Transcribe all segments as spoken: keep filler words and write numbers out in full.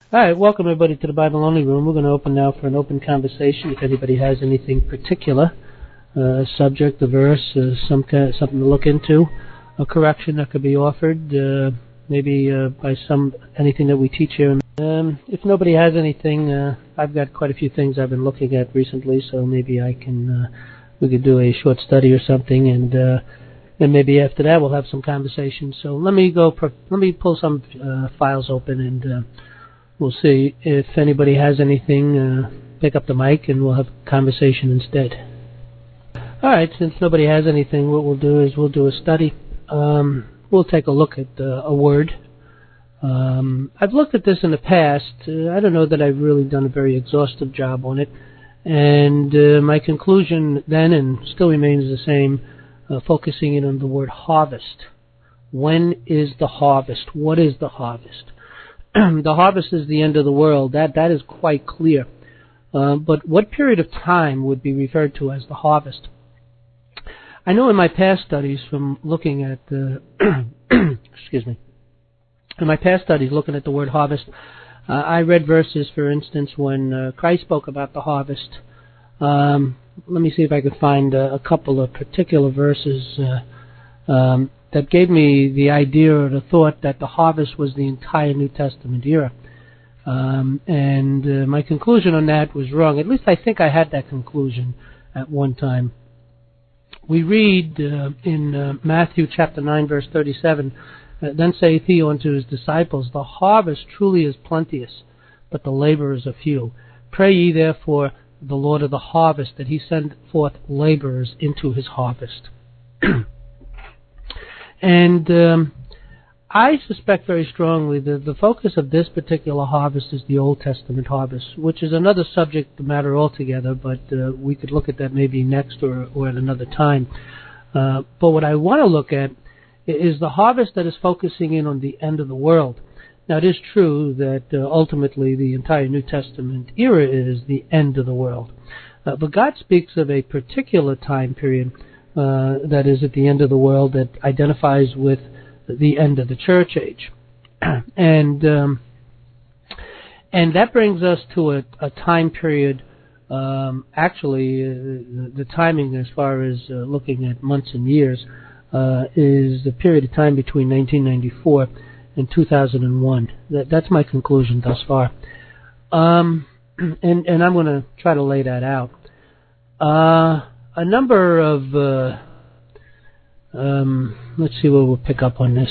All right, welcome everybody to the Bible Only Room. We're going to open now for an open conversation. If anybody has anything particular, uh, subject, a verse, uh, some kind, something to look into, a correction that could be offered, uh, maybe uh, by some anything that we teach here. Um, if nobody has anything, uh, I've got quite a few things I've been looking at recently, so maybe I can uh, we could do a short study or something, and uh, then maybe after that we'll have some conversation. So let me go. Pro- let me pull some uh, files open and. Uh, We'll see if anybody has anything, uh, pick up the mic and we'll have a conversation instead. Alright, since nobody has anything, what we'll do is we'll do a study. Um, we'll take a look at uh, a word. Um, I've looked at this in the past. Uh, I don't know that I've really done a very exhaustive job on it. And uh, my conclusion then and still remains the same, uh, focusing in on the word harvest. When is the harvest? What is the harvest? The harvest is the end of the world. That that is quite clear. Uh, but what period of time would be referred to as the harvest? I know in my past studies, from looking at the excuse me, in my past studies looking at the word harvest, uh, I read verses, for instance, when uh, Christ spoke about the harvest. Um, let me see if I could find uh, a couple of particular verses. Uh, um, that gave me the idea or the thought that the harvest was the entire New Testament era. Um, and uh, my conclusion on that was wrong. At least I think I had that conclusion at one time. We read uh, in uh, Matthew chapter nine, verse thirty-seven, uh, Then saith he unto his disciples, The harvest truly is plenteous, but the laborers are few. Pray ye therefore the Lord of the harvest, that he send forth laborers into his harvest. And um, I suspect very strongly that the focus of this particular harvest is the Old Testament harvest, which is another subject matter altogether, but uh, we could look at that maybe next or, or at another time. Uh, but what I want to look at is the harvest that is focusing in on the end of the world. Now, it is true that uh, ultimately the entire New Testament era is the end of the world. Uh, but God speaks of a particular time period Uh, that is at the end of the world that identifies with the end of the church age. and um, and that brings us to a, a time period, um, actually uh, the, the timing as far as uh, looking at months and years uh, is the period of time between nineteen ninety-four and two thousand one. That, that's my conclusion thus far. Um, and, and I'm going to try to lay that out. Uh, A number of, uh, um, let's see what we'll pick up on this.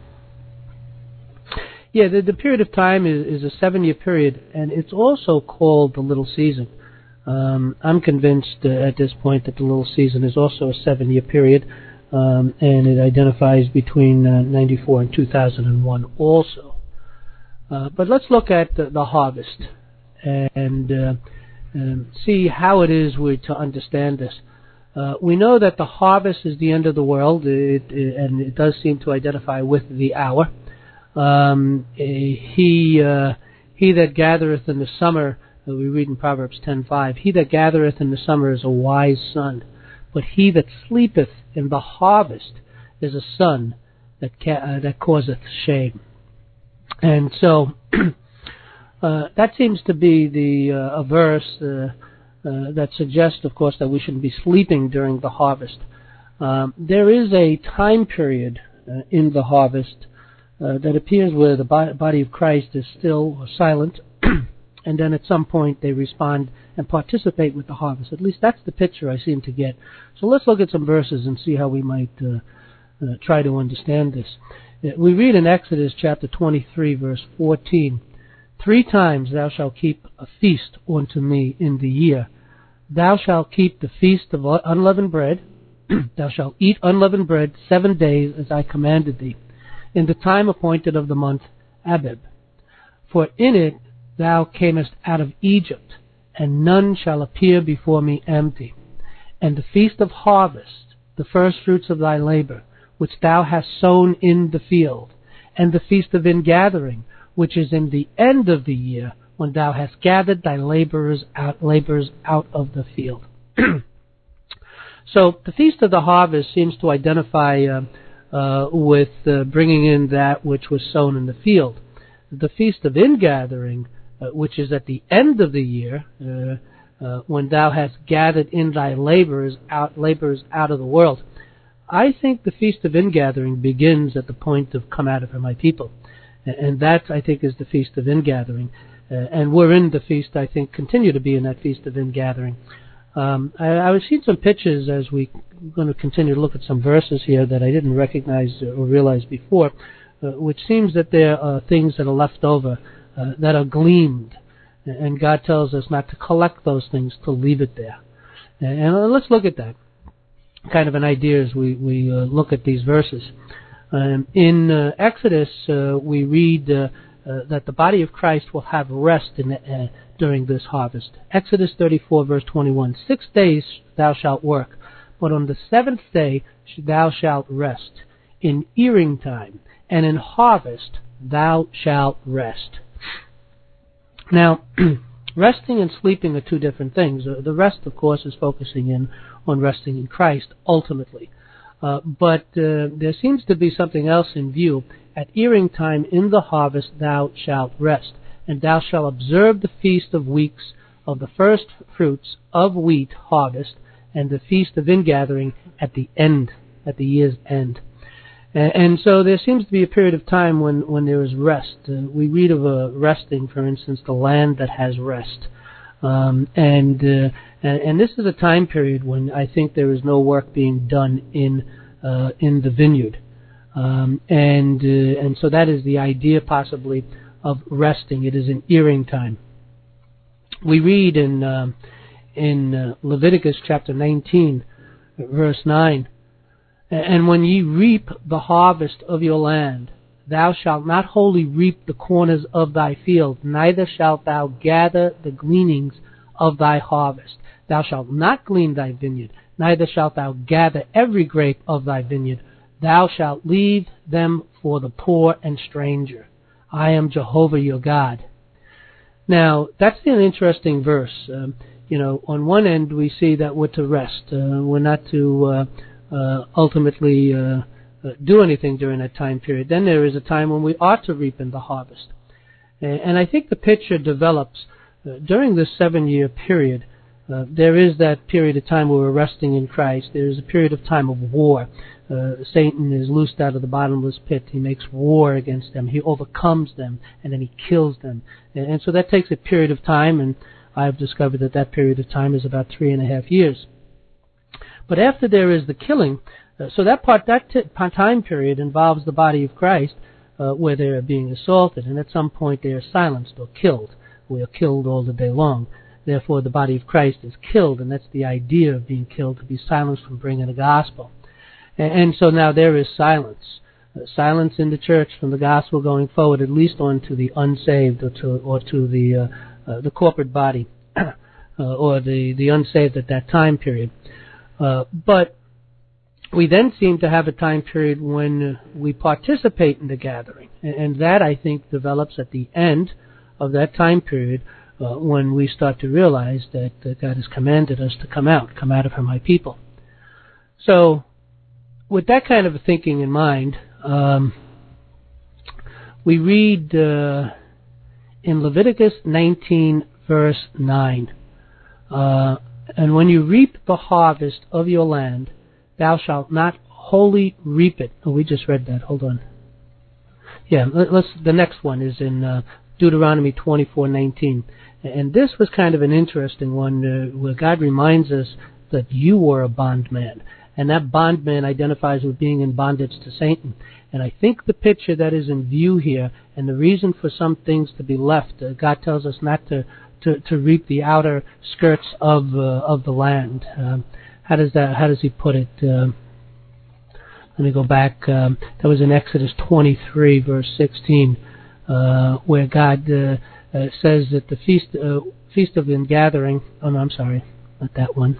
Yeah, the, the period of time is, is a seven-year period, and it's also called the little season. Um, I'm convinced uh, at this point that the little season is also a seven-year period, um, and it identifies between uh, ninety-four and two thousand one also. Uh, but let's look at the, the harvest and uh, um, see how it is we're to understand this. Uh, we know that the harvest is the end of the world, it, it, and it does seem to identify with the hour. Um, he uh, he that gathereth in the summer, uh, we read in Proverbs ten five, he that gathereth in the summer is a wise son, but he that sleepeth in the harvest is a son that ca- uh, that causeth shame. And so uh, that seems to be the uh, a verse Uh, Uh, that suggests, of course, that we shouldn't be sleeping during the harvest. Um, there is a time period uh, in the harvest uh, that appears where the bo- body of Christ is still silent, and then at some point they respond and participate with the harvest. At least that's the picture I seem to get. So let's look at some verses and see how we might uh, uh, try to understand this. Uh, we read in Exodus chapter twenty-three, verse fourteen, Three times thou shalt keep a feast unto me in the year. Thou shalt keep the feast of unleavened bread. Thou shalt eat unleavened bread seven days as I commanded thee, in the time appointed of the month Abib. For in it thou camest out of Egypt, and none shall appear before me empty. And the feast of harvest, the first fruits of thy labor, which thou hast sown in the field, and the feast of ingathering, which is in the end of the year, when thou hast gathered thy laborers out, laborers out of the field. So the Feast of the Harvest seems to identify uh, uh, with uh, bringing in that which was sown in the field. The Feast of Ingathering, uh, which is at the end of the year, uh, uh, when thou hast gathered in thy laborers out, laborers out of the world. I think the Feast of Ingathering begins at the point of come out of her, my people. And that, I think, is the Feast of Ingathering. Uh, and we're in the feast, I think, continue to be in that Feast of Ingathering. Um, I, I was seeing some pictures as we're going to continue to look at some verses here that I didn't recognize or realize before, uh, which seems that there are things that are left over, uh, that are gleamed. And God tells us not to collect those things, to leave it there. And, and let's look at that. Kind of an idea as we, we uh, look at these verses. Um, in uh, Exodus, uh, we read uh, uh, that the body of Christ will have rest in the, uh, during this harvest. Exodus thirty-four, verse twenty-one. Six days thou shalt work, but on the seventh day thou shalt rest. In earing time and in harvest thou shalt rest. Now, resting and sleeping are two different things. Uh, the rest, of course, is focusing in on resting in Christ, ultimately. Uh, but uh, there seems to be something else in view. At earing time in the harvest thou shalt rest, and thou shalt observe the feast of weeks of the first fruits of wheat harvest, and the feast of ingathering at the end, at the year's end. And, and so there seems to be a period of time when, when there is rest. Uh, we read of a resting, for instance, the land that has rest. Um, and, uh, and and this is a time period when I think there is no work being done in uh, in the vineyard, um, and uh, and so that is the idea possibly of resting. It is an earing time. We read in uh, in uh, Leviticus chapter nineteen, verse nine, and when ye reap the harvest of your land, thou shalt not wholly reap the corners of thy field, neither shalt thou gather the gleanings of thy harvest. Thou shalt not glean thy vineyard, neither shalt thou gather every grape of thy vineyard. Thou shalt leave them for the poor and stranger. I am Jehovah your God. Now, that's an interesting verse. Um, you know, on one end we see that we're to rest. Uh, we're not to uh, uh, ultimately uh, uh, do anything during that time period. Then there is a time when we ought to reap in the harvest. And, and I think the picture develops uh, during this seven-year period. Uh, there is that period of time where we're resting in Christ. There is a period of time of war. Uh, Satan is loosed out of the bottomless pit. He makes war against them. He overcomes them, and then he kills them. And, and so that takes a period of time, and I've discovered that that period of time is about three and a half years. But after there is the killing, uh, so that part, that t- time period involves the body of Christ, uh, where they are being assaulted, and at some point they are silenced or killed. We are killed all the day long. Therefore, the body of Christ is killed, and that's the idea of being killed, to be silenced from bringing the gospel. And, and so now there is silence. Uh, silence in the church from the gospel going forward, at least on to the unsaved or to, or to the, uh, uh, the corporate body, uh, or the, the unsaved at that time period. Uh, but we then seem to have a time period when uh, we participate in the gathering. And, and that, I think, develops at the end of that time period, Uh, when we start to realize that uh, God has commanded us to come out, come out of her, my people. So, with that kind of thinking in mind, um, we read uh, in Leviticus nineteen, verse nine, uh, and when you reap the harvest of your land, thou shalt not wholly reap it. Oh, we just read that. Hold on. Yeah, let's. The next one is in uh, Deuteronomy twenty-four nineteen. And this was kind of an interesting one, uh, where God reminds us that you were a bondman. And that bondman identifies with being in bondage to Satan. And I think the picture that is in view here, and the reason for some things to be left, uh, God tells us not to, to, to reap the outer skirts of uh, of the land. Um, how does that? How does he put it? Uh, let me go back. Um, that was in Exodus twenty-three, verse sixteen, uh, where God uh, Uh, says that the feast uh, feast of ingathering. Oh no, I'm sorry, not that one.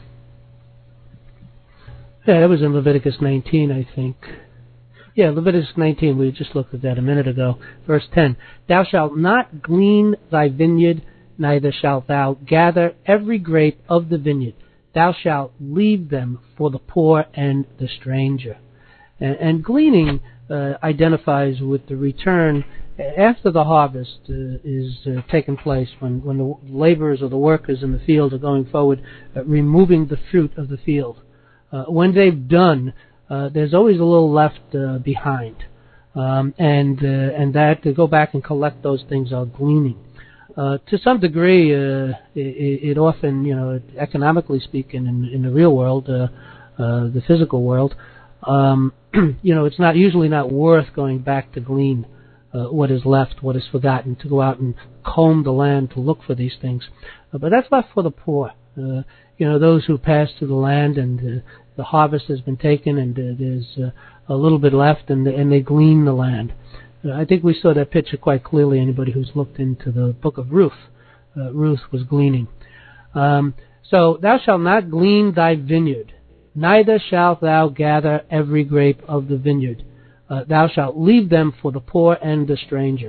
Yeah, that was in Leviticus nineteen, I think. Yeah, Leviticus nineteen. We just looked at that a minute ago. Verse ten: Thou shalt not glean thy vineyard, neither shalt thou gather every grape of the vineyard. Thou shalt leave them for the poor and the stranger. And, and gleaning uh, identifies with the return after the harvest uh, is uh, taking place, when, when the laborers or the workers in the field are going forward, uh, removing the fruit of the field, uh, when they've done, uh, there's always a little left uh, behind. Um, and uh, and that to go back and collect those things are gleaning. Uh, to some degree, uh, it, it often, you know, economically speaking, in, in the real world, uh, uh, the physical world, um, you know, it's not usually not worth going back to glean uh, what is left, what is forgotten, to go out and comb the land to look for these things. Uh, but that's left for the poor. Uh, you know, those who pass through the land and uh, the harvest has been taken and uh, there's uh, a little bit left, and, and they glean the land. Uh, I think we saw that picture quite clearly, anybody who's looked into the book of Ruth. Uh, Ruth was gleaning. Um, so, thou shalt not glean thy vineyard, neither shalt thou gather every grape of the vineyard. Uh, thou shalt leave them for the poor and the stranger.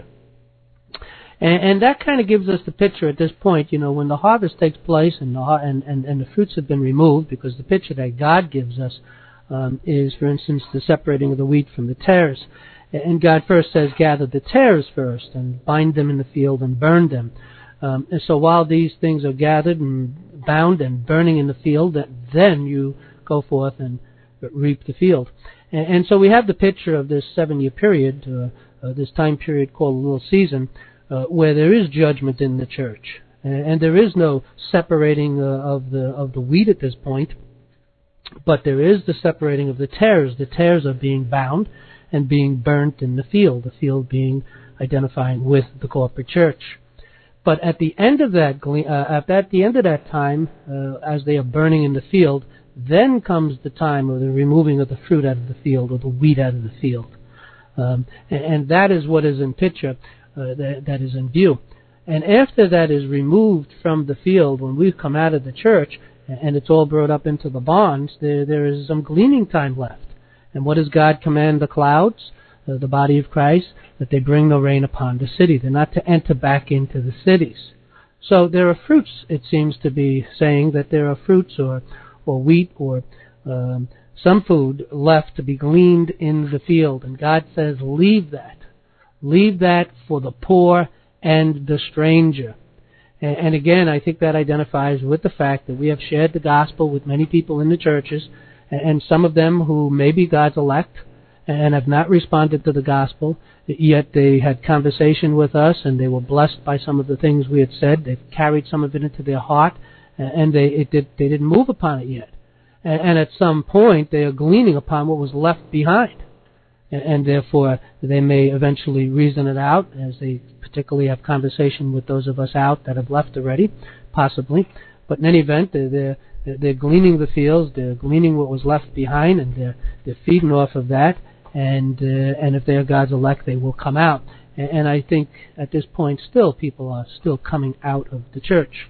And, and that kind of gives us the picture at this point, you know, when the harvest takes place and the, and, and, and the fruits have been removed, because the picture that God gives us um, is, for instance, the separating of the wheat from the tares. And God first says, gather the tares first and bind them in the field and burn them. Um, and so while these things are gathered and bound and burning in the field, then you go forth and reap the field. And, and so we have the picture of this seven-year period, uh, uh, this time period called a little season, uh, where there is judgment in the church. And, and there is no separating uh, of the of the wheat at this point, but there is the separating of the tares. The tares are being bound and being burnt in the field, the field being identifying with the corporate church. But at the end of that, uh, at the end of that time, uh, as they are burning in the field, then comes the time of the removing of the fruit out of the field, or the wheat out of the field, um, and, and that is what is in picture, uh, that, that is in view. And after that is removed from the field, when we've come out of the church and it's all brought up into the barns, there there is some gleaning time left. And what does God command the clouds, uh, the body of Christ, that they bring the rain upon the city? They're not to enter back into the cities. So there are fruits, it seems to be saying that there are fruits or or wheat or um, some food left to be gleaned in the field. And God says, leave that. Leave that for the poor and the stranger. And, and again, I think that identifies with the fact that we have shared the gospel with many people in the churches, and some of them who may be God's elect and have not responded to the gospel, yet they had conversation with us and they were blessed by some of the things we had said. They've carried some of it into their heart, and they it did, they didn't move upon it yet. And, and at some point, they are gleaning upon what was left behind. And, and therefore, they may eventually reason it out, as they particularly have conversation with those of us out that have left already, possibly. But in any event, they're, they're They're gleaning the fields, they're gleaning what was left behind, and they're, they're feeding off of that, and uh, and if they are God's elect, they will come out. And, and I think at this point still people are still coming out of the church,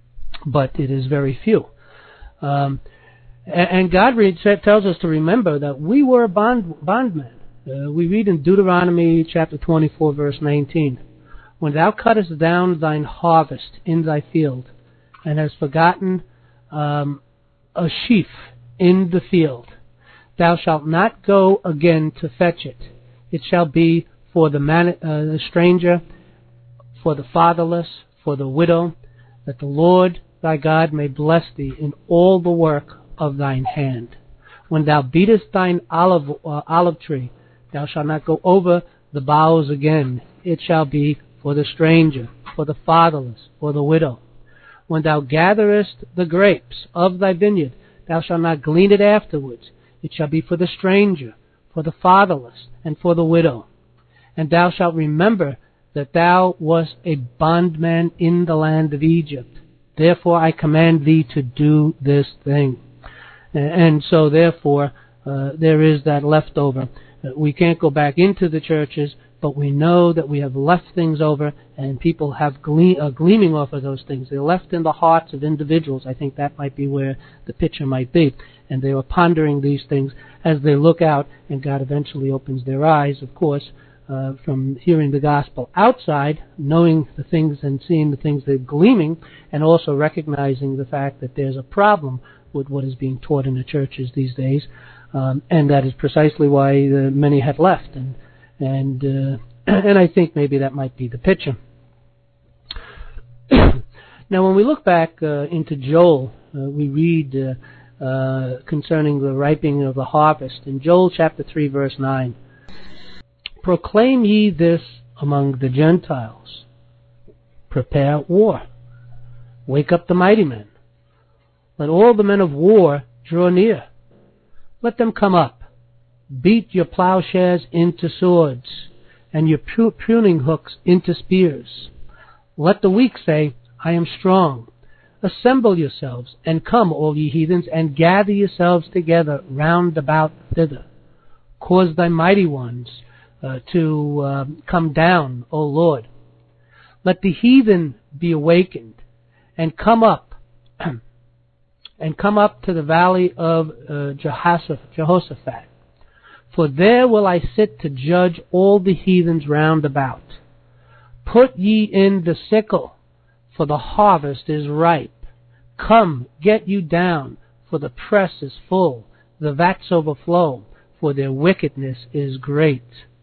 but it is very few. Um, and, and God read, tells us to remember that we were bond, bondmen. Uh, we read in Deuteronomy chapter twenty-four, verse nineteen, when thou cuttest down thine harvest in thy field, and hast forgotten Um, a sheaf in the field, thou shalt not go again to fetch it. It shall be for the, man, uh, the stranger, for the fatherless, for the widow, that the Lord thy God may bless thee in all the work of thine hand. When thou beatest thine olive, uh, olive tree, thou shalt not go over the boughs again. It shall be for the stranger, for the fatherless, for the widow. When thou gatherest the grapes of thy vineyard, thou shalt not glean it afterwards. It shall be for the stranger, for the fatherless, and for the widow. And thou shalt remember that thou wast a bondman in the land of Egypt. Therefore I command thee to do this thing. And so therefore uh, there is that leftover. We can't go back into the churches, but we know that we have left things over, and people have gle- uh, gleaming off of those things. They're left in the hearts of individuals. I think that might be where the picture might be. And they are pondering these things as they look out, and God eventually opens their eyes, of course, uh, from hearing the gospel outside, knowing the things and seeing the things they're gleaming, and also recognizing the fact that there's a problem with what is being taught in the churches these days. Um, and that is precisely why uh, many had left. And And uh, And I think maybe that might be the picture. Now, when we look back uh, into Joel, uh, we read uh, uh, concerning the ripening of the harvest. In Joel chapter three, verse nine, proclaim ye this among the Gentiles. Prepare war. Wake up the mighty men. Let all the men of war draw near. Let them come up. Beat your plowshares into swords, and your pruning hooks into spears. Let the weak say, I am strong. Assemble yourselves, and come, all ye heathens, and gather yourselves together round about thither. Cause thy mighty ones uh, to uh, come down, O Lord. Let the heathen be awakened, and come up, and come up to the valley of uh, Jehoshaphat. For there will I sit to judge all the heathens round about. Put ye in the sickle, for the harvest is ripe. Come, get you down, for the press is full, the vats overflow, for their wickedness is great.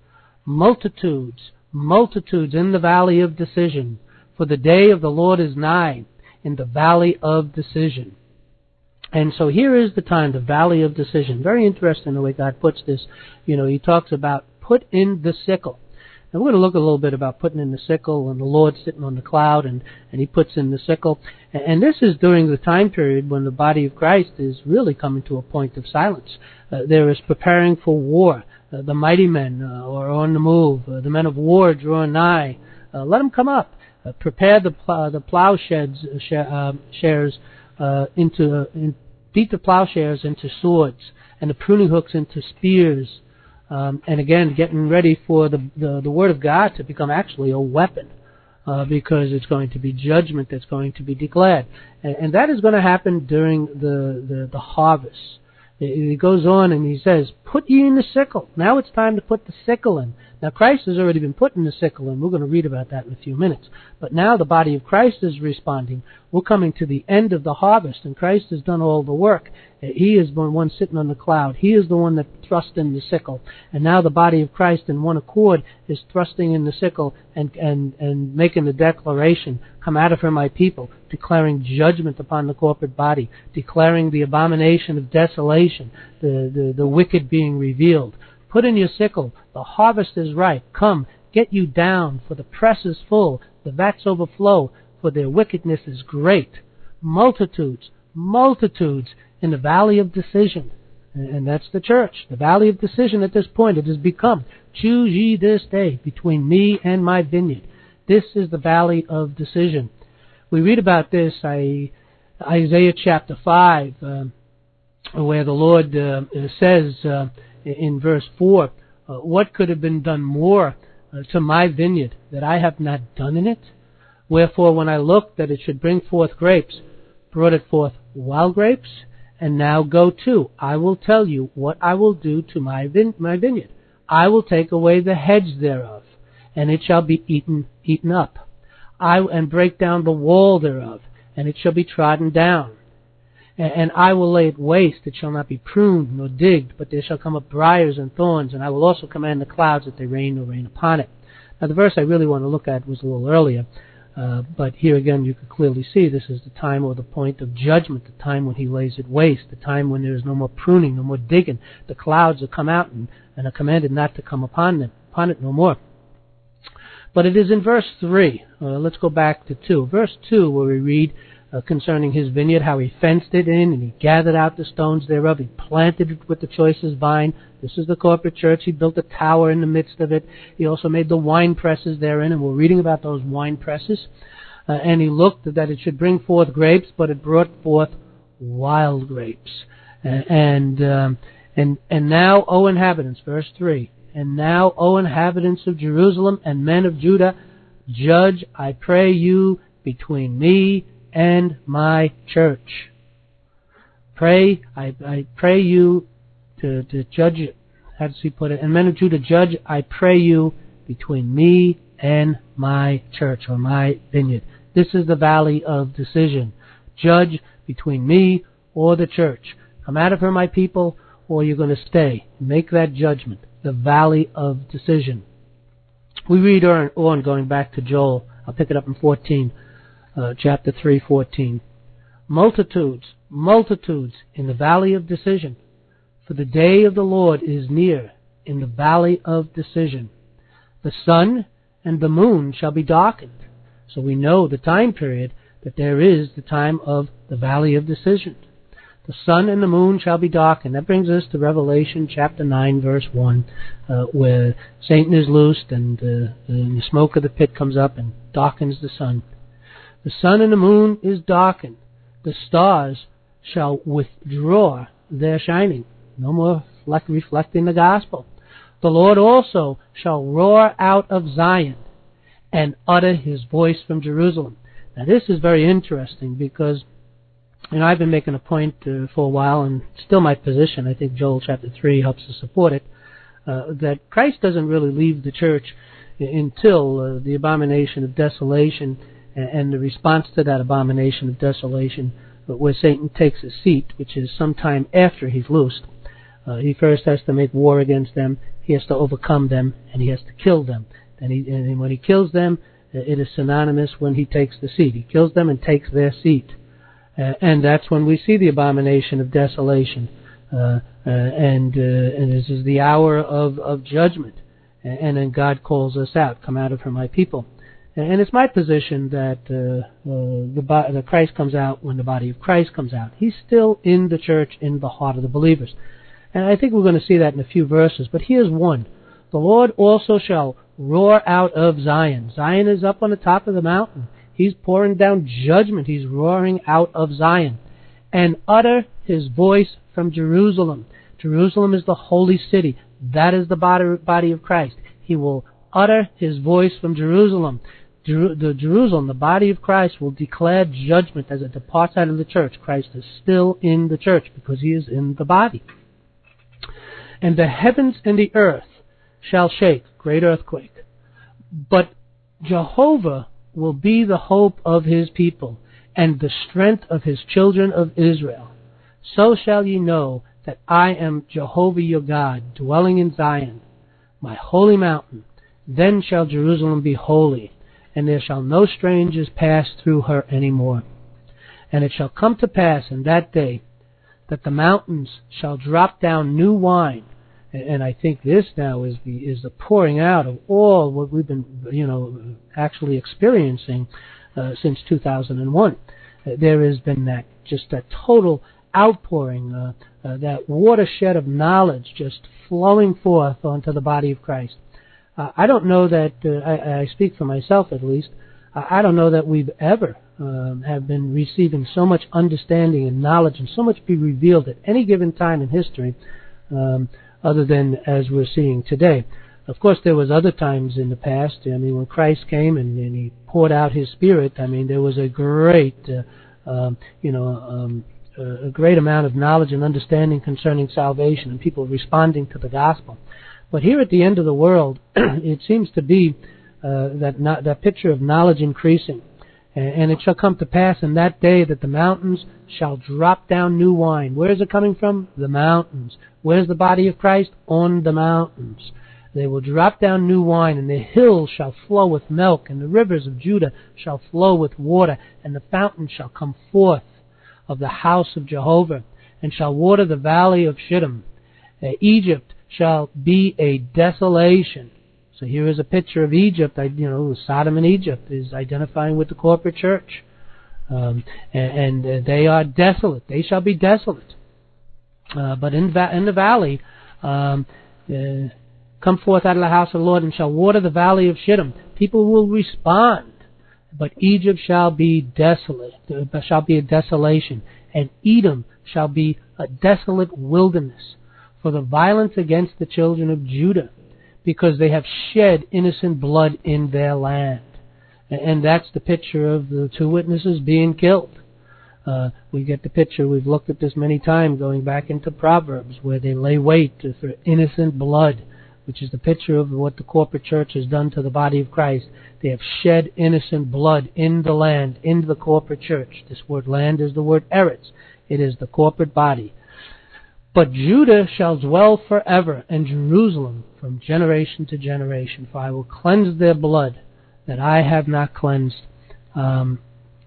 Multitudes, multitudes in the valley of decision, for the day of the Lord is nigh, in the valley of decision. And so here is the time, the valley of decision. Very interesting the way God puts this. You know, he talks about put in the sickle. And we're going to look a little bit about putting in the sickle and the Lord sitting on the cloud, and, and he puts in the sickle. And, and this is during the time period when the body of Christ is really coming to a point of silence. Uh, there is preparing for war. Uh, the mighty men uh, are on the move. Uh, the men of war draw nigh. Uh, let them come up. Uh, prepare the pl- the plowshares uh, sh- uh, shares, uh, into uh, in, beat the plowshares into swords, and the pruning hooks into spears. Um, and again, getting ready for the, the the Word of God to become actually a weapon, uh, because it's going to be judgment that's going to be declared, and, and that is going to happen during the the, the harvest. He goes on and he says, put ye in the sickle. Now it's time to put the sickle in. Now Christ has already been putting the sickle in. We're going to read about that in a few minutes. But now the body of Christ is responding. We're coming to the end of the harvest, and Christ has done all the work. He is the one sitting on the cloud. He is the one that thrust in the sickle. And now the body of Christ in one accord is thrusting in the sickle and, and, and making the declaration, come out of her, my people, declaring judgment upon the corporate body, declaring the abomination of desolation, the, the, the wicked being revealed. Put in your sickle, the harvest is ripe. Come, get you down, for the press is full, the vats overflow, for their wickedness is great. Multitudes, multitudes in the valley of decision. And that's the church. The valley of decision at this point, it has become, choose ye this day between me and my vineyard. This is the valley of decision. We read about this, I, Isaiah chapter five, uh, where the Lord uh, says uh, in verse four, uh, what could have been done more uh, to my vineyard that I have not done in it? Wherefore when I looked that it should bring forth grapes, brought it forth wild grapes, and now go to, I will tell you what I will do to my, vine- my vineyard. I will take away the hedge thereof, and it shall be eaten eaten up. I and break down the wall thereof, and it shall be trodden down. And, and I will lay it waste, it shall not be pruned nor digged, but there shall come up briars and thorns, and I will also command the clouds that they rain nor rain upon it. Now the verse I really want to look at was a little earlier, uh, but here again you can clearly see this is the time or the point of judgment, the time when he lays it waste, the time when there is no more pruning, no more digging. The clouds will come out and, and are commanded not to come upon them, upon it no more. But it is in verse three. Uh, let's go back to two. Verse two, where we read uh, concerning his vineyard, how he fenced it in, and he gathered out the stones thereof. He planted it with the choicest vine. This is the corporate church. He built a tower in the midst of it. He also made the wine presses therein, and we're reading about those wine presses. Uh, and he looked that it should bring forth grapes, but it brought forth wild grapes. Uh, and um, and and now, O inhabitants, verse three. And now, O inhabitants of Jerusalem and men of Judah, judge, I pray you, between me and my church. Pray, I, I pray you to, to judge it. How does he put it? And men of Judah, judge, I pray you, between me and my church, or my vineyard. This is the valley of decision. Judge between me or the church. Come out of her, my people, or you're going to stay. Make that judgment. The valley of decision. We read on, going back to Joel. I'll pick it up in fourteen, uh, chapter three, fourteen. Multitudes, multitudes in the valley of decision. For the day of the Lord is near in the valley of decision. The sun and the moon shall be darkened. So we know the time period that there is the time of the valley of decision. The sun and the moon shall be darkened. That brings us to Revelation chapter nine, verse one, uh, where Satan is loosed and, uh, and the smoke of the pit comes up and darkens the sun. The sun and the moon is darkened. The stars shall withdraw their shining. No more reflecting the gospel. The Lord also shall roar out of Zion and utter his voice from Jerusalem. Now this is very interesting because, you know, I've been making a point uh, for a while, and still my position, I think Joel chapter three helps to support it, uh, that Christ doesn't really leave the church until uh, the abomination of desolation and, and the response to that abomination of desolation, uh, where Satan takes his seat, which is sometime after he's loosed. Uh, he first has to make war against them, he has to overcome them, and he has to kill them. And, he, and when he kills them, uh, it is synonymous when he takes the seat. He kills them and takes their seat. Uh, and that's when we see the abomination of desolation. Uh, uh, and, uh, and this is the hour of, of judgment. And, and then God calls us out, come out of her, my people. And, and it's my position that uh, uh, the, bo- the Christ comes out when the body of Christ comes out. He's still in the church, in the heart of the believers. And I think we're going to see that in a few verses. But here's one. The Lord also shall roar out of Zion. Zion is up on the top of the mountain. He's pouring down judgment. He's roaring out of Zion. And utter his voice from Jerusalem. Jerusalem is the holy city. That is the body of Christ. He will utter his voice from Jerusalem. Jer- the Jerusalem, the body of Christ, will declare judgment as it departs out of the church. Christ is still in the church because he is in the body. And the heavens and the earth shall shake, great earthquake. But Jehovah will be the hope of his people, and the strength of his children of Israel. So shall ye know that I am Jehovah your God, dwelling in Zion, my holy mountain. Then shall Jerusalem be holy, and there shall no strangers pass through her any more. And it shall come to pass in that day that the mountains shall drop down new wine. And I think this now is the is the pouring out of all what we've been, you know, actually experiencing uh, since two thousand one. Uh, there has been that just that total outpouring, uh, uh, that watershed of knowledge just flowing forth onto the body of Christ. Uh, I don't know that uh, I, I speak for myself at least. I, I don't know that we've ever um, have been receiving so much understanding and knowledge and so much be revealed at any given time in history. Um, other than as we're seeing today. Of course, there was other times in the past. I mean, when Christ came and, and he poured out his Spirit, I mean, there was a great, uh, um, you know, um, a great amount of knowledge and understanding concerning salvation and people responding to the gospel. But here at the end of the world, it seems to be uh, that not, that picture of knowledge increasing. And it shall come to pass in that day that the mountains shall drop down new wine. Where is it coming from? The mountains. Where's the body of Christ? On the mountains. They will drop down new wine, and the hills shall flow with milk, and the rivers of Judah shall flow with water, and the fountain shall come forth of the house of Jehovah, and shall water the valley of Shittim. Uh, Egypt shall be a desolation. So here is a picture of Egypt. You know, Sodom and Egypt is identifying with the corporate church. Um, and, and they are desolate. They shall be desolate. Uh, but in, va- in the valley, um, uh, come forth out of the house of the Lord and shall water the valley of Shittim. People will respond. But Egypt shall be desolate, uh, shall be a desolation. And Edom shall be a desolate wilderness for the violence against the children of Judah, because they have shed innocent blood in their land. And that's the picture of the two witnesses being killed. Uh, we get the picture, we've looked at this many times, going back into Proverbs, where they lay wait for innocent blood, which is the picture of what the corporate church has done to the body of Christ. They have shed innocent blood in the land, in the corporate church. This word land is the word eretz. It is the corporate body. But Judah shall dwell forever, and Jerusalem from generation to generation. For I will cleanse their blood that I have not cleansed. Um,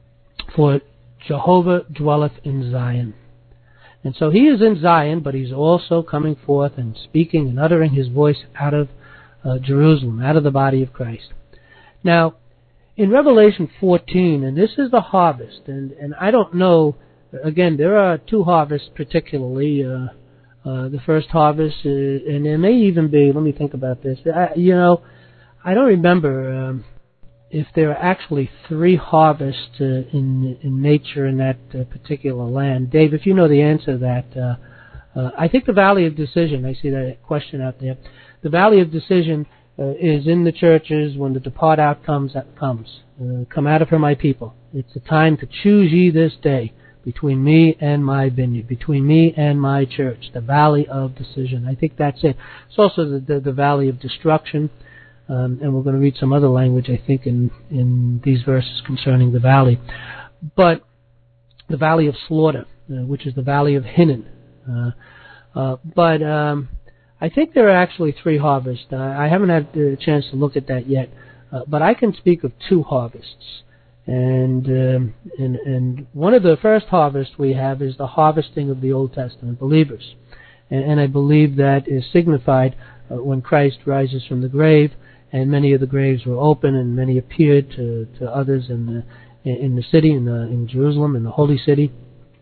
for Jehovah dwelleth in Zion. And so he is in Zion, but he's also coming forth and speaking and uttering his voice out of uh, Jerusalem, out of the body of Christ. Now, in Revelation fourteen, and this is the harvest, and, and I don't know, again, there are two harvests particularly. Uh, uh, the first harvest, uh, and there may even be, let me think about this, I, you know, I don't remember um, if there are actually three harvests uh, in in nature in that uh, particular land. Dave, if you know the answer to that, uh, uh, I think the Valley of Decision, I see that question out there, the Valley of Decision uh, is in the churches when the depart out comes. comes. Uh, come out of her, my people. It's a time to choose ye this day between me and my vineyard, between me and my church, the Valley of Decision. I think that's it. It's also the, the, the Valley of Destruction. Um, and we're going to read some other language, I think, in, in these verses concerning the valley. But the Valley of Slaughter, uh, which is the Valley of Hinnon. Uh, uh, but um, I think there are actually three harvests. Uh, I haven't had a chance to look at that yet. Uh, but I can speak of two harvests. And, um, and, and one of the first harvests we have is the harvesting of the Old Testament believers. And, and I believe that is signified uh, when Christ rises from the grave, and many of the graves were open, and many appeared to, to others in the in the city, in the in Jerusalem, in the holy city.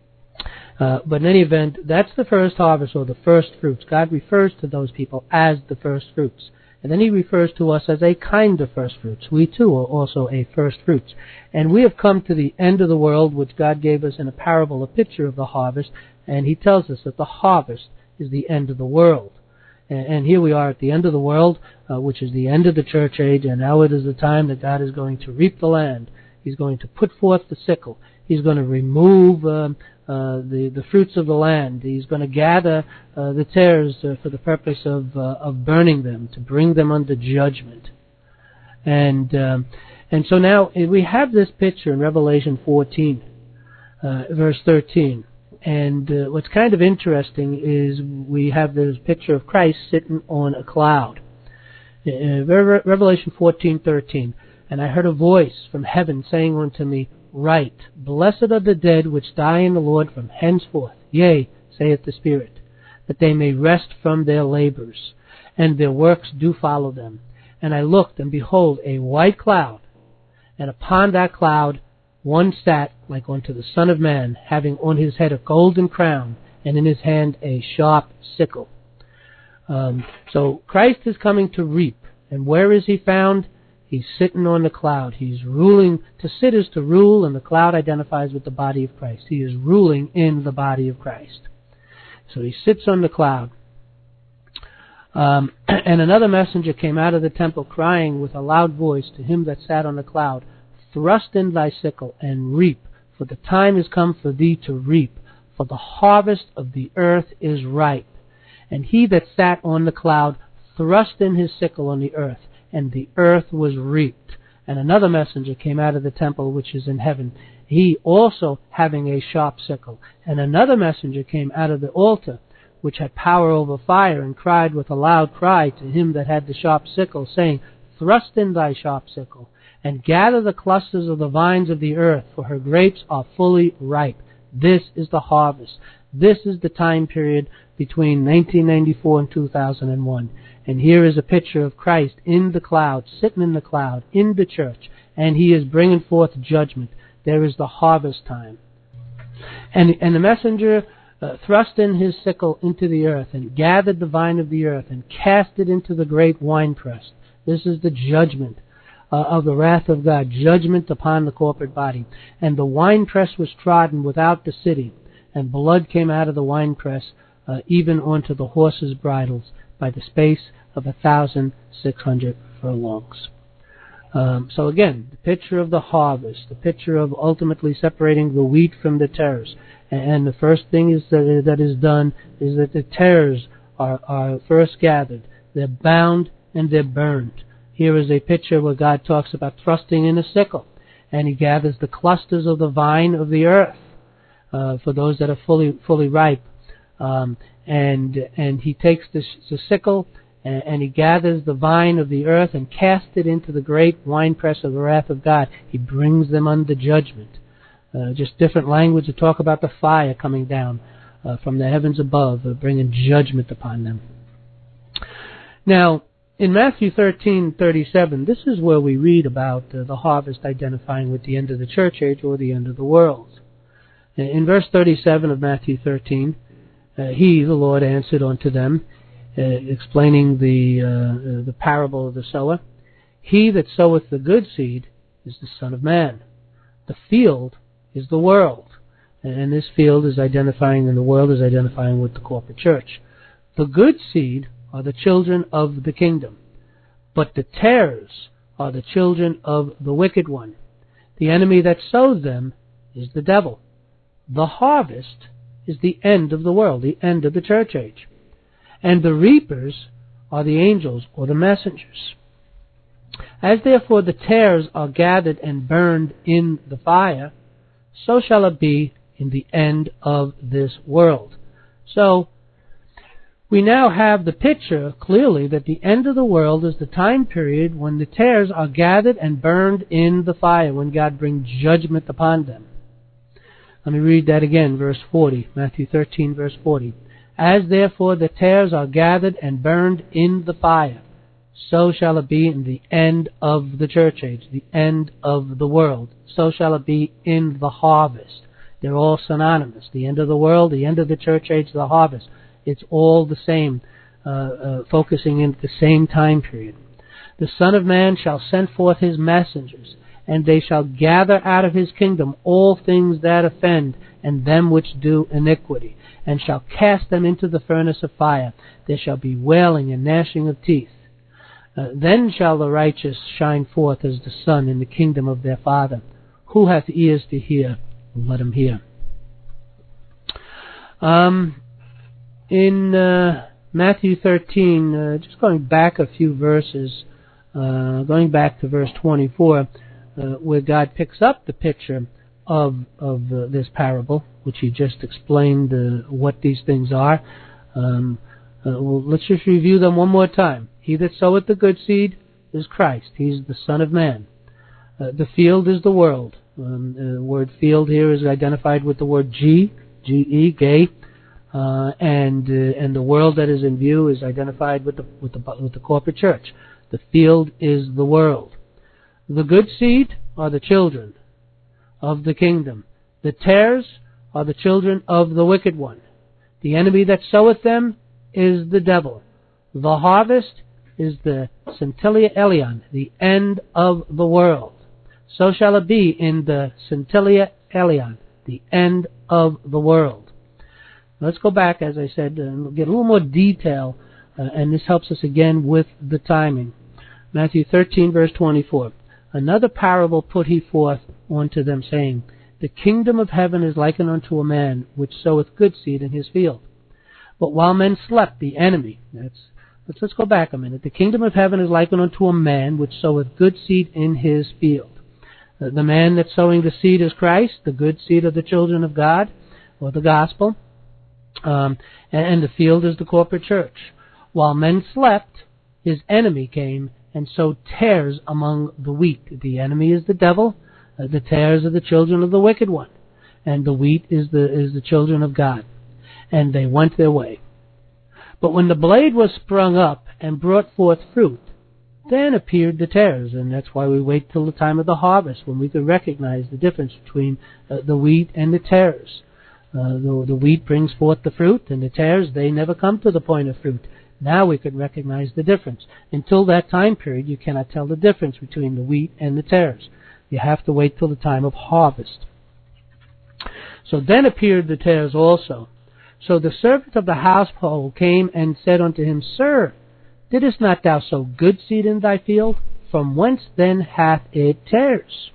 Uh, but in any event, that's the first harvest, or the first fruits. God refers to those people as the first fruits, and then He refers to us as a kind of first fruits. We too are also a first fruits, and we have come to the end of the world, which God gave us in a parable, a picture of the harvest, and He tells us that the harvest is the end of the world. And here we are at the end of the world, uh, which is the end of the church age, and now it is the time that God is going to reap the land. He's going to put forth the sickle. He's going to remove um, uh, the the fruits of the land. He's going to gather uh, the tares uh, for the purpose of uh, of burning them, to bring them under judgment. And um, and so now we have this picture in Revelation fourteen, uh, verse thirteen. And uh, what's kind of interesting is we have this picture of Christ sitting on a cloud. Uh, Re- Revelation fourteen thirteen. And I heard a voice from heaven saying unto me, Write, blessed are the dead which die in the Lord from henceforth, yea, saith the Spirit, that they may rest from their labors, and their works do follow them. And I looked, and behold, a white cloud, and upon that cloud one sat like unto the Son of Man, having on his head a golden crown, and in his hand a sharp sickle. Um, so Christ is coming to reap. And where is He found? He's sitting on the cloud. He's ruling. To sit is to rule, and the cloud identifies with the body of Christ. He is ruling in the body of Christ. So He sits on the cloud. Um, and another messenger came out of the temple, crying with a loud voice to him that sat on the cloud, Thrust in thy sickle, and reap, for the time is come for thee to reap, for the harvest of the earth is ripe. And he that sat on the cloud thrust in his sickle on the earth, and the earth was reaped. And another messenger came out of the temple which is in heaven, he also having a sharp sickle. And another messenger came out of the altar, which had power over fire, and cried with a loud cry to him that had the sharp sickle, saying, Thrust in thy sharp sickle, and gather the clusters of the vines of the earth, for her grapes are fully ripe. This is the harvest. This is the time period between nineteen ninety-four and two thousand one. And here is a picture of Christ in the cloud, sitting in the cloud, in the church, and He is bringing forth judgment. There is the harvest time. And, and the messenger uh, thrust in his sickle into the earth, and gathered the vine of the earth, and cast it into the great winepress. This is the judgment Uh, of the wrath of God, judgment upon the corporate body. And the winepress was trodden without the city, and blood came out of the winepress, uh, even unto the horses' bridles, by the space of a thousand six hundred furlongs. Um, so again, the picture of the harvest, the picture of ultimately separating the wheat from the tares. And the first thing is that, that is done is that the tares are, are first gathered. They're bound and they're burned. Here is a picture where God talks about thrusting in a sickle, and He gathers the clusters of the vine of the earth uh, for those that are fully fully ripe. Um, and and he takes the, the sickle, and, and he gathers the vine of the earth and casts it into the great winepress of the wrath of God. He brings them under judgment. Uh, just different language to talk about the fire coming down uh, from the heavens above, uh, bringing judgment upon them. Now, in Matthew thirteen thirty-seven, this is where we read about uh, the harvest identifying with the end of the church age or the end of the world. In verse thirty-seven of Matthew thirteen, uh, he, the Lord, answered unto them, uh, explaining the uh, the parable of the sower. He that soweth the good seed is the Son of Man. The field is the world. And this field is identifying, and the world is identifying with the corporate church. The good seed are the children of the kingdom, but the tares are the children of the wicked one. The enemy that sows them is the devil. The harvest is the end of the world, the end of the church age. And the reapers are the angels or the messengers. As therefore the tares are gathered and burned in the fire, so shall it be in the end of this world. So, we now have the picture clearly that the end of the world is the time period when the tares are gathered and burned in the fire, when God brings judgment upon them. Let me read that again, verse forty, Matthew thirteen, verse forty. As therefore the tares are gathered and burned in the fire, so shall it be in the end of the church age, the end of the world. So shall it be in the harvest. They're all synonymous. The end of the world, the end of the church age, the harvest. It's all the same, uh, uh, focusing in the same time period. The Son of Man shall send forth his messengers, and they shall gather out of his kingdom all things that offend, and them which do iniquity, and shall cast them into the furnace of fire. There shall be wailing and gnashing of teeth. Uh, then shall the righteous shine forth as the sun in the kingdom of their Father. Who hath ears to hear, let him hear. Um, in uh, Matthew thirteen, uh, just going back a few verses, uh, going back to verse twenty-four, uh, where God picks up the picture of of uh, this parable, which he just explained uh, what these things are. Um, uh, well, let's just review them one more time. He that soweth the good seed is Christ. He's the Son of Man. Uh, the field is the world. Um, the word field here is identified with the word G, G E, gay, uh, and uh, and the world that is in view is identified with the with the with the corporate church. The field is the world. The good seed are the children of the kingdom. The tares are the children of the wicked one. The enemy that soweth them is the devil. The harvest is the Centilla Elion, the end of the world. So shall it be in the Centilla Elion, the end of the world. Let's go back, as I said, and get a little more detail, uh, and this helps us again with the timing. Matthew thirteen, verse twenty-four. Another parable put he forth unto them, saying, The kingdom of heaven is likened unto a man which soweth good seed in his field. But while men slept, the enemy, that's Let's, let's go back a minute. The kingdom of heaven is likened unto a man which soweth good seed in his field. Uh, the man that's sowing the seed is Christ, the good seed of the children of God, or the gospel. Um, and, and the field is the corporate church. While men slept, his enemy came and sowed tares among the wheat. The enemy is the devil. Uh, the tares are the children of the wicked one. And the wheat is the is the children of God. And they went their way. But when the blade was sprung up and brought forth fruit, then appeared the tares, and that's why we wait till the time of the harvest, when we can recognize the difference between uh, the wheat and the tares. Uh, the, the wheat brings forth the fruit, and the tares, they never come to the point of fruit. Now we can recognize the difference. Until that time period, you cannot tell the difference between the wheat and the tares. You have to wait till the time of harvest. So then appeared the tares also. So the servant of the household came and said unto him, Sir, didst not thou sow good seed in thy field? From whence then hath it tares?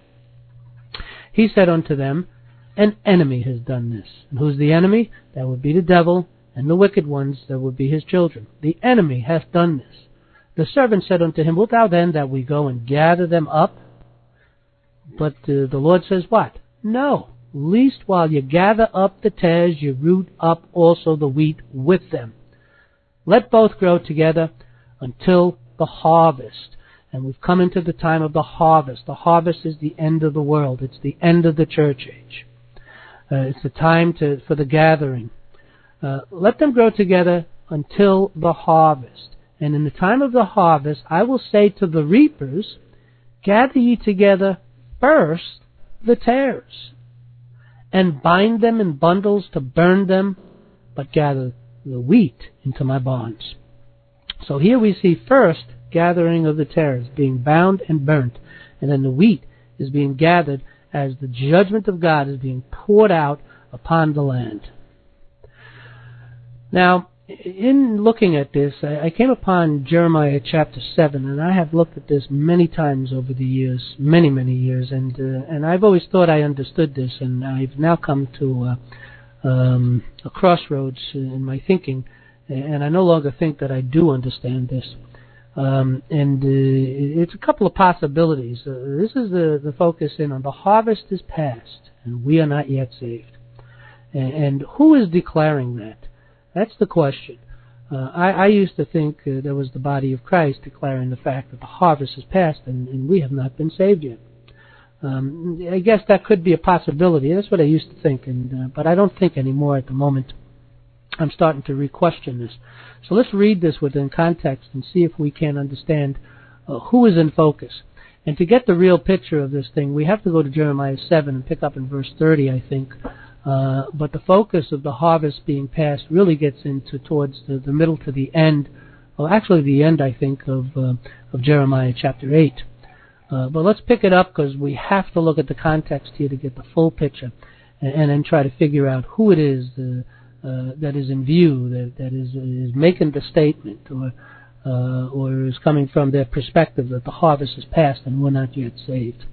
He said unto them, An enemy has done this. And who's the enemy? That would be the devil, and the wicked ones, that would be his children. The enemy hath done this. The servant said unto him, Wilt thou then that we go and gather them up? But uh, the Lord says what? No, lest while you gather up the tares, you root up also the wheat with them. Let both grow together until the harvest. And we've come into the time of the harvest. The harvest is the end of the world. It's the end of the church age. Uh, it's the time to, for the gathering. Uh, let them grow together until the harvest. And in the time of the harvest, I will say to the reapers, gather ye together first the tares, and bind them in bundles to burn them, but gather the wheat into my barns. So here we see first gathering of the tares being bound and burnt, and then the wheat is being gathered as the judgment of God is being poured out upon the land. Now, in looking at this, I came upon Jeremiah chapter seven, and I have looked at this many times over the years, many, many years, and uh, and I've always thought I understood this, and I've now come to uh, um, a crossroads in my thinking, and I no longer think that I do understand this. Um, and uh, it's a couple of possibilities. Uh, this is the, the focus in on the harvest is past, and we are not yet saved. And, and who is declaring that? That's the question. Uh, I, I used to think uh, there was the body of Christ declaring the fact that the harvest is past, and, and we have not been saved yet. Um, I guess that could be a possibility. That's what I used to think, and uh, but I don't think anymore at the moment. I'm starting to re-question this. So let's read this within context and see if we can understand uh, who is in focus. And to get the real picture of this thing, we have to go to Jeremiah seven and pick up in verse thirty, I think. Uh, but the focus of the harvest being past really gets into towards the, the middle to the end, well, actually the end, I think, of uh, of Jeremiah chapter eight. Uh, but let's pick it up because we have to look at the context here to get the full picture, and, and then try to figure out who it is uh, Uh, that is in view, that, that is, is making the statement, or uh, or is coming from their perspective that the harvest is past and we're not yet saved.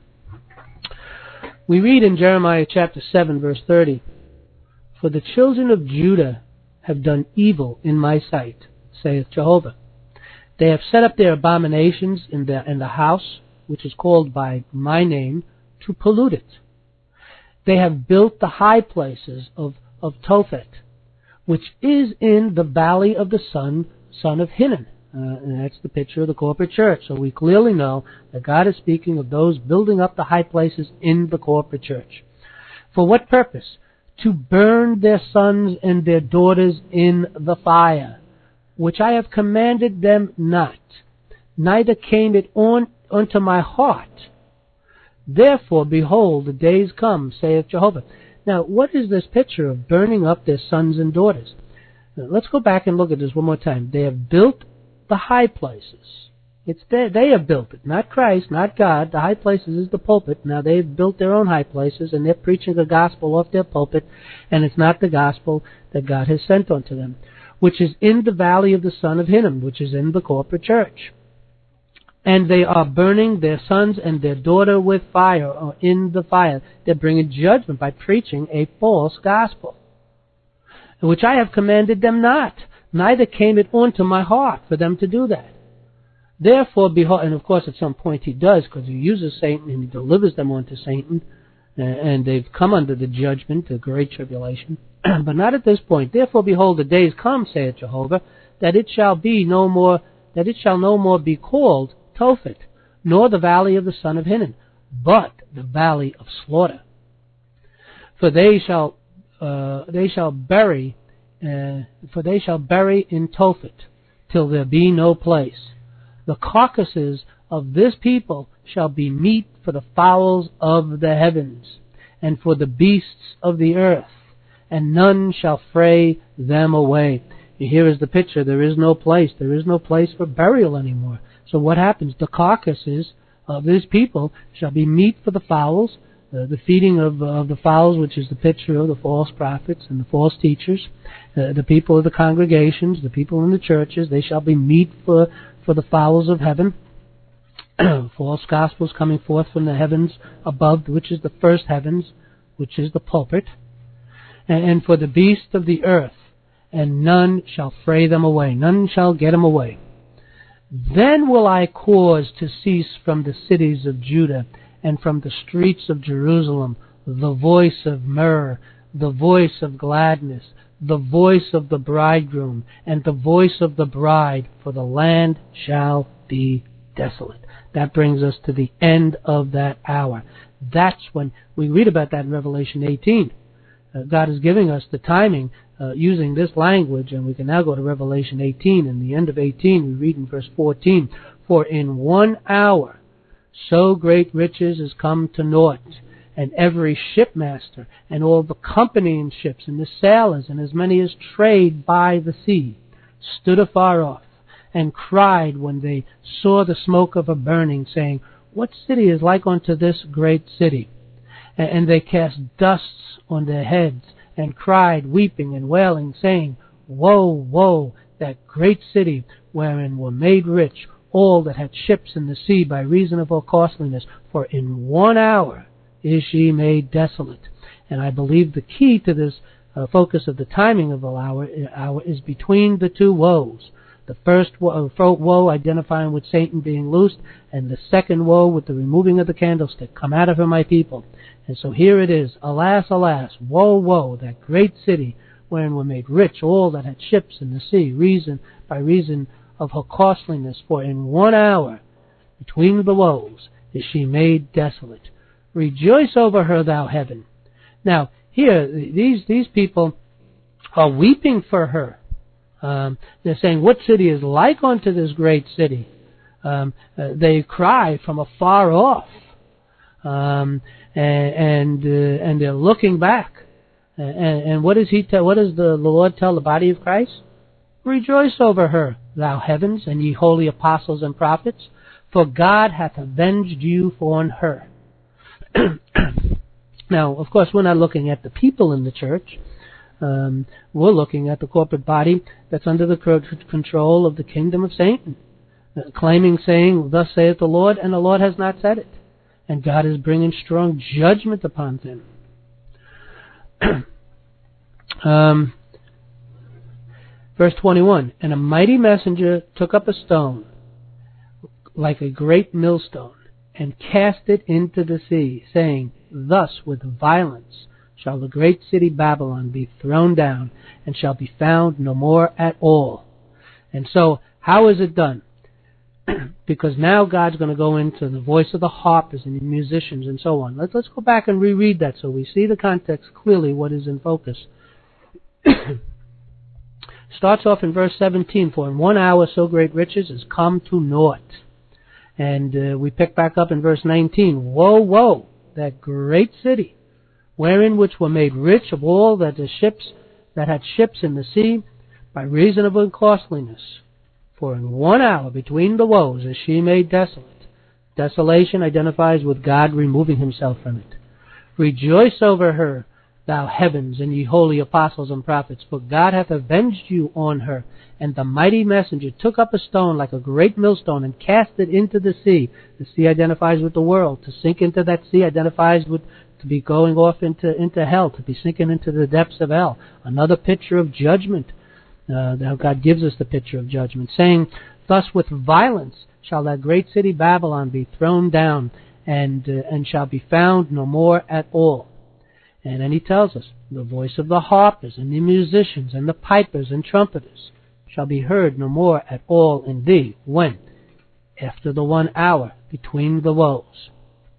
We read in Jeremiah chapter seven, verse thirty, "For the children of Judah have done evil in my sight, saith Jehovah. They have set up their abominations in the, in the house, which is called by my name, to pollute it. They have built the high places of of Tophet, which is in the valley of the son, son of Hinnom." Uh, and that's the picture of the corporate church. So we clearly know that God is speaking of those building up the high places in the corporate church. For what purpose? To burn their sons and their daughters in the fire, which I have commanded them not, neither came it on unto my heart. Therefore, behold, the days come, saith Jehovah. Now, what is this picture of burning up their sons and daughters? Now, let's go back and look at this one more time. They have built the high places. It's they, they have built it, not Christ, not God. The high places is the pulpit. Now, they've built their own high places, and they're preaching the gospel off their pulpit, and it's not the gospel that God has sent unto them, which is in the valley of the son of Hinnom, which is in the corporate church. And they are burning their sons and their daughter with fire, or in the fire. They're bringing judgment by preaching a false gospel, which I have commanded them not. Neither came it unto my heart for them to do that. Therefore, behold, and of course at some point he does, because he uses Satan and he delivers them unto Satan, and they've come under the judgment, the great tribulation. But not at this point. Therefore, behold, the days come, saith Jehovah, that it shall be no more, that it shall no more be called Tophet, nor the valley of the son of Hinnom, but the valley of slaughter. For they shall, uh, they shall bury, uh, for they shall bury in Tophet, till there be no place. The carcasses of this people shall be meat for the fowls of the heavens, and for the beasts of the earth, and none shall fray them away. Here is the picture. There is no place. There is no place for burial anymore. So what happens? The carcasses of this people shall be meat for the fowls, uh, the feeding of, uh, of the fowls, which is the picture of the false prophets and the false teachers, uh, the people of the congregations, the people in the churches. They shall be meat for, for the fowls of heaven. False gospels coming forth from the heavens above, which is the first heavens, which is the pulpit. And, and for the beasts of the earth, and none shall fray them away. None shall get them away. Then will I cause to cease from the cities of Judah and from the streets of Jerusalem the voice of myrrh, the voice of gladness, the voice of the bridegroom, and the voice of the bride, for the land shall be desolate. That brings us to the end of that hour. That's when we read about that in Revelation eighteen. Uh, God is giving us the timing uh, using this language, and we can now go to Revelation eighteen. In the end of eighteen, we read in verse fourteen, for in one hour so great riches is come to naught, and every shipmaster, and all the company in ships, and the sailors, and as many as trade by the sea, stood afar off, and cried when they saw the smoke of a burning, saying, what city is like unto this great city? And they cast dusts on their heads, and cried, weeping and wailing, saying, woe, woe, that great city, wherein were made rich all that had ships in the sea by reason of her costliness, for in one hour is she made desolate. And I believe the key to this uh, focus of the timing of the hour, hour is between the two woes. The first woe, woe identifying with Satan being loosed, and the second woe with the removing of the candlestick. Come out of her, my people. And so here it is. Alas, alas, woe, woe, that great city, wherein were made rich all that had ships in the sea, reason by reason of her costliness. For in one hour, between the woes, is she made desolate. Rejoice over her, thou heaven. Now, here, these these people are weeping for her. Um, they're saying, what city is like unto this great city? Um, uh, they cry from afar off, um, and and, uh, and they're looking back. And, and what does he tell? What does the Lord tell the body of Christ? Rejoice over her, thou heavens, and ye holy apostles and prophets, for God hath avenged you on her. Now, of course, we're not looking at the people in the church. Um, we're looking at the corporate body that's under the control of the kingdom of Satan, uh, claiming, saying, thus saith the Lord, and the Lord has not said it. And God is bringing strong judgment upon them. um, verse twenty-one, and a mighty messenger took up a stone, like a great millstone, and cast it into the sea, saying, thus with violence shall the great city Babylon be thrown down, and shall be found no more at all. And so, how is it done? Because now God's going to go into the voice of the harpers and the musicians and so on. Let's, let's go back and reread that so we see the context clearly, what is in focus. Starts off in verse seventeen, for in one hour so great riches is come to naught. And uh, we pick back up in verse nineteen, woe, woe, that great city, wherein which were made rich of all that the ships that had ships in the sea, by reason of her costliness. For in one hour between the woes is she made desolate. Desolation identifies with God removing himself from it. Rejoice over her, thou heavens, and ye holy apostles and prophets, for God hath avenged you on her. And the mighty messenger took up a stone like a great millstone and cast it into the sea. The sea identifies with the world. To sink into that sea identifies with to be going off into, into hell, to be sinking into the depths of hell. Another picture of judgment. Uh, now God gives us the picture of judgment, saying, thus with violence shall that great city Babylon be thrown down, and uh, and shall be found no more at all. And then he tells us, the voice of the harpers and the musicians and the pipers and trumpeters shall be heard no more at all in thee. When? After the one hour between the woes.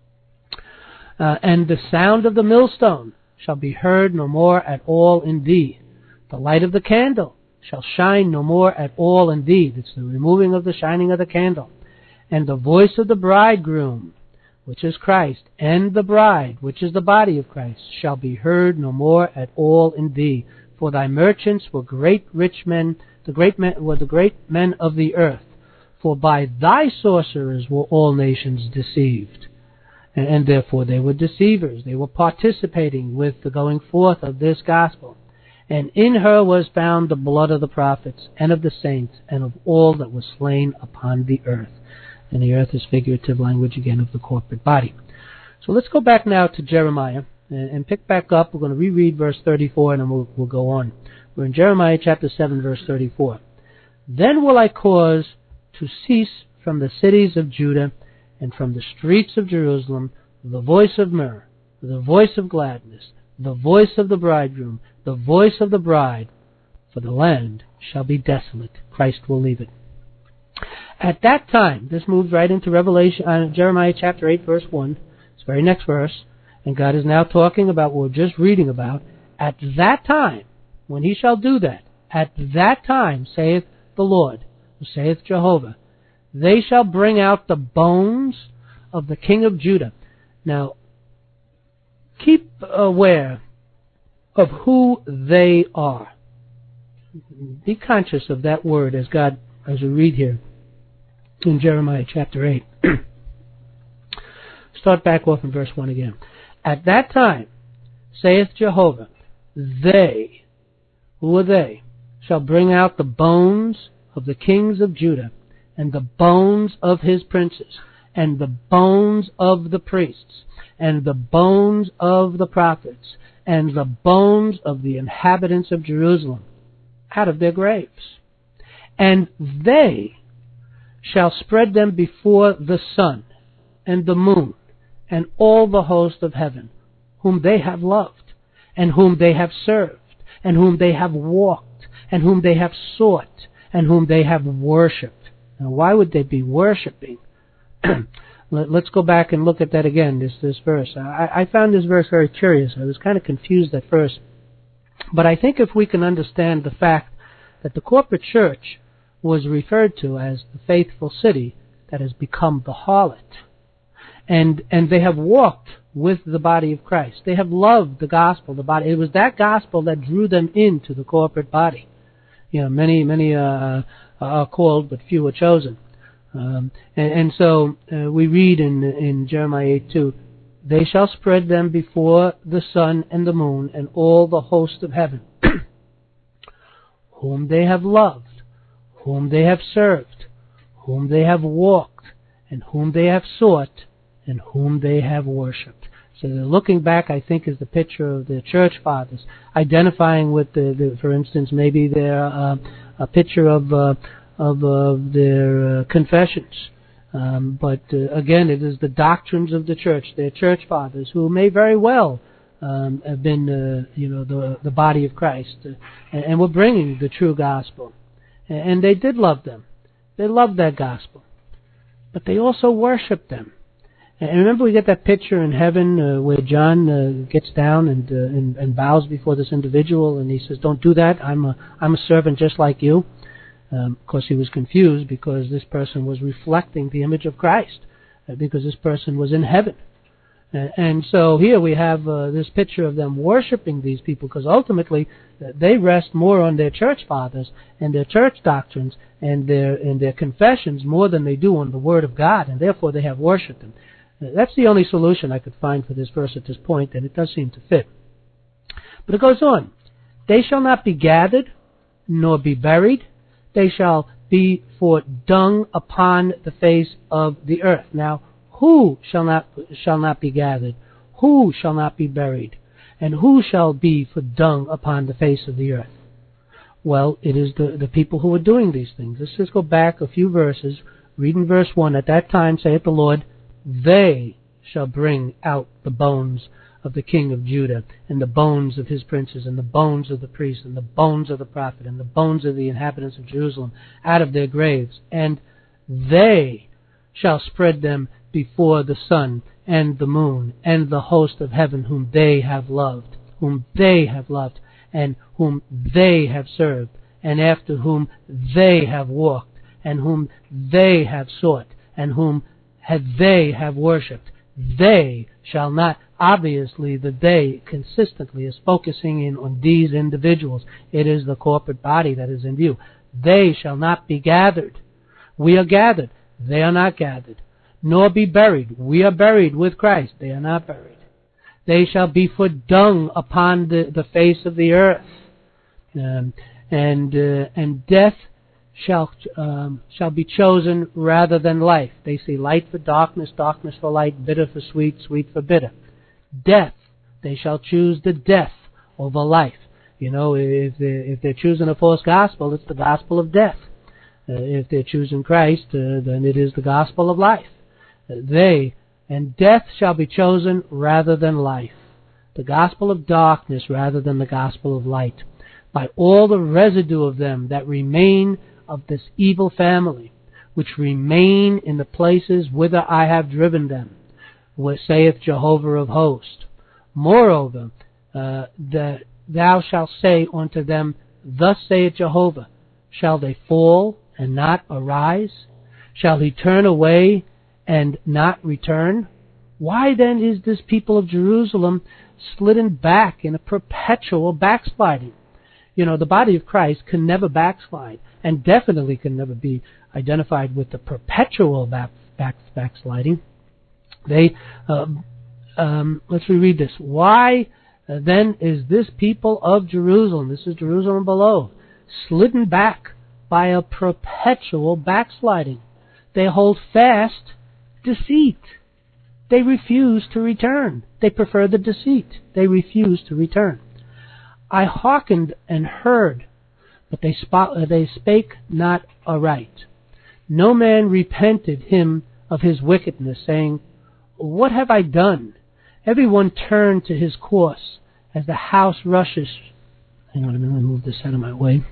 Uh, and the sound of the millstone shall be heard no more at all in thee. The light of the candle shall shine no more at all in thee. That's the removing of the shining of the candle. And the voice of the bridegroom, which is Christ, and the bride, which is the body of Christ, shall be heard no more at all in thee. For thy merchants were great rich men, the great men were the great men of the earth. For by thy sorcerers were all nations deceived. And, and therefore they were deceivers. They were participating with the going forth of this gospel. And in her was found the blood of the prophets, and of the saints, and of all that was slain upon the earth. And the earth is figurative language again of the corporate body. So let's go back now to Jeremiah, and, and pick back up. We're going to reread verse thirty-four, and then we'll, we'll go on. We're in Jeremiah chapter seven, verse thirty-four. Then will I cause to cease from the cities of Judah, and from the streets of Jerusalem, the voice of myrrh, the voice of gladness, the voice of the bridegroom, the voice of the bride, for the land shall be desolate. Christ will leave it. At that time, this moves right into Revelation, uh, Jeremiah chapter eight, verse one. It's the very next verse. And God is now talking about what we're just reading about. At that time, when he shall do that, at that time, saith the Lord, saith Jehovah, they shall bring out the bones of the king of Judah. Now, keep aware of who they are. Be conscious of that word as God, as we read here in Jeremiah chapter eight. Start back off in verse one again. At that time, saith Jehovah, they, who are they, shall bring out the bones of the kings of Judah, and the bones of his princes, and the bones of the priests, and the bones of the prophets, and the bones of the inhabitants of Jerusalem, out of their graves. And they shall spread them before the sun, and the moon, and all the host of heaven, whom they have loved, and whom they have served, and whom they have walked, and whom they have sought, and whom they have worshipped. Now, why would they be worshipping? Let's go back and look at that again, this, this verse. I, I found this verse very curious. I was kind of confused at first. But I think if we can understand the fact that the corporate church was referred to as the faithful city that has become the harlot, and and they have walked with the body of Christ. They have loved the gospel, the body. It was that gospel that drew them into the corporate body. You know, many, many uh, are called, but few are chosen. Um, and, and so uh, we read in in Jeremiah eight two, they shall spread them before the sun and the moon and all the host of heaven, whom they have loved, whom they have served, whom they have walked, and whom they have sought, and whom they have worshipped. So looking back, I think, is the picture of the church fathers, identifying with the, the for instance, maybe their uh, a picture of uh, of uh, their uh, confessions. Um, but uh, again, it is the doctrines of the church, their church fathers, who may very well um, have been, uh, you know, the the body of Christ, uh, and, and were bringing the true gospel, and, and they did love them. They loved that gospel, but they also worshipped them. And remember, we get that picture in heaven uh, where John uh, gets down and, uh, and and bows before this individual, and he says, "Don't do that. I'm a I'm a servant just like you." Um, of course, he was confused because this person was reflecting the image of Christ, uh, because this person was in heaven. Uh, and so here we have uh, this picture of them worshiping these people, because ultimately uh, they rest more on their church fathers and their church doctrines and their and their confessions more than they do on the Word of God, and therefore they have worshipped them. That's the only solution I could find for this verse at this point, and it does seem to fit. But it goes on. They shall not be gathered, nor be buried. They shall be for dung upon the face of the earth. Now, who shall not shall not be gathered? Who shall not be buried? And who shall be for dung upon the face of the earth? Well, it is the, the people who are doing these things. Let's just go back a few verses. Read in verse one. At that time, saith the Lord, they shall bring out the bones of the king of Judah, and the bones of his princes, and the bones of the priests, and the bones of the prophet, and the bones of the inhabitants of Jerusalem out of their graves, and they shall spread them before the sun and the moon and the host of heaven, whom they have loved, whom they have loved, and whom they have served, and after whom they have walked, and whom they have sought, and whom had they have worshipped. They shall not, obviously the they consistently is focusing in on these individuals. It is the corporate body that is in view. They shall not be gathered. We are gathered. They are not gathered. Nor be buried. We are buried with Christ. They are not buried. They shall be for dung upon the, the face of the earth. Um, and uh, and death shall um, shall be chosen rather than life. They say light for darkness, darkness for light, bitter for sweet, sweet for bitter. Death, they shall choose the death over life. You know, if they're, if they're choosing a false gospel, it's the gospel of death. Uh, if they're choosing Christ, uh, then it is the gospel of life. Uh, they and death shall be chosen rather than life, the gospel of darkness rather than the gospel of light, by all the residue of them that remain of this evil family, which remain in the places whither I have driven them, where saith Jehovah of hosts. Moreover, uh, the, thou shalt say unto them, Thus saith Jehovah, shall they fall and not arise? Shall he turn away and not return? Why then is this people of Jerusalem slidden back in a perpetual backsliding? You know, the body of Christ can never backslide, and definitely can never be identified with the perpetual back, back, backsliding. They, uh, um, let's reread this. Why uh, then is this people of Jerusalem, this is Jerusalem below, slidden back by a perpetual backsliding? They hold fast deceit. They refuse to return. They prefer the deceit. They refuse to return. I hearkened and heard, but they, sp- they spake not aright. No man repented him of his wickedness, saying, What have I done? Every one turned to his course, as the house rushes. Hang on a minute, let me move this out of my way.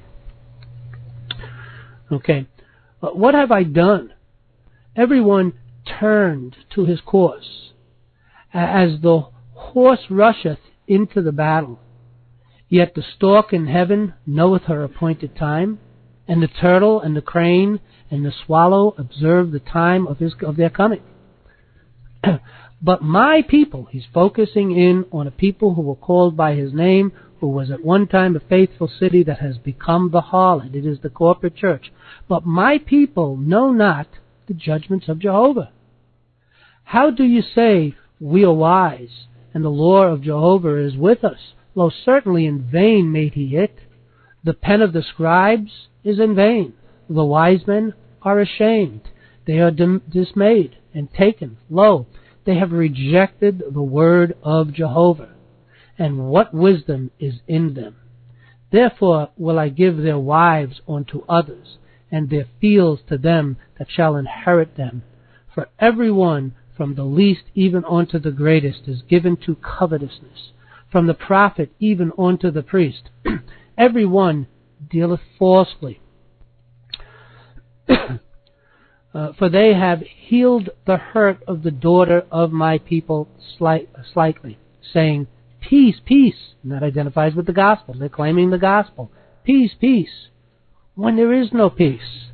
Okay. Uh, what have I done? Everyone turned to his course, as the horse rusheth into the battle. Yet the stork in heaven knoweth her appointed time, and the turtle and the crane and the swallow observe the time of his of their coming. But my people, he's focusing in on a people who were called by his name, who was at one time a faithful city that has become the harlot. It is the corporate church. But my people know not the judgments of Jehovah. How do you say, we are wise, and the law of Jehovah is with us? Lo, certainly in vain made he it. The pen of the scribes is in vain. The wise men are ashamed. They are dim- dismayed and taken. Lo, they have rejected the word of Jehovah. And what wisdom is in them? Therefore will I give their wives unto others, and their fields to them that shall inherit them. For every one, from the least even unto the greatest, is given to covetousness. From the prophet even unto the priest, every one dealeth falsely. uh, for they have healed the hurt of the daughter of my people slight, slightly, saying, Peace, peace. And that identifies with the gospel. They're claiming the gospel. Peace, peace. When there is no peace.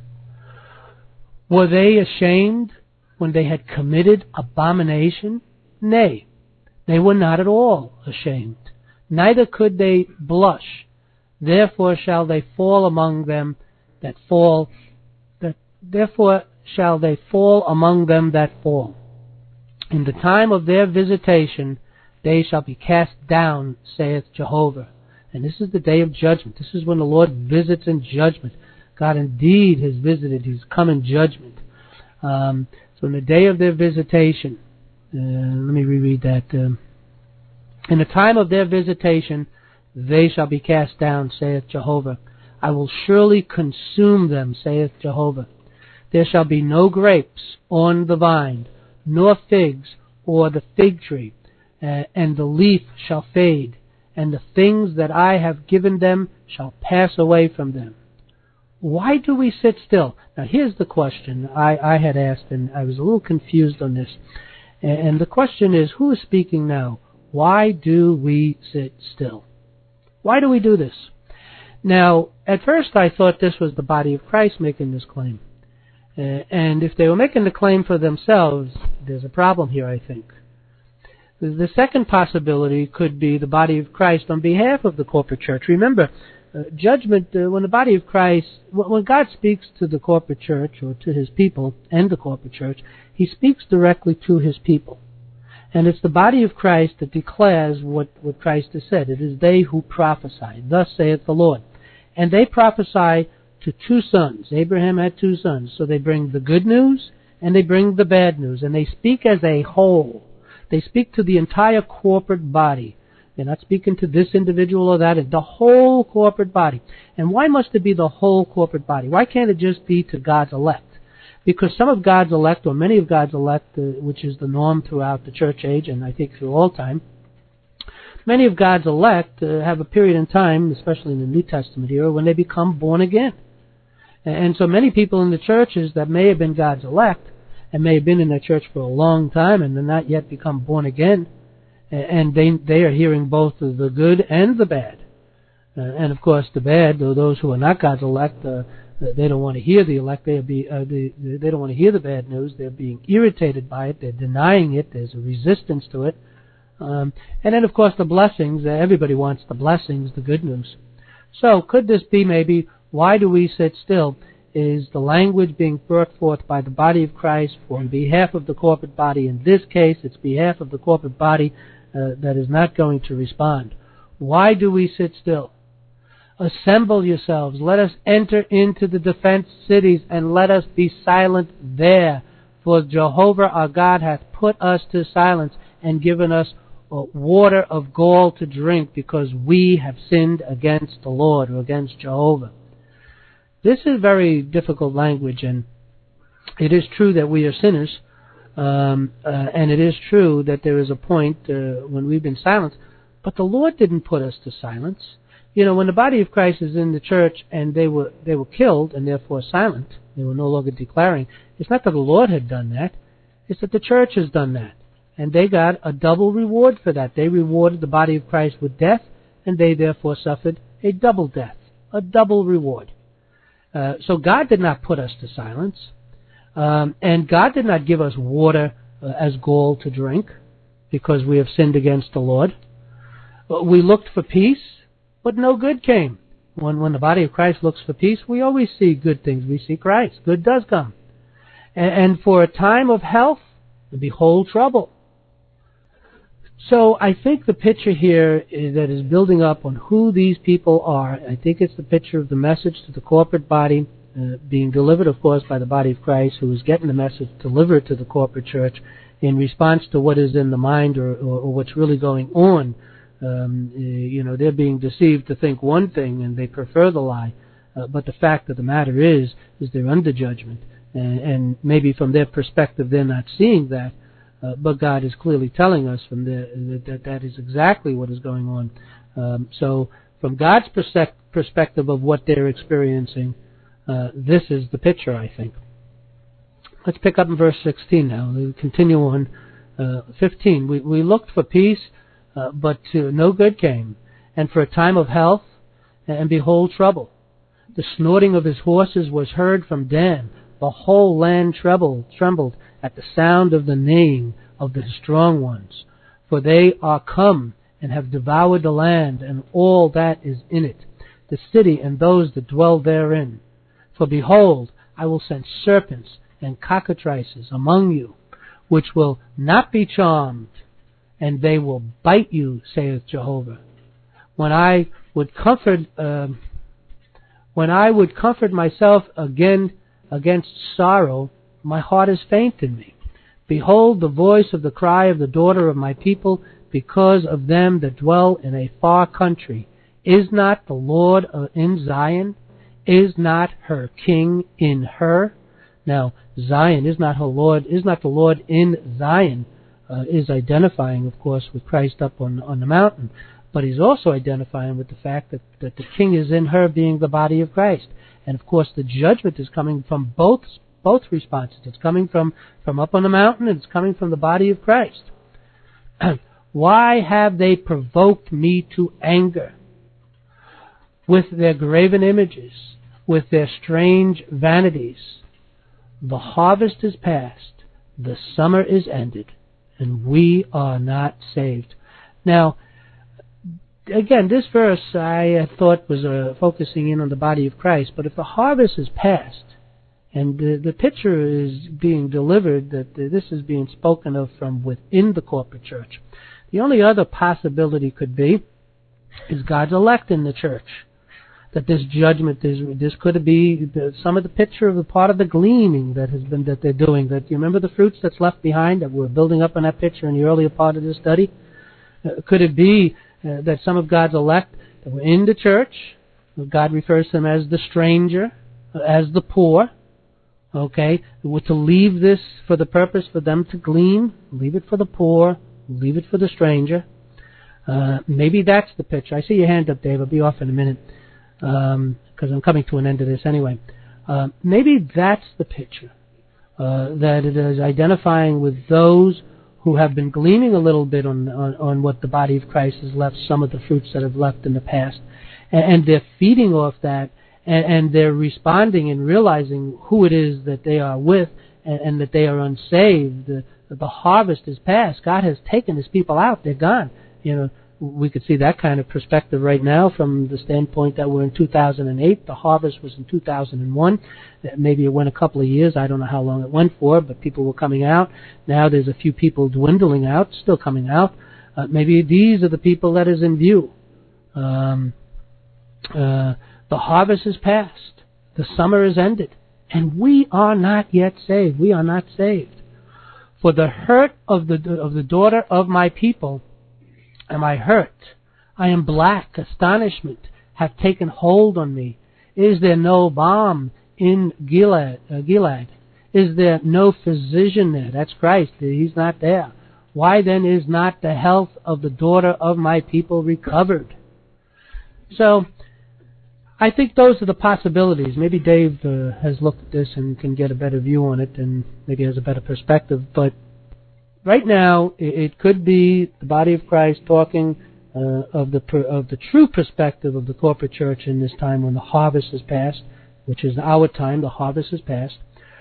Were they ashamed when they had committed abomination? Nay, they were not at all ashamed. Neither could they blush. Therefore shall they fall among them that fall. That, therefore shall they fall among them that fall. In the time of their visitation they shall be cast down, saith Jehovah. And this is the day of judgment. This is when the Lord visits in judgment. God indeed has visited. He's come in judgment. Um, so in the day of their visitation, uh, let me reread that. Um, in the time of their visitation, they shall be cast down, saith Jehovah. I will surely consume them, saith Jehovah. There shall be no grapes on the vine, nor figs or the fig tree, uh, and the leaf shall fade, and the things that I have given them shall pass away from them. Why do we sit still? Now here's the question I, I had asked, and I was a little confused on this. And the question is, who is speaking now? Why do we sit still? Why do we do this? Now, at first I thought this was the body of Christ making this claim. Uh, and if they were making the claim for themselves, there's a problem here, I think. The second possibility could be the body of Christ on behalf of the corporate church. Remember, uh, judgment, uh, when the body of Christ, when God speaks to the corporate church or to his people and the corporate church, he speaks directly to his people. And it's the body of Christ that declares what, what Christ has said. It is they who prophesy. Thus saith the Lord. And they prophesy to two sons. Abraham had two sons. So they bring the good news and they bring the bad news. And they speak as a whole. They speak to the entire corporate body. They're not speaking to this individual or that. It's the whole corporate body. And why must it be the whole corporate body? Why can't it just be to God's elect? Because some of God's elect, or many of God's elect, uh, which is the norm throughout the church age, and I think through all time, many of God's elect uh, have a period in time, especially in the New Testament era, when they become born again. And so many people in the churches that may have been God's elect, and may have been in the church for a long time, and they're not yet become born again, and they they are hearing both the good and the bad. Uh, and of course, the bad, those who are not God's elect, uh, they don't want to hear the elect. They be uh, they, they don't want to hear the bad news. They're being irritated by it. They're denying it. There's a resistance to it. Um, and then, of course, the blessings. Uh, everybody wants the blessings, the good news. So, could this be maybe why do we sit still? Is the language being brought forth by the body of Christ for on behalf of the corporate body? In this case, it's behalf of the corporate body uh, that is not going to respond. Why do we sit still? Assemble yourselves. Let us enter into the defense cities, and let us be silent there. For Jehovah our God hath put us to silence and given us water of gall to drink, because we have sinned against the Lord, or against Jehovah. This is very difficult language, and it is true that we are sinners, um, uh, and it is true that there is a point uh, when we've been silenced, but the Lord didn't put us to silence. You know, when the body of Christ is in the church and they were they were killed and therefore silent, they were no longer declaring, it's not that the Lord had done that, it's that the church has done that. And they got a double reward for that. They rewarded the body of Christ with death, and they therefore suffered a double death, a double reward. Uh, so God did not put us to silence, um, and God did not give us water uh, as gall to drink, because we have sinned against the Lord. We looked for peace, but no good came. When, when the body of Christ looks for peace, we always see good things. We see Christ. Good does come. And, and for a time of health, behold trouble. So I think the picture here is that is building up on who these people are. I think it's the picture of the message to the corporate body uh, being delivered, of course, by the body of Christ, who is getting the message delivered to the corporate church in response to what is in the mind, or, or, or what's really going on. Um, you know, they're being deceived to think one thing, and they prefer the lie. Uh, but the fact of the matter is, is they're under judgment, and, and maybe from their perspective, they're not seeing that. Uh, but God is clearly telling us from the, that that is exactly what is going on. Um, so, from God's persec- perspective of what they're experiencing, uh, this is the picture, I think. Let's pick up in verse sixteen now. We'll continue on. Uh, fifteen. We, we looked for peace, uh, but to no good came, and for a time of health, and behold trouble. The snorting of his horses was heard from Dan. The whole land trembled, trembled at the sound of the neighing of the strong ones. For they are come and have devoured the land, and all that is in it, the city and those that dwell therein. For behold, I will send serpents and cockatrices among you, which will not be charmed, and they will bite you, saith Jehovah. When I would comfort, uh, when I would comfort myself again against sorrow, my heart is faint in me. Behold the voice of the cry of the daughter of my people, because of them that dwell in a far country. Is not the Lord in Zion? Is not her King in her? Now, Zion is not her Lord, is not the Lord in Zion, uh, is identifying, of course, with Christ up on, on the mountain. But he's also identifying with the fact that, that the King is in her, being the body of Christ. And of course the judgment is coming from both both responses. It's coming from, from up on the mountain, and it's coming from the body of Christ. Why have they provoked me to anger with their graven images, with their strange vanities? The harvest is past, the summer is ended, and we are not saved. Now, again, this verse I thought was uh, focusing in on the body of Christ, but if the harvest is past, and the, the picture is being delivered that this is being spoken of from within the corporate church, the only other possibility could be is God's elect in the church. That this judgment is, this could be some of the picture of the part of the gleaning that has been, that they're doing. That you remember the fruits that's left behind that we're building up in that picture in the earlier part of this study? Uh, could it be uh, that some of God's elect that were in the church, God refers to them as the stranger, as the poor, Okay? We're to leave this for the purpose for them to glean, leave it for the poor, leave it for the stranger. Uh, maybe that's the picture. I see your hand up, Dave. I'll be off in a minute because um, I'm coming to an end of this anyway. Uh, maybe that's the picture, uh, that it is identifying with those who have been gleaning a little bit on, on, on what the body of Christ has left, some of the fruits that have left in the past, and, and they're feeding off that, and, and they're responding and realizing who it is that they are with, and, and that they are unsaved. The, the harvest is past. God has taken His people out. They're gone. You know, we could see that kind of perspective right now from the standpoint that we're in two thousand eight. The harvest was in two thousand one. Maybe it went a couple of years. I don't know how long it went for, but people were coming out. Now there's a few people dwindling out, still coming out. Uh, maybe these are the people that is in view. Um, uh, the harvest is past. The summer is ended. And we are not yet saved. We are not saved. For the hurt of the of the daughter of my people am I hurt. I am black. Astonishment hath taken hold on me. Is there no balm in Gilead? Uh, Gilead? Is there no physician there? That's Christ. He's not there. Why then is not the health of the daughter of my people recovered? So, I think those are the possibilities. Maybe Dave uh, has looked at this and can get a better view on it and maybe has a better perspective. But right now, it could be the body of Christ talking uh, of the of the true perspective of the corporate church in this time when the harvest is past, which is our time, the harvest is past.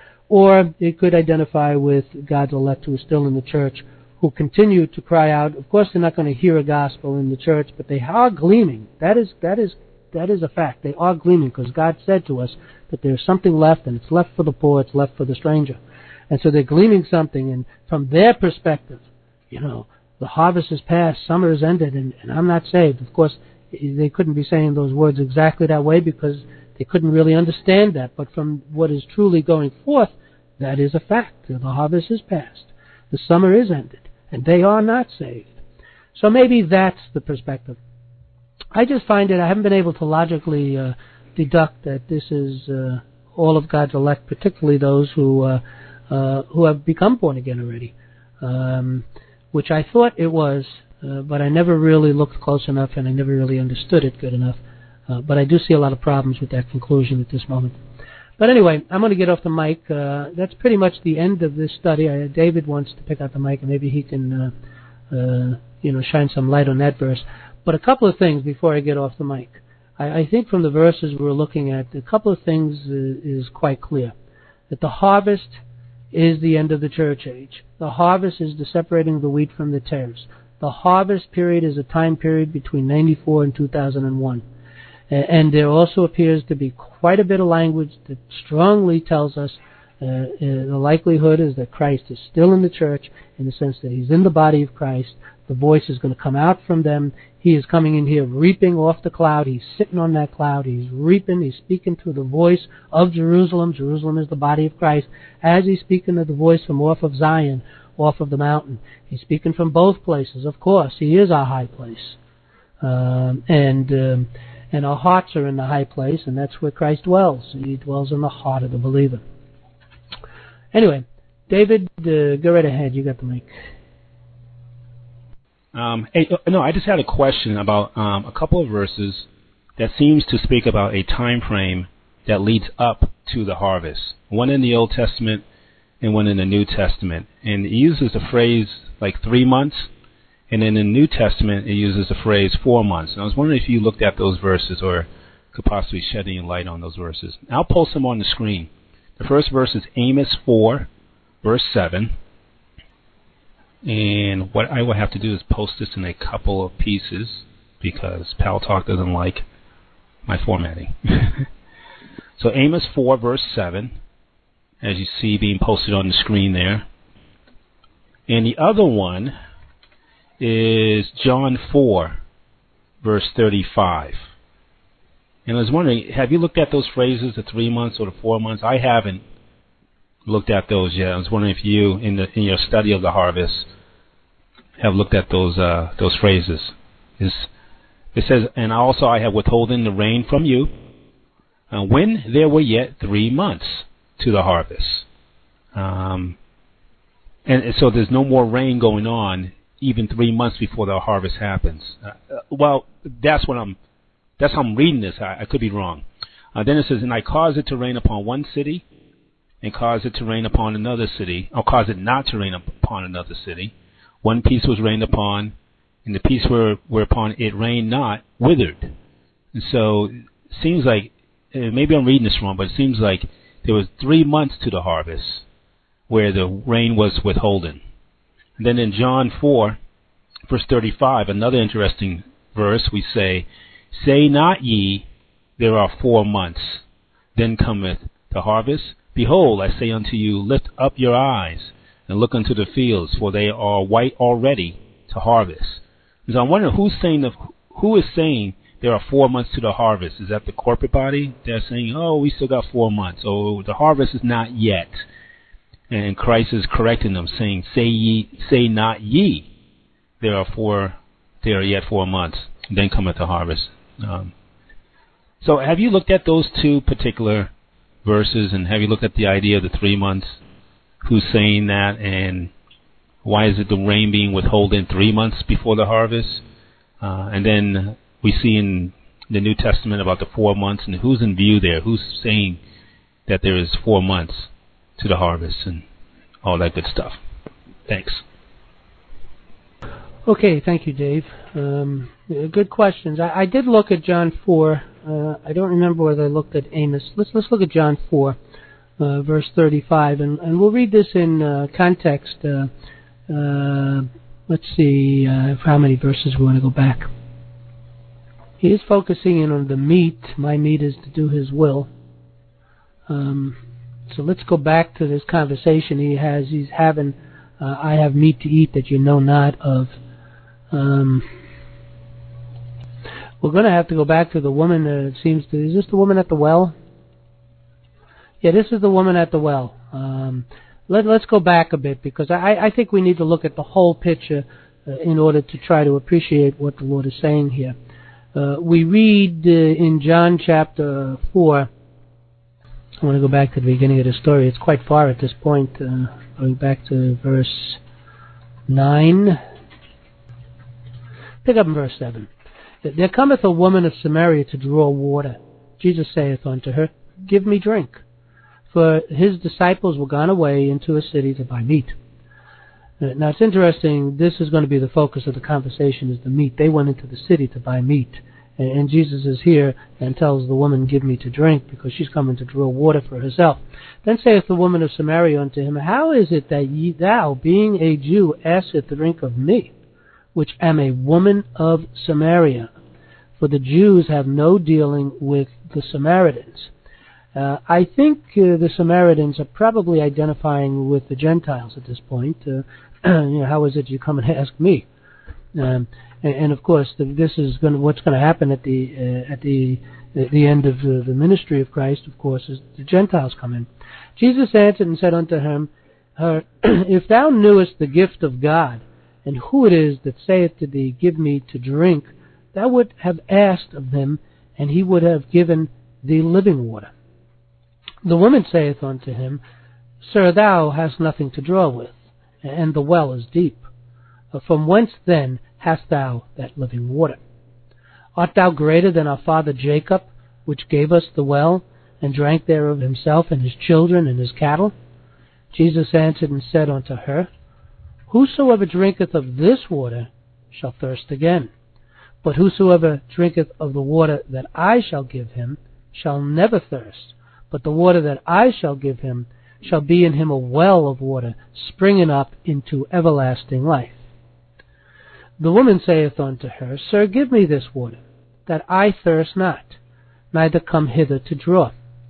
Or it could identify with God's elect who are still in the church, who continue to cry out. Of course, they're not going to hear a gospel in the church, but they are gleaming. That is that is that is a fact. They are gleaming because God said to us that there's something left, and it's left for the poor, it's left for the stranger. And so they're gleaming something, and from their perspective, you know, the harvest is past, summer is ended, and, and I'm not saved. Of course, they couldn't be saying those words exactly that way because they couldn't really understand that. But from what is truly going forth, that is a fact. The harvest is past. The summer is ended, and they are not saved. So maybe that's the perspective. I just find it, I haven't been able to logically uh, deduct that this is uh, all of God's elect, particularly those who uh, uh, who have become born again already, um, which I thought it was, uh, but I never really looked close enough and I never really understood it good enough. Uh, but I do see a lot of problems with that conclusion at this moment. But anyway, I'm going to get off the mic. Uh, that's pretty much the end of this study. I, David wants to pick out the mic, and maybe he can, uh, uh, you know, shine some light on that verse. But a couple of things before I get off the mic. I, I think from the verses we're looking at, a couple of things uh, is quite clear. That the harvest is the end of the church age. The harvest is the separating the wheat from the tares. The harvest period is a time period between ninety-four and two thousand one. And there also appears to be quite a bit of language that strongly tells us uh, uh, the likelihood is that Christ is still in the church in the sense that He's in the body of Christ. The voice is going to come out from them. He is coming in here reaping off the cloud. He's sitting on that cloud. He's reaping. He's speaking to the voice of Jerusalem. Jerusalem is the body of Christ. As He's speaking to the voice from off of Zion, off of the mountain. He's speaking from both places. Of course, He is our high place. Um, and... Um, And our hearts are in the high place, and that's where Christ dwells. He dwells in the heart of the believer. Anyway, David, uh, go right ahead. You got the mic. Um, hey, no, I just had a question about um, a couple of verses that seems to speak about a time frame that leads up to the harvest. One in the Old Testament and one in the New Testament. And it uses the phrase like three months. And in the New Testament, it uses the phrase four months. And I was wondering if you looked at those verses or could possibly shed any light on those verses. I'll post them on the screen. The first verse is Amos four, verse seven. And what I will have to do is post this in a couple of pieces because Paltalk doesn't like my formatting. So Amos four, verse seven, as you see being posted on the screen there. And the other one is John four, verse thirty-five. And I was wondering, have you looked at those phrases, the three months or the four months? I haven't looked at those yet. I was wondering if you, in the in your study of the harvest, have looked at those uh, those phrases. It's, it says, and also I have withholden the rain from you, uh, when there were yet three months to the harvest. Um, and, and so there's no more rain going on even three months before the harvest happens. Uh, well, that's what I'm, that's how I'm reading this. I, I could be wrong. Uh, then it says, and I caused it to rain upon one city, and caused it to rain upon another city, or caused it not to rain upon another city. One piece was rained upon, and the piece where, whereupon it rained not withered. And so it seems like, uh, maybe I'm reading this wrong, but it seems like there was three months to the harvest where the rain was withholden. And then in John four, verse thirty-five, another interesting verse, we say, say not ye, there are four months, then cometh the harvest. Behold, I say unto you, lift up your eyes, and look unto the fields, for they are white already to harvest. So I'm wondering who's saying the, who is saying there are four months to the harvest? Is that the corporate body? They're saying, oh, we still got four months. Oh, the harvest is not yet. And Christ is correcting them, saying, say ye, say not ye, there are four, there are yet four months, then cometh the harvest. Um, so have you looked at those two particular verses, and have you looked at the idea of the three months? Who's saying that, and why is it the rain being withholden three months before the harvest? Uh, and then we see in the New Testament about the four months, and who's in view there? Who's saying that there is four months to the harvest and all that good stuff? Thanks. Okay, thank you, Dave. Um, good questions. I, I did look at John four. Uh, I don't remember whether I looked at Amos. Let's let's look at John four, uh, verse thirty-five, and, and we'll read this in uh, context. Uh, uh, let's see uh, how many verses we want to go back. He is focusing in on the meat. My meat is to do His will. Um, so let's go back to this conversation he has. He's having, uh, I have meat to eat that you know not of. Um, we're going to have to go back to the woman. Uh, it seems to. Is this the woman at the well? Yeah, this is the woman at the well. Um, let, let's go back a bit, because I, I think we need to look at the whole picture uh, in order to try to appreciate what the Lord is saying here. Uh, we read uh, in John chapter four. I want to go back to the beginning of the story. It's quite far at this point. Uh, going back to verse nine. Pick up in verse seven. There cometh a woman of Samaria to draw water. Jesus saith unto her, give me drink. For his disciples were gone away into a city to buy meat. Now it's interesting, this is going to be the focus of the conversation, is the meat. They went into the city to buy meat. And Jesus is here and tells the woman, give me to drink, because she's coming to draw water for herself. Then saith the woman of Samaria unto him, how is it that ye, thou, being a Jew, askest to drink of me, which am a woman of Samaria? For the Jews have no dealing with the Samaritans. Uh, I think uh, the Samaritans are probably identifying with the Gentiles at this point. Uh, you know, how is it you come and ask me? Um, and, and of course, the, this is going what's going to happen at the uh, at the at the end of the, the ministry of Christ. Of course, is the Gentiles come in. Jesus answered and said unto him, her, if thou knewest the gift of God, and who it is that saith to thee, give me to drink, thou would have asked of him, and he would have given thee living water. The woman saith unto him, Sir, thou hast nothing to draw with, and the well is deep. From whence then hast thou that living water? Art thou greater than our father Jacob, which gave us the well, and drank thereof himself, and his children, and his cattle? Jesus answered and said unto her, Whosoever drinketh of this water shall thirst again. But whosoever drinketh of the water that I shall give him shall never thirst. But the water that I shall give him shall be in him a well of water, springing up into everlasting life. The woman saith unto her, Sir, give me this water, that I thirst not, neither come hither to draw.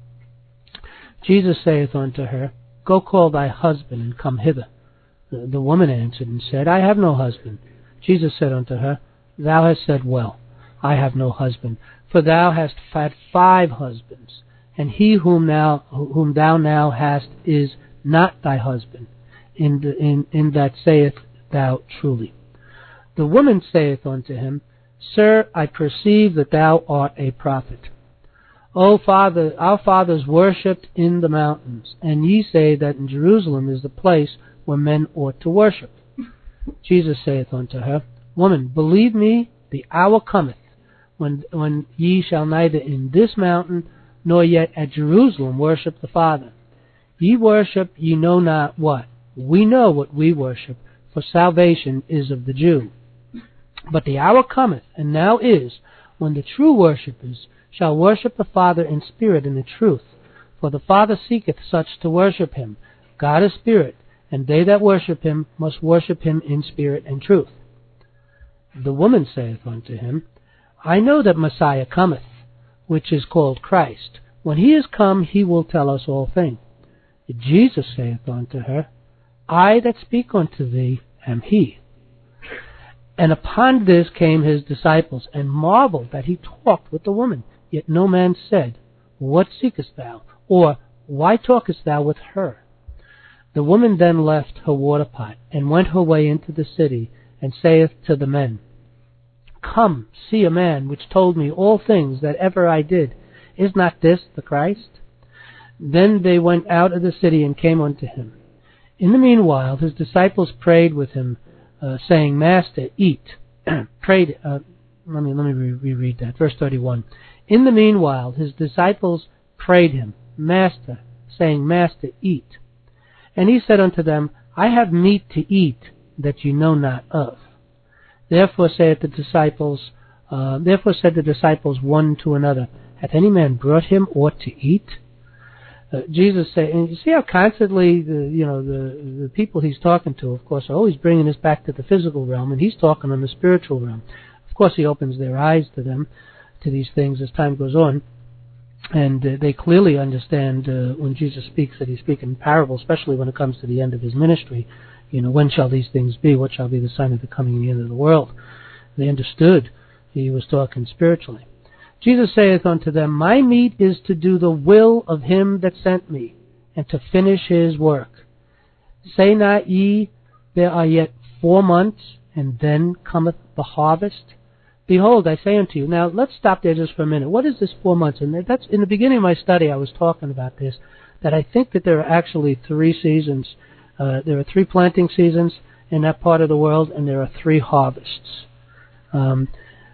Jesus saith unto her, Go call thy husband, and come hither. The, the woman answered and said, I have no husband. Jesus said unto her, Thou hast said well, I have no husband, for thou hast had five husbands, and he whom thou, whom thou now hast is not thy husband, in, the, in, in that saith thou truly. The woman saith unto him, Sir, I perceive that thou art a prophet. O Father, our fathers worshipped in the mountains, and ye say that in Jerusalem is the place where men ought to worship. Jesus saith unto her, Woman, believe me, the hour cometh, when, when ye shall neither in this mountain, nor yet at Jerusalem worship the Father. Ye worship ye know not what. We know what we worship, for salvation is of the Jew. But the hour cometh, and now is, when the true worshippers shall worship the Father in spirit and in truth. For the Father seeketh such to worship him. God is spirit, and they that worship him must worship him in spirit and truth. The woman saith unto him, I know that Messiah cometh, which is called Christ. When he is come, he will tell us all things. Jesus saith unto her, I that speak unto thee am he. And upon this came his disciples, and marveled that he talked with the woman. Yet no man said, What seekest thou? Or, Why talkest thou with her? The woman then left her water pot, and went her way into the city, and saith to the men, Come, see a man which told me all things that ever I did. Is not this the Christ? Then they went out of the city and came unto him. In the meanwhile his disciples prayed with him, uh, saying, Master, eat. prayed. Uh, let me let me re- reread that. Verse thirty-one. In the meanwhile his disciples prayed him, Master, saying, Master, eat. And he said unto them, I have meat to eat that ye know not of. Therefore saith the disciples, uh, therefore said the disciples one to another, Hath any man brought him aught to eat? Uh, Jesus said, and you see how constantly the you know the the people he's talking to, of course, are always bringing us back to the physical realm, and he's talking on the spiritual realm. Of course, he opens their eyes to them, to these things as time goes on, and uh, they clearly understand uh, when Jesus speaks that he's speaking in parable, especially when it comes to the end of his ministry. You know, when shall these things be? What shall be the sign of the coming and the end of the world? They understood he was talking spiritually. Jesus saith unto them, My meat is to do the will of him that sent me, and to finish his work. Say not ye, There are yet four months, and then cometh the harvest? Behold, I say unto you. Now, let's stop there just for a minute. What is this four months? And that's in the beginning of my study, I was talking about this, that I think that there are actually three seasons. Uh, there are three planting seasons in that part of the world, and there are three harvests. Um,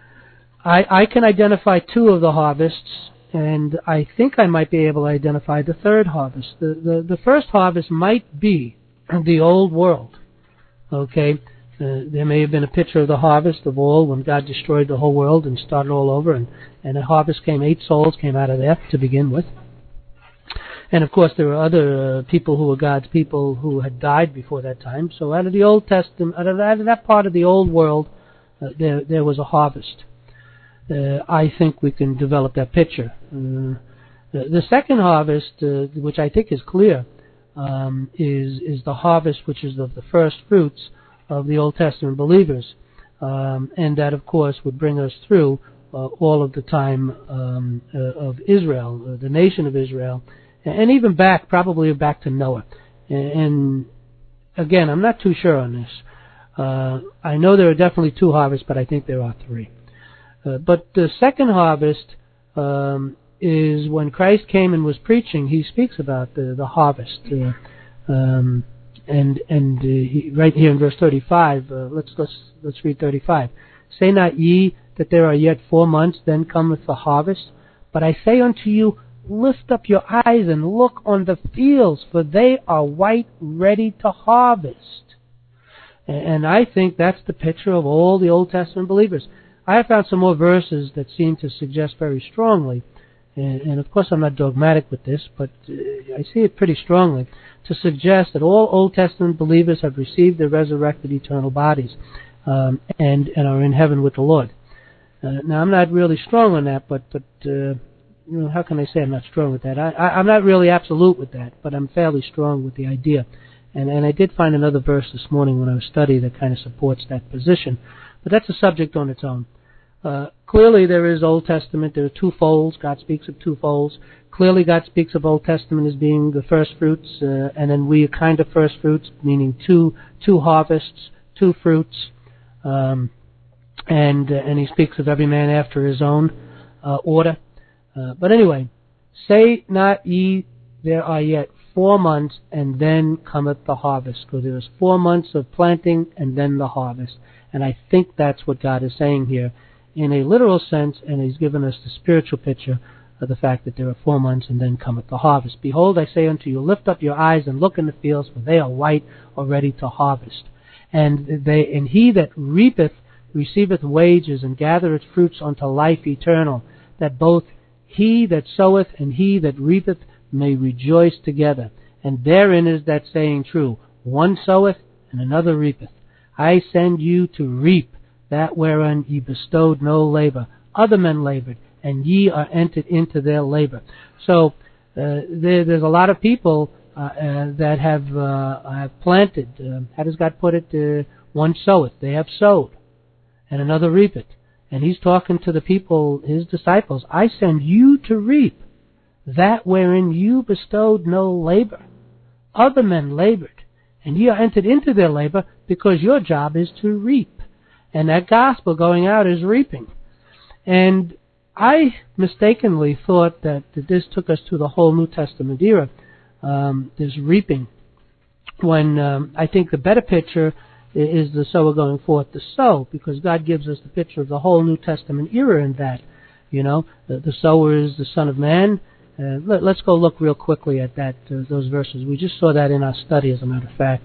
I, I can identify two of the harvests, and I think I might be able to identify the third harvest. The, the, the first harvest might be the old world. Okay? Uh, there may have been a picture of the harvest of all when God destroyed the whole world and started all over, and, and a harvest came, eight souls came out of there to begin with. And of course there were other uh, people who were God's people who had died before that time. So out of the Old Testament, out of, out of that part of the old world, uh, there there was a harvest. Uh, I think we can develop that picture. Uh, the, the second harvest, uh, which I think is clear, um, is is the harvest which is of the first fruits of the Old Testament believers, um, and that of course would bring us through uh, all of the time um, uh, of Israel, uh, the nation of Israel, and even back, probably back to Noah. And, and again, I'm not too sure on this. Uh, I know there are definitely two harvests, but I think there are three. Uh, but the second harvest um, is when Christ came and was preaching. He speaks about the the harvest, uh, um, and and uh, he, right here in verse thirty-five. Uh, let's let's let's read thirty-five. Say not ye that there are yet four months, then cometh the harvest? But I say unto you, lift up your eyes and look on the fields, for they are white, ready to harvest. And I think that's the picture of all the Old Testament believers. I have found some more verses that seem to suggest very strongly, and, and of course I'm not dogmatic with this, but uh, I see it pretty strongly, to suggest that all Old Testament believers have received their resurrected eternal bodies um, and, and are in heaven with the Lord. Uh, now I'm not really strong on that, but but uh, you know, how can I say I'm not strong with that? I, I, I'm not really absolute with that, but I'm fairly strong with the idea. And, and I did find another verse this morning when I was studying that kind of supports that position. But that's a subject on its own. Uh, clearly there is Old Testament. There are two folds. God speaks of two folds. Clearly God speaks of Old Testament as being the first fruits, uh, and then we are kind of first fruits, meaning two two harvests, two fruits. Um, and uh, and he speaks of every man after his own uh, order. Uh, but anyway, say not ye, there are yet four months, and then cometh the harvest. Because there is four months of planting, and then the harvest. And I think that's what God is saying here in a literal sense, and He's given us the spiritual picture of the fact that there are four months, and then cometh the harvest. Behold, I say unto you, lift up your eyes and look in the fields, for they are white already to harvest. And they, and he that reapeth receiveth wages, and gathereth fruits unto life eternal, that both he that soweth and he that reapeth may rejoice together. And therein is that saying true, one soweth and another reapeth. I send you to reap that wherein ye bestowed no labor. Other men labored, and ye are entered into their labor. So uh, there, there's a lot of people uh, uh, that have uh, have planted. Uh, how does God put it? Uh, one soweth. They have sowed, and another reapeth. And He's talking to the people, His disciples. I send you to reap that wherein you bestowed no labor. Other men labored, and ye are entered into their labor, because your job is to reap. And that gospel going out is reaping. And I mistakenly thought that, that this took us to the whole New Testament era, um, this reaping, when um, I think the better picture is the sower going forth to sow, because God gives us the picture of the whole New Testament era in that. You know, the, the sower is the Son of Man. Uh, let, let's go look real quickly at that, uh, those verses. We just saw that in our study, as a matter of fact.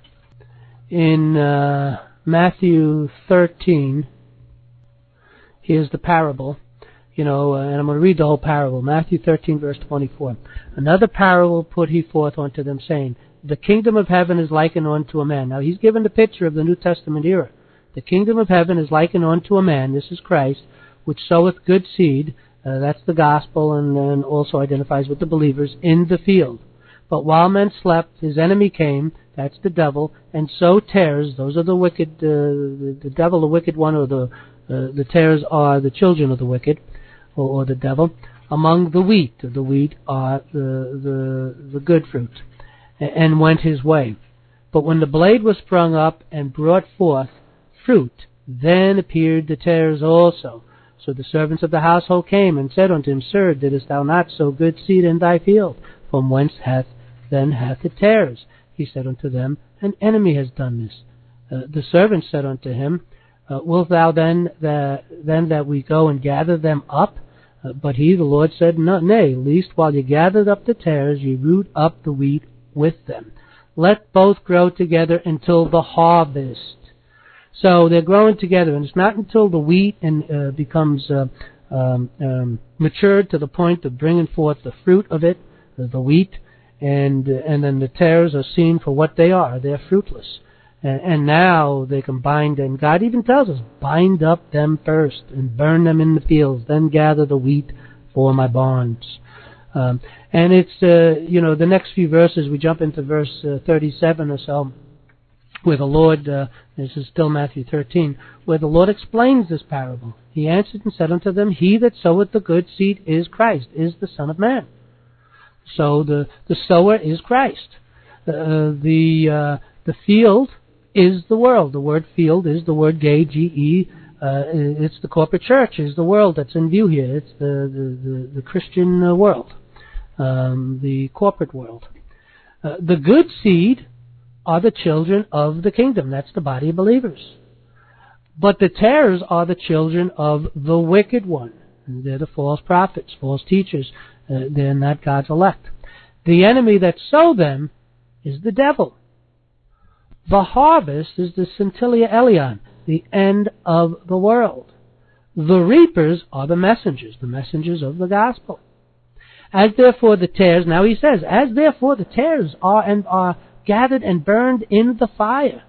In uh, Matthew thirteen, here's the parable. You know, uh, and I'm going to read the whole parable. Matthew thirteen, verse twenty-four. Another parable put he forth unto them, saying, the kingdom of heaven is likened unto a man. Now, he's given the picture of the New Testament era. The kingdom of heaven is likened unto a man, this is Christ, which soweth good seed, uh, that's the gospel, and, and also identifies with the believers, in the field. But while men slept, his enemy came, that's the devil, and sowed tares, those are the wicked, uh, the, the devil, the wicked one, or the, uh, the tares are the children of the wicked, or, or the devil, among the wheat. The wheat are the, the, the good fruit, and went his way. But when the blade was sprung up and brought forth fruit, then appeared the tares also. So the servants of the household came and said unto him, Sir, didst thou not sow good seed in thy field? From whence hath then hath it tares? He said unto them, An enemy has done this. Uh, the servants said unto him, uh, Wilt thou then, the, then that we go and gather them up? Uh, but he, the Lord, said, no, Nay, lest while ye gathered up the tares, ye root up the wheat with them. Let both grow together until the harvest. So they're growing together, and it's not until the wheat and uh, becomes uh, um, um, matured to the point of bringing forth the fruit of it, uh, the wheat, and uh, and then the tares are seen for what they are. They're fruitless. And, and now they can bind, and God even tells us, bind up them first and burn them in the fields, then gather the wheat for my barns. Um, and it's, uh, you know, the next few verses, we jump into verse uh, thirty-seven or so, where the Lord, uh, this is still Matthew thirteen, where the Lord explains this parable. He answered and said unto them, He that soweth the good seed is Christ, is the Son of Man. So the, the sower is Christ. Uh, the, uh, the field is the world. The word field is the word gay, G E. Uh, it's the corporate church, is the world that's in view here. It's the, the, the, the Christian uh, world, um, the corporate world. Uh, the good seed are the children of the kingdom. That's the body of believers. But the tares are the children of the wicked one. And they're the false prophets, false teachers. Uh, they're not God's elect. The enemy that sowed them is the devil. The harvest is the Centilla Elion, the end of the world. The reapers are the messengers, the messengers of the gospel. As therefore the tares, now he says, as therefore the tares are and are gathered and burned in the fire,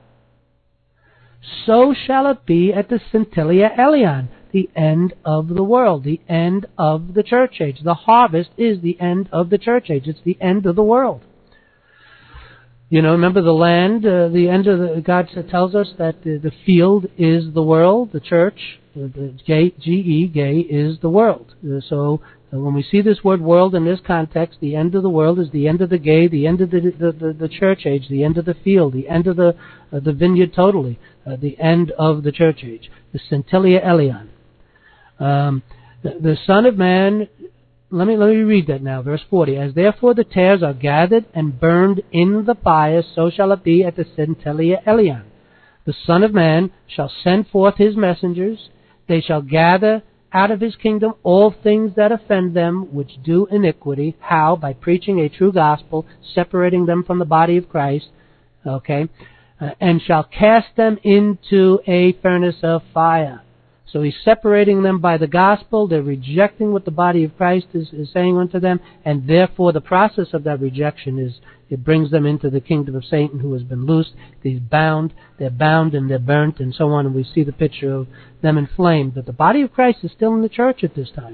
so shall it be at the Centilla Elion, the end of the world, the end of the church age. The harvest is the end of the church age. It's the end of the world. You know, remember the land, uh, the end of the, God tells us that the, the field is the world, the church, uh, the G E, gay, is the world. Uh, so uh, when we see this word world in this context, the end of the world is the end of the gay, the end of the, the, the, the church age, the end of the field, the end of the, uh, the vineyard totally, uh, the end of the church age, the Centilla Elion. Um, the, the Son of Man let me let me read that now, verse forty. As therefore the tares are gathered and burned in the fire, so shall it be at the Centelia Elion. The Son of Man shall send forth his messengers. They shall gather out of his kingdom all things that offend them, which do iniquity. How? By preaching a true gospel, separating them from the body of Christ. Okay? Uh, and shall cast them into a furnace of fire. So he's separating them by the gospel. They're rejecting what the body of Christ is, is saying unto them, and therefore the process of that rejection is it brings them into the kingdom of Satan, who has been loosed. He's bound. They're bound and they're burnt and so on, and we see the picture of them in flames. But the body of Christ is still in the church at this time.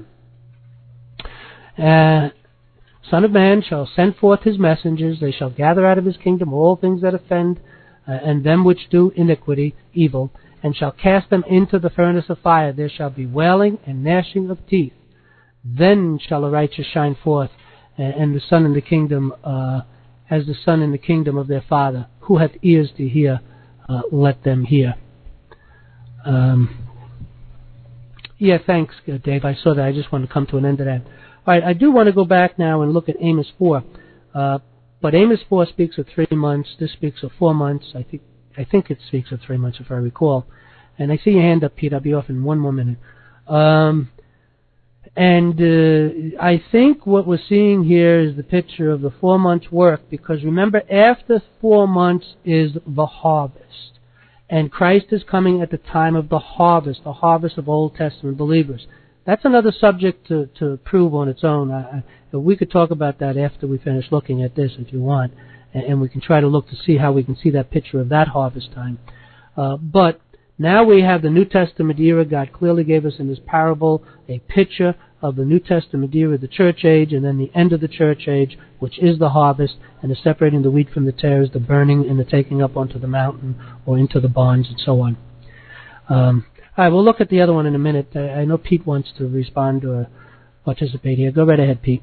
Uh, Son of Man shall send forth his messengers. They shall gather out of his kingdom all things that offend, uh, and them which do iniquity, evil, and shall cast them into the furnace of fire. There shall be wailing and gnashing of teeth. Then shall the righteous shine forth, and the son in the kingdom, uh, as the son in the kingdom of their Father. Who hath ears to hear, uh, let them hear. Um, yeah, thanks, Dave. I saw that. I just want to come to an end of that. All right, I do want to go back now and look at Amos four. Uh, but Amos four speaks of three months. This speaks of four months. I think I think it speaks of three months, if I recall. And I see your hand up, Pete. I'll be off in one more minute. Um, and uh, I think what we're seeing here is the picture of the four months' work, because remember, after four months is the harvest. And Christ is coming at the time of the harvest, the harvest of Old Testament believers. That's another subject to, to prove on its own. I, I, we could talk about that after we finish looking at this, if you want. And we can try to look to see how we can see that picture of that harvest time. Uh, but now we have the New Testament era. God clearly gave us in this parable a picture of the New Testament era, the church age, and then the end of the church age, which is the harvest, and the separating the wheat from the tares, the burning and the taking up onto the mountain or into the barns and so on. Um, all right, we'll look at the other one in a minute. I, I know Pete wants to respond or participate here. Go right ahead, Pete.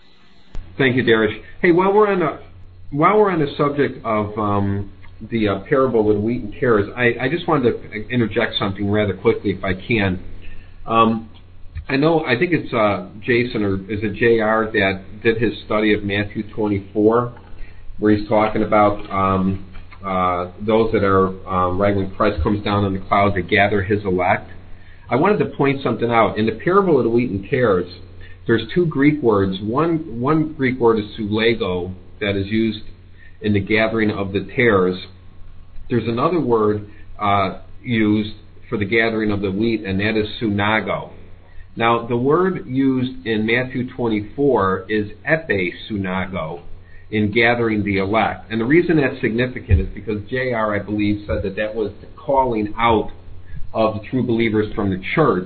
Thank you, Darish. Hey, while we're on the While we're on the subject of um, the uh, parable of the wheat and tares, I, I just wanted to interject something rather quickly, if I can. Um, I know, I think it's uh, Jason, or is it J R, that did his study of Matthew twenty-four, where he's talking about um, uh, those that are, um, right when Christ comes down on the clouds, to gather his elect. I wanted to point something out. In the parable of the wheat and tares, there's two Greek words. One, one Greek word is sulego, that is used in the gathering of the tares. There's another word uh, used for the gathering of the wheat, and that is sunago. Now, the word used in Matthew twenty-four is episunago, in gathering the elect. And the reason that's significant is because J R, I believe, said that that was the calling out of the true believers from the church.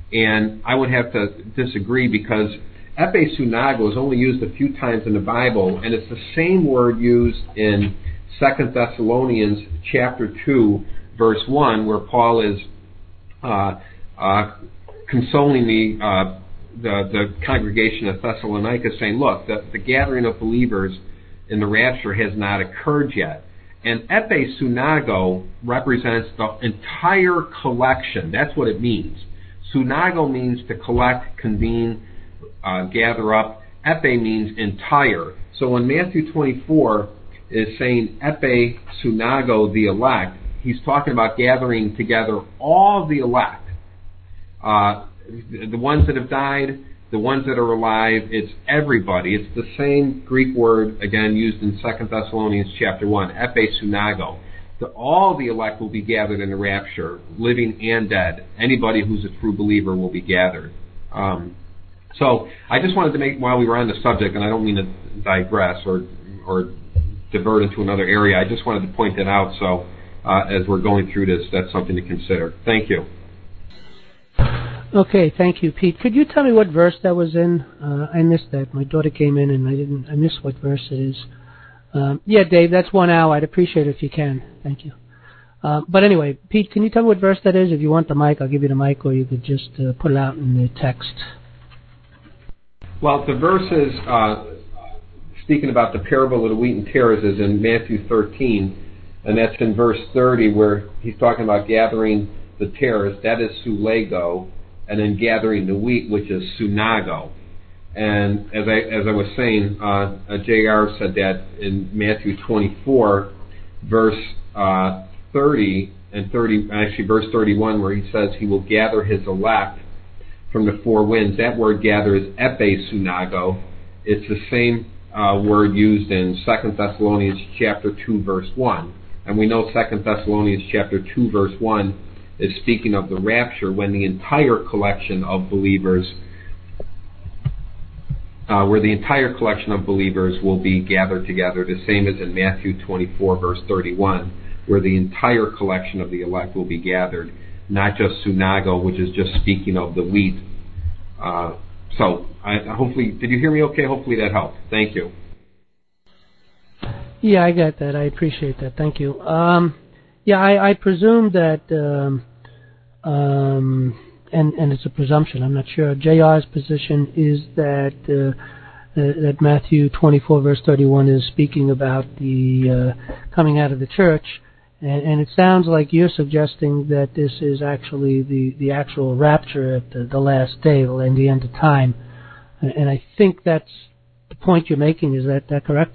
And I would have to disagree, because episunago is only used a few times in the Bible, and it's the same word used in Second Thessalonians chapter two, verse one, where Paul is uh, uh, consoling the, uh, the the congregation of Thessalonica, saying, look, the, the gathering of believers in the rapture has not occurred yet. And episunago represents the entire collection. That's what it means. Sunago means to collect, convene, Uh, gather up. Epe means entire. So when Matthew twenty-four is saying epe sunago, the elect, he's talking about gathering together all the elect. Uh, the, the ones that have died, the ones that are alive, it's everybody. It's the same Greek word, again, used in Second Thessalonians chapter one, epe sunago. The, all the elect will be gathered in the rapture, living and dead. Anybody who's a true believer will be gathered. Um, So I just wanted to make, while we were on the subject, and I don't mean to digress or or divert into another area, I just wanted to point that out. So uh, as we're going through this, that's something to consider. Thank you. Okay, thank you, Pete. Could you tell me what verse that was in? Uh, I missed that. My daughter came in, and I didn't. I missed what verse it is. Um, yeah, Dave, that's one hour. I'd appreciate it if you can. Thank you. Uh, but anyway, Pete, can you tell me what verse that is? If you want the mic, I'll give you the mic, or you could just uh, put it out in the text. Well, the verse is, uh, speaking about the parable of the wheat and tares, is in Matthew thirteen, and that's in verse thirty, where he's talking about gathering the tares, that is sulego, and then gathering the wheat, which is sunago. And as I as I was saying, uh, uh, J R said that in Matthew twenty-four, verse uh, thirty and thirty, actually verse thirty-one, where he says he will gather his elect from the four winds. That word gather is episunago. It's the same uh, word used in Second Thessalonians chapter two, verse one. And we know Second Thessalonians chapter two, verse one is speaking of the rapture, when the entire collection of believers, uh, where the entire collection of believers will be gathered together, the same as in Matthew twenty-four, verse thirty-one, where the entire collection of the elect will be gathered, not just sunago, which is just speaking of the wheat. Uh, so, I, hopefully, did you hear me okay? Hopefully that helped. Thank you. Yeah, I got that. I appreciate that. Thank you. Um, yeah, I, I presume that, um, um, and, and it's a presumption, I'm not sure. J R's position is that uh, uh, that Matthew twenty-four, verse thirty-one is speaking about the uh, coming out of the church, and, and it sounds like you're suggesting that this is actually the, the actual rapture at the, the last day, and the end of time. And I think that's the point you're making. Is that, that correct?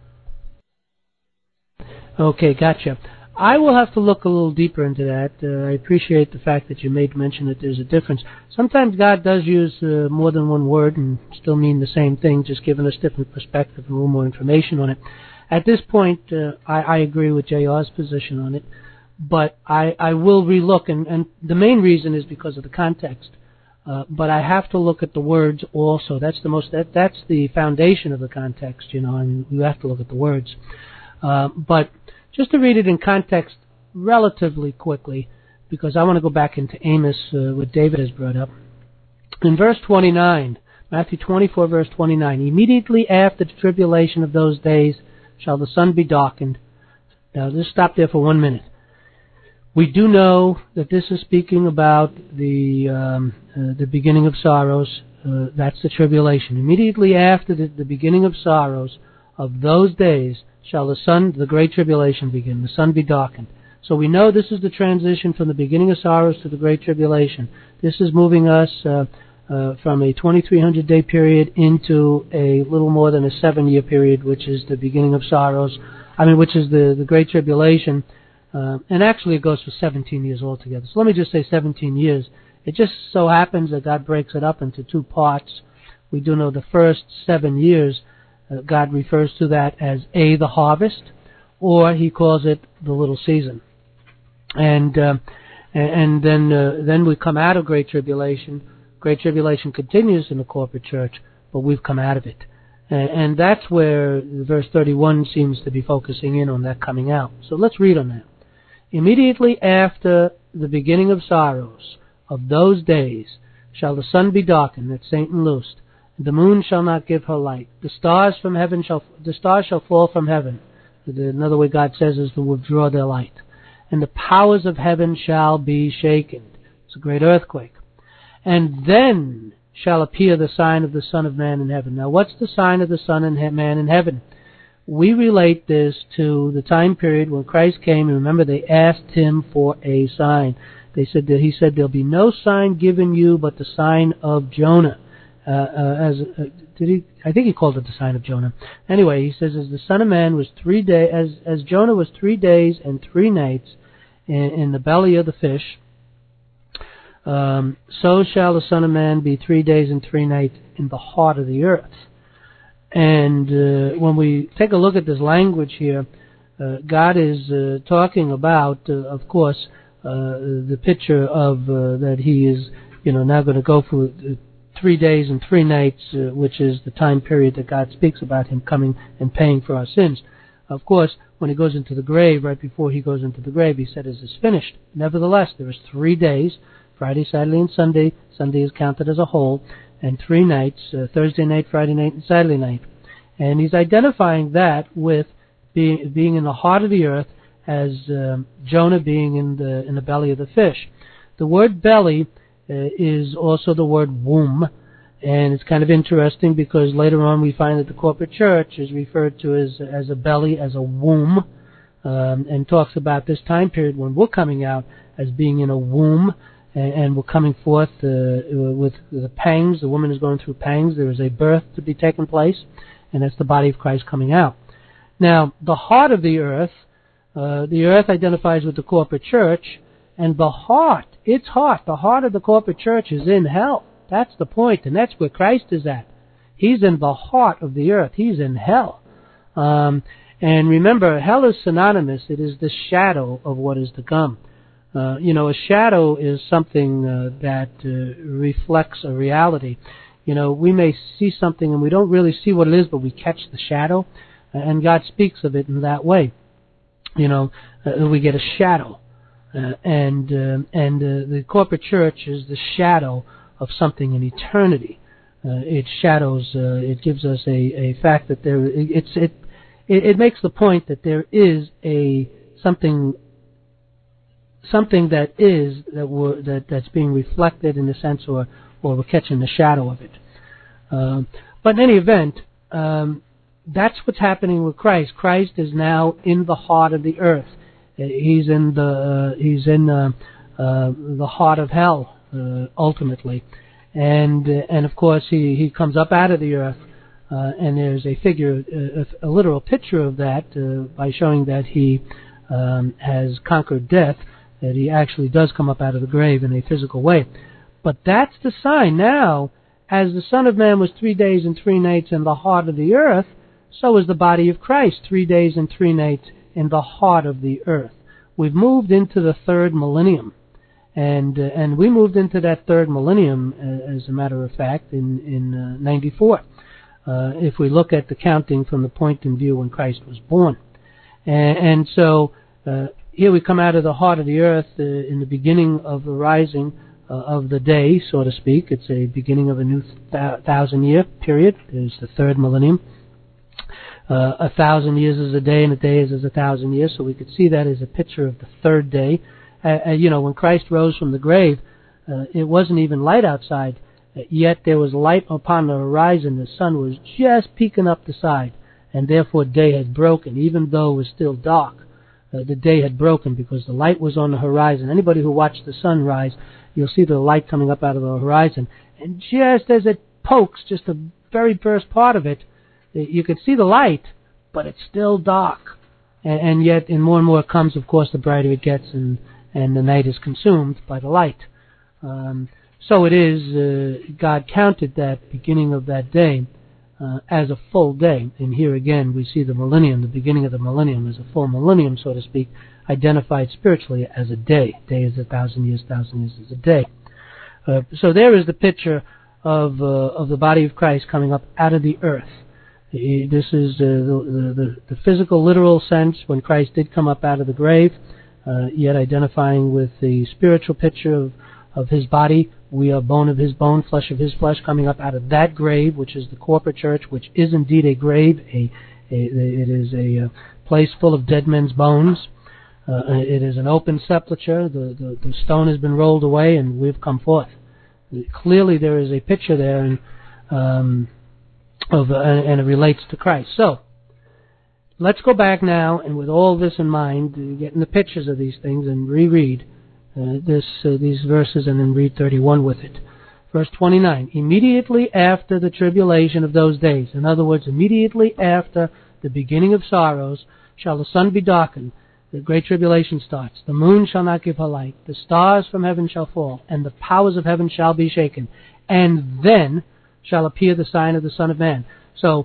Okay, gotcha. I will have to look a little deeper into that. Uh, I appreciate the fact that you made mention that there's a difference. Sometimes God does use uh, more than one word and still mean the same thing, just giving us different perspective and a little more information on it. At this point, uh, I, I agree with J R's position on it, but I, I will relook, and, and the main reason is because of the context. Uh, but I have to look at the words also. That's the most. That, that's the foundation of the context, you know, and you have to look at the words. Uh, but just to read it in context relatively quickly, because I want to go back into Amos, uh, what David has brought up. In verse twenty-nine, Matthew twenty-four, verse twenty-nine, immediately after the tribulation of those days shall the sun be darkened. Now, just stop there for one minute. We do know that this is speaking about the um, uh, the beginning of sorrows. Uh, that's the tribulation. Immediately after the, the beginning of sorrows of those days shall the sun, the great tribulation begin, the sun be darkened. So we know this is the transition from the beginning of sorrows to the great tribulation. This is moving us uh, uh, from a twenty-three hundred day period into a little more than a seven-year period, which is the beginning of sorrows. I mean, which is the, the great tribulation. Uh, and actually it goes for seventeen years altogether. So let me just say seventeen years. It just so happens that God breaks it up into two parts. We do know the first seven years, uh, God refers to that as A, the harvest, or he calls it the little season. And uh, and then uh, then we come out of Great Tribulation. Great Tribulation continues in the corporate church, but we've come out of it. And, and that's where verse thirty-one seems to be focusing in on that coming out. So let's read on that. Immediately after the beginning of sorrows of those days shall the sun be darkened, that's Satan loosed, and the moon shall not give her light. The stars from heaven shall the stars shall fall from heaven. Another way God says is to withdraw their light. And the powers of heaven shall be shaken. It's a great earthquake. And then shall appear the sign of the Son of Man in heaven. Now, what's the sign of the Son of Man in heaven? We relate this to the time period when Christ came, and remember they asked him for a sign. They said that he said there'll be no sign given you but the sign of Jonah. Uh, uh, as uh, did he? I think he called it the sign of Jonah. Anyway, he says as the Son of Man was three days, as as Jonah was three days and three nights in, in the belly of the fish, um, so shall the Son of Man be three days and three nights in the heart of the earth. And uh, when we take a look at this language here, uh, God is uh, talking about, uh, of course, uh, the picture of uh, that He is, you know, now going to go for uh, three days and three nights, uh, which is the time period that God speaks about Him coming and paying for our sins. Of course, when He goes into the grave, right before He goes into the grave, He said, "It is finished." Nevertheless, there is three days: Friday, Saturday, and Sunday. Sunday is counted as a whole. And three nights, uh, Thursday night, Friday night, and Saturday night. And he's identifying that with being being in the heart of the earth as um, Jonah being in the in the belly of the fish. The word belly uh, is also the word womb, and it's kind of interesting because later on we find that the corporate church is referred to as as a belly, as a womb, um, and talks about this time period when we're coming out as being in a womb. and, and we're coming forth uh, with the pangs. The woman is going through pangs. There is a birth to be taken place, and that's the body of Christ coming out. Now, the heart of the earth, uh, the earth identifies with the corporate church, and the heart, its heart, the heart of the corporate church is in hell. That's the point, and that's where Christ is at. He's in the heart of the earth. He's in hell. Um, and remember, hell is synonymous. It is the shadow of what is to come. Uh, you know, a shadow is something uh, that uh, reflects a reality. You know, we may see something and we don't really see what it is, but we catch the shadow, and God speaks of it in that way. You know, uh, we get a shadow. Uh, and uh, and uh, the corporate church is the shadow of something in eternity. Uh, it shadows. Uh, it gives us a, a fact that there. It's it, it. It makes the point that there is a something. Something that is that we're, that that's being reflected in a sense, or or we're catching the shadow of it. Um, but in any event, um, that's what's happening with Christ. Christ is now in the heart of the earth. He's in the uh, he's in uh, uh, the heart of hell uh, ultimately, and uh, and of course he, he comes up out of the earth, uh, and there's a figure, a, a literal picture of that uh, by showing that he um, has conquered death, that he actually does come up out of the grave in a physical way. But that's the sign now. As the Son of Man was three days and three nights in the heart of the earth, so is the body of Christ three days and three nights in the heart of the earth. We've moved into the third millennium, and uh, and we moved into that third millennium, uh, as a matter of fact, in in uh, ninety-four. Uh, if we look at the counting from the point in view when Christ was born, and, and so uh, here we come out of the heart of the earth uh, in the beginning of the rising uh, of the day, so to speak. It's a beginning of a new th- thousand-year period. It's the third millennium. Uh, a thousand years is a day, and a day is as a thousand years. So we could see that as a picture of the third day. Uh, uh, you know, when Christ rose from the grave, uh, it wasn't even light outside, uh, yet there was light upon the horizon. The sun was just peeking up the side, and therefore day had broken. Even though it was still dark, uh, the day had broken because the light was on the horizon. Anybody who watched the sun rise, you'll see the light coming up out of the horizon. And just as it pokes, just the very first part of it, you can see the light, but it's still dark. And, and yet, in more and more it comes, of course, the brighter it gets, and, and the night is consumed by the light. Um, so it is, uh, God counted that beginning of that day uh, as a full day. And here again, we see the millennium, the beginning of the millennium, as a full millennium, so to speak, identified spiritually as a day. Day is a thousand years, thousand years is a day. Uh, so there is the picture of, uh, of the body of Christ coming up out of the earth. This is uh, the, the, the physical, literal sense when Christ did come up out of the grave, uh, yet identifying with the spiritual picture of, of his body. We are bone of his bone, flesh of his flesh, coming up out of that grave, which is the corporate church, which is indeed a grave. A, a, it is a uh, place full of dead men's bones. Uh, it is an open sepulchre. The, the, the stone has been rolled away, and we've come forth. Clearly there is a picture there, and um, Of, uh, and it relates to Christ. So, let's go back now, and with all this in mind, uh, getting the pictures of these things, and reread uh, this uh, these verses, and then read thirty-one with it. Verse twenty-nine, immediately after the tribulation of those days, in other words, immediately after the beginning of sorrows, shall the sun be darkened, the great tribulation starts, the moon shall not give her light, the stars from heaven shall fall, and the powers of heaven shall be shaken, and then shall appear the sign of the Son of Man. So,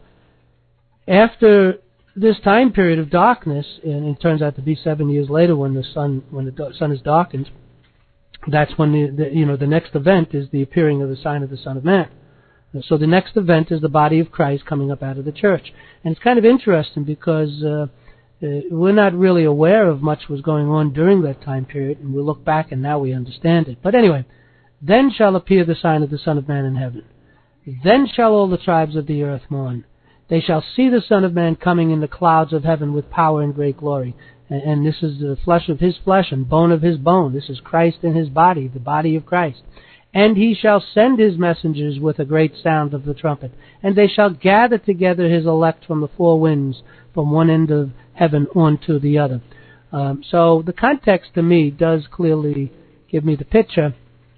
after this time period of darkness, and it turns out to be seven years later when the sun when the sun is darkened, that's when the, the you know the next event is the appearing of the sign of the Son of Man. So the next event is the body of Christ coming up out of the church, and it's kind of interesting because uh, uh, we're not really aware of much was going on during that time period, and we look back and now we understand it. But anyway, then shall appear the sign of the Son of Man in heaven. Then shall all the tribes of the earth mourn. They shall see the Son of Man coming in the clouds of heaven with power and great glory. And, and this is the flesh of his flesh and bone of his bone. This is Christ in his body, the body of Christ. And he shall send his messengers with a great sound of the trumpet. And they shall gather together his elect from the four winds, from one end of heaven on to the other. Um, so the context to me does clearly give me the picture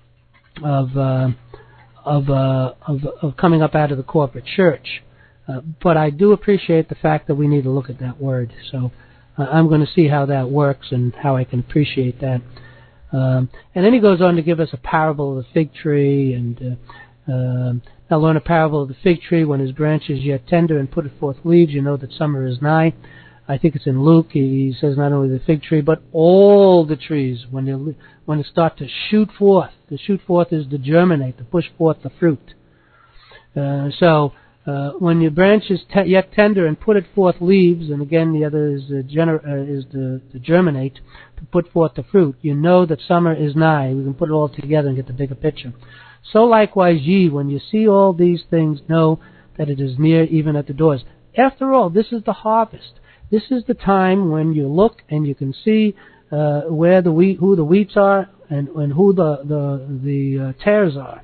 of uh, of, uh, of of coming up out of the corporate church. Uh, but I do appreciate the fact that we need to look at that word. So uh, I'm going to see how that works and how I can appreciate that. Um, and then he goes on to give us a parable of the fig tree, and uh, uh, now learn a parable of the fig tree. When his branch is yet tender and putteth forth leaves, you know that summer is nigh. I think it's in Luke. He says not only the fig tree, but all the trees, when they when they start to shoot forth. To shoot forth is to germinate, to push forth the fruit. Uh, so uh, when your branch is te- yet tender and putteth forth leaves, and again the other is uh, gener- uh, is to, to germinate, to put forth the fruit, you know that summer is nigh. We can put it all together and get the bigger picture. So likewise ye, when you see all these things, know that it is near, even at the doors. After all, this is the harvest. This is the time when you look and you can see uh, where the wheat, who the wheats are, and, and who the the, the uh, tares are.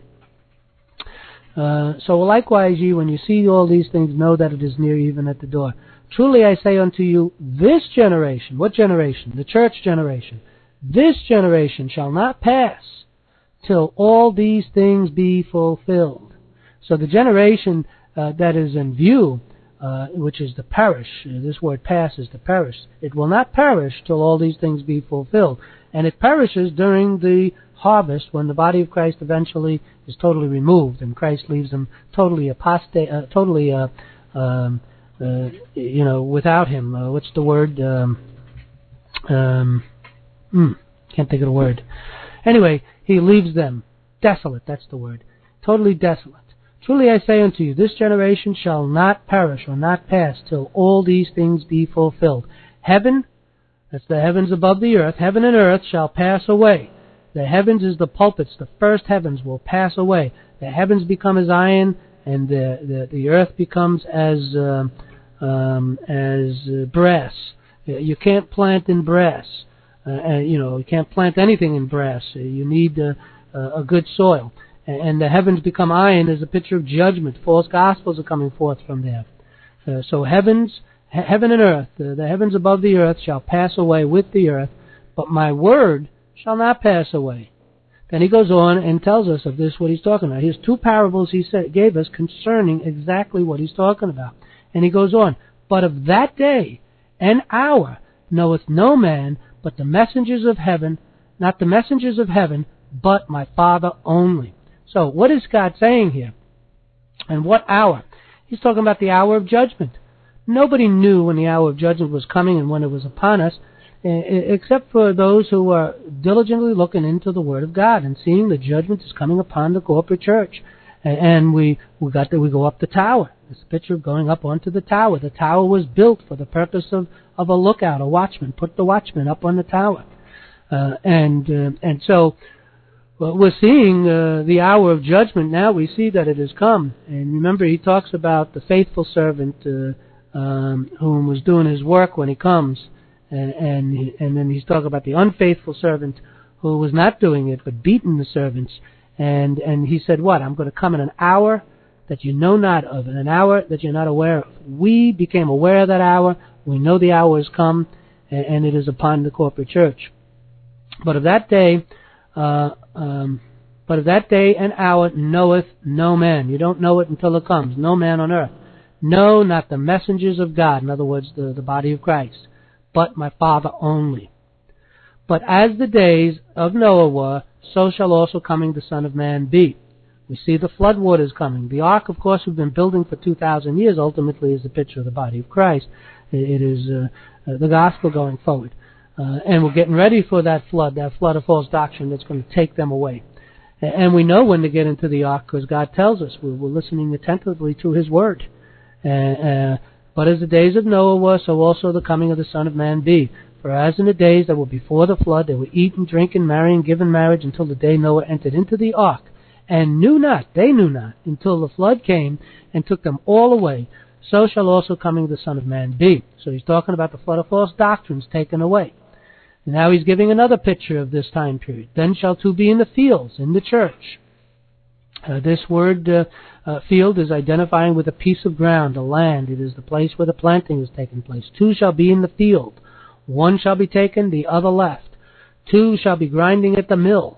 Uh, so likewise ye, when you see all these things, know that it is near, even at the door. Truly I say unto you, this generation, what generation? The church generation. This generation shall not pass till all these things be fulfilled. So the generation uh, that is in view, uh, which is the perish, uh, this word pass is the perish, it will not perish till all these things be fulfilled. And it perishes during the harvest, when the body of Christ eventually is totally removed and Christ leaves them totally apostate, uh, totally, uh, um, uh, you know, without him. Uh, what's the word? Um, um, mm, can't think of the word. Anyway, he leaves them desolate. That's the word. Totally desolate. Truly I say unto you, this generation shall not perish or not pass till all these things be fulfilled. Heaven, that's the heavens above the earth, heaven and earth shall pass away. The heavens is the pulpits, the first heavens will pass away. The heavens become as iron, and the the, the earth becomes as uh, um, as uh, brass. You can't plant in brass. Uh, and, you know, you can't plant anything in brass. You need uh, a good soil. And the heavens become iron is a picture of judgment. False gospels are coming forth from there. Uh, so heavens, he- heaven and earth, uh, the heavens above the earth shall pass away with the earth, but my word shall not pass away. Then he goes on and tells us of this, what he's talking about. Here's two parables he said, gave us concerning exactly what he's talking about. And he goes on, but of that day and hour knoweth no man but the messengers of heaven, not the messengers of heaven, but my Father only. So what is God saying here? And what hour? He's talking about the hour of judgment. Nobody knew when the hour of judgment was coming and when it was upon us, except for those who are diligently looking into the Word of God and seeing the judgment is coming upon the corporate church. And we we got to, we go up the tower. This picture of going up onto the tower. The tower was built for the purpose of, of a lookout, a watchman. Put the watchman up on the tower. Uh, and uh, and so well, we're seeing uh, the hour of judgment now. We see that it has come. And remember, he talks about the faithful servant uh, um, whom was doing his work when he comes. And, and and then he's talking about the unfaithful servant who was not doing it but beating the servants. And and he said, what? I'm going to come in an hour that you know not of, in an hour that you're not aware of. We became aware of that hour. We know the hour has come, and, and it is upon the corporate church. But of that day, uh, um, but of that day and hour knoweth no man. You don't know it until it comes. No man on earth. No, not the messengers of God. In other words, the, the body of Christ. But my Father only. But as the days of Noah were, so shall also coming the Son of Man be. We see the flood waters coming. The ark, of course, we've been building for two thousand years, ultimately is a picture of the body of Christ. It is uh, uh, the gospel going forward. Uh, and we're getting ready for that flood, that flood of false doctrine that's going to take them away. And we know when to get into the ark because God tells us. We're, we're listening attentively to His Word. Uh, uh, but as the days of Noah were, so also the coming of the Son of Man be. For as in the days that were before the flood, they were eating, drinking, marrying, giving marriage, until the day Noah entered into the ark, and knew not, they knew not, until the flood came and took them all away. So shall also coming of the Son of Man be. So he's talking about the flood of false doctrines taken away. And now he's giving another picture of this time period. Then shall two be in the fields, in the church. Uh, this word uh, uh, field is identifying with a piece of ground, a land. It is the place where the planting is taking place. Two shall be in the field. One shall be taken, the other left. Two shall be grinding at the mill.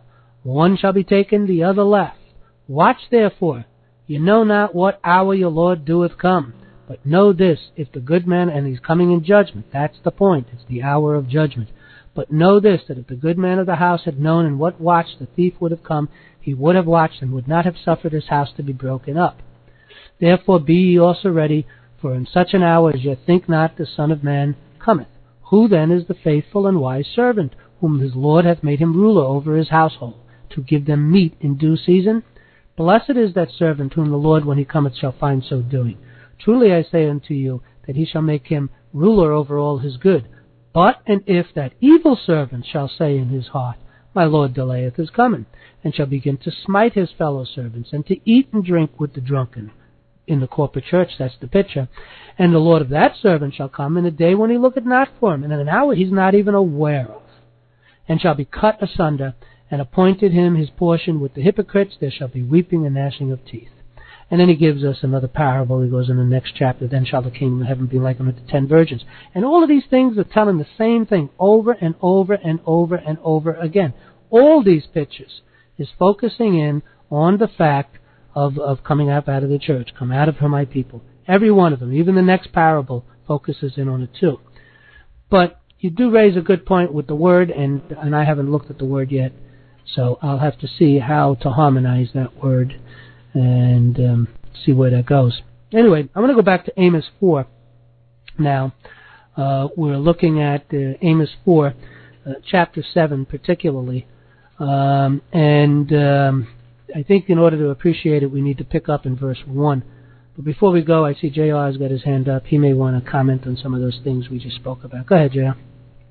One shall be taken, the other left. Watch therefore. You know not what hour your Lord doeth come. But know this, if the good man, and he's coming in judgment, that's the point, it's the hour of judgment. But know this, that if the good man of the house had known in what watch the thief would have come, he would have watched and would not have suffered his house to be broken up. Therefore be ye also ready, for in such an hour as ye think not the Son of Man cometh. Who then is the faithful and wise servant, whom his Lord hath made him ruler over his household, to give them meat in due season? Blessed is that servant whom the Lord, when he cometh, shall find so doing. Truly I say unto you, that he shall make him ruler over all his good. But and if that evil servant shall say in his heart, My Lord delayeth his coming, and shall begin to smite his fellow servants, and to eat and drink with the drunken, in the corporate church, that's the picture, and the Lord of that servant shall come in a day when he looketh not for him, and in an hour he's not even aware of, and shall be cut asunder, and appointed him his portion with the hypocrites. There shall be weeping and gnashing of teeth. And then he gives us another parable. He goes in the next chapter, then shall the kingdom of heaven be likened unto ten virgins. And all of these things are telling the same thing over and over and over and over again. All these pictures is focusing in on the fact of, of coming up out of the church, come out of her, my people. Every one of them, even the next parable, focuses in on it too. But you do raise a good point with the word, and, and I haven't looked at the word yet, so I'll have to see how to harmonize that word and um, see where that goes. Anyway, I'm going to go back to Amos four now. Uh, we're looking at uh, Amos four, uh, chapter seven particularly. Um, and um, I think in order to appreciate it, we need to pick up in verse one. But before we go, I see J R has got his hand up. He may want to comment on some of those things we just spoke about. Go ahead, J R.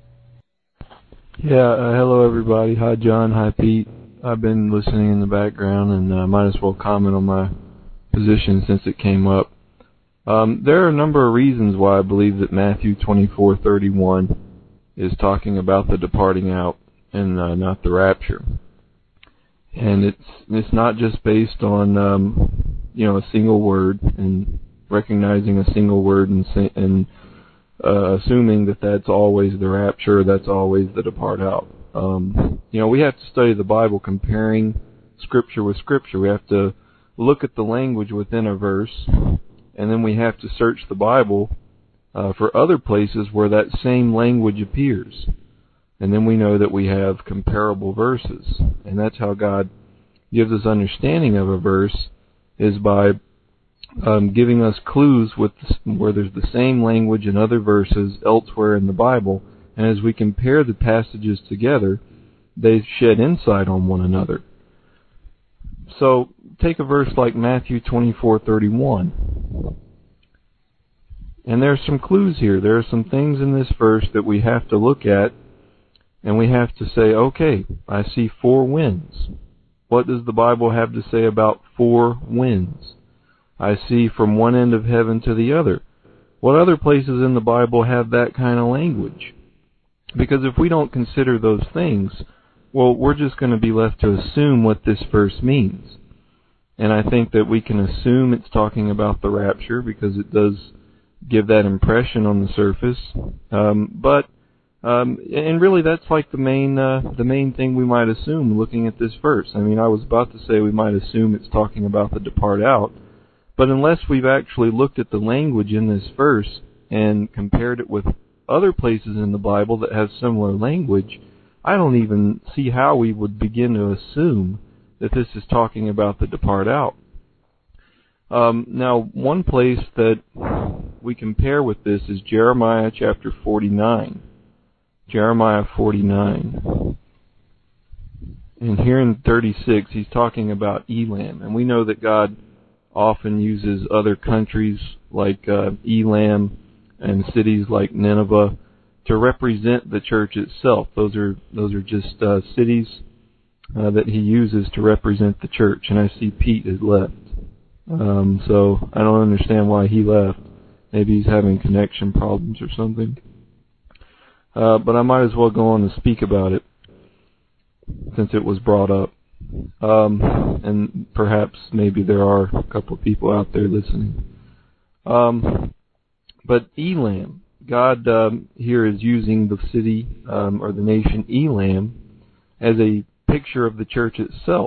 Yeah, uh, hello everybody. Hi John, hi Pete. I've been listening in the background, and I uh, might as well comment on my position since it came up. Um, there are a number of reasons why I believe that Matthew twenty-four thirty-one is talking about the departing out and uh, not the rapture. And it's it's not just based on um, you know a single word and recognizing a single word and and uh, assuming that that's always the rapture, that's always the depart out. Um, you know, we have to study the Bible comparing Scripture with Scripture. We have to look at the language within a verse, and then we have to search the Bible uh, for other places where that same language appears. And then we know that we have comparable verses. And that's how God gives us understanding of a verse, is by um, giving us clues with where there's the same language in other verses elsewhere in the Bible. And as we compare the passages together, they shed insight on one another. So, take a verse like Matthew twenty-four thirty-one. And there are some clues here. There are some things in this verse that we have to look at, and we have to say, okay, I see four winds. What does the Bible have to say about four winds? I see from one end of heaven to the other. What other places in the Bible have that kind of language? Because if we don't consider those things, well, we're just going to be left to assume what this verse means. And I think that we can assume it's talking about the rapture because it does give that impression on the surface. Um, but um, and really, that's like the main uh, the main thing we might assume looking at this verse. I mean, I was about to say we might assume it's talking about the depart out, but unless we've actually looked at the language in this verse and compared it with other places in the Bible that have similar language, I don't even see how we would begin to assume that this is talking about the depart out. Um, now, one place that we compare with this is Jeremiah chapter forty-nine. Jeremiah forty-nine. And here in thirty-six, he's talking about Elam. And we know that God often uses other countries like uh, Elam and cities like Nineveh to represent the church itself. Those are those are just uh, cities uh, that he uses to represent the church. And I see Pete has left. Um, so I don't understand why he left. Maybe he's having connection problems or something. Uh, but I might as well go on and speak about it since it was brought up. Um, and perhaps maybe there are a couple of people out there listening. Um, but Elam, God um, here is using the city um, or the nation Elam as a picture of the church itself.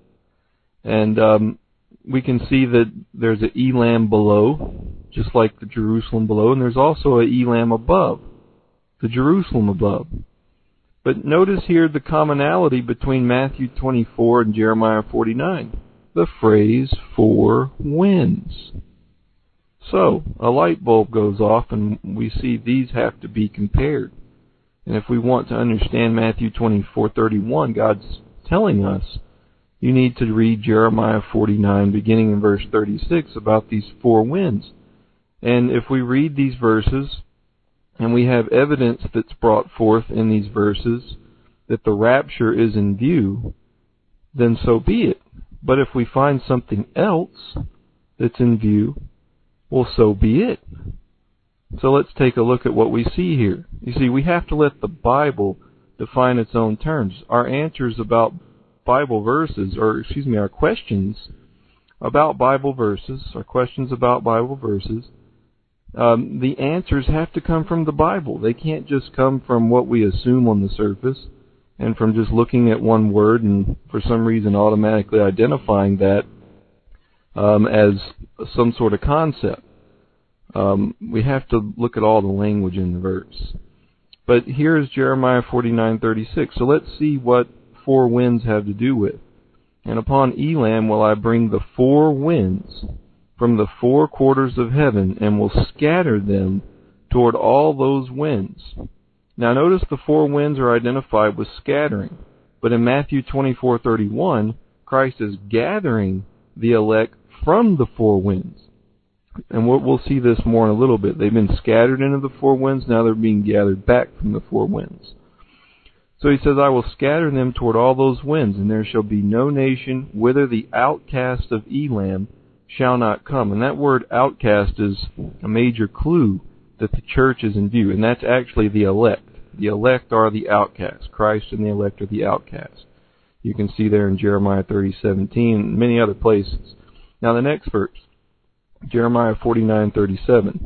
And um, we can see that there's an Elam below, just like the Jerusalem below, and there's also an Elam above, the Jerusalem above. But notice here the commonality between Matthew twenty-four and Jeremiah forty-nine. The phrase, four winds. So, a light bulb goes off and we see these have to be compared. And if we want to understand Matthew twenty-four thirty-one, God's telling us, you need to read Jeremiah forty-nine, beginning in verse thirty-six, about these four winds. And if we read these verses, and we have evidence that's brought forth in these verses that the rapture is in view, then so be it. But if we find something else that's in view, well, so be it. So let's take a look at what we see here. You see, we have to let the Bible define its own terms. Our answers about Bible verses, or excuse me, our questions about Bible verses, our questions about Bible verses, um, the answers have to come from the Bible. They can't just come from what we assume on the surface and from just looking at one word and for some reason automatically identifying that um, as some sort of concept. Um, we have to look at all the language in the verse. But here is Jeremiah forty-nine thirty-six. So let's see what four winds have to do with. And upon Elam will I bring the four winds from the four quarters of heaven, and will scatter them toward all those winds. Now notice the four winds are identified with scattering. But in Matthew twenty-four thirty-one, Christ is gathering the elect from the four winds. And we'll see this more in a little bit. They've been scattered into the four winds, now they're being gathered back from the four winds. So he says, I will scatter them toward all those winds, and there shall be no nation whither the outcast of Elam shall not come. And that word outcast is a major clue that the church is in view, and that's actually the elect. The elect are the outcasts. Christ and the elect are the outcasts. You can see there in Jeremiah thirty seventeen and many other places. Now the next verse, Jeremiah forty-nine thirty-seven.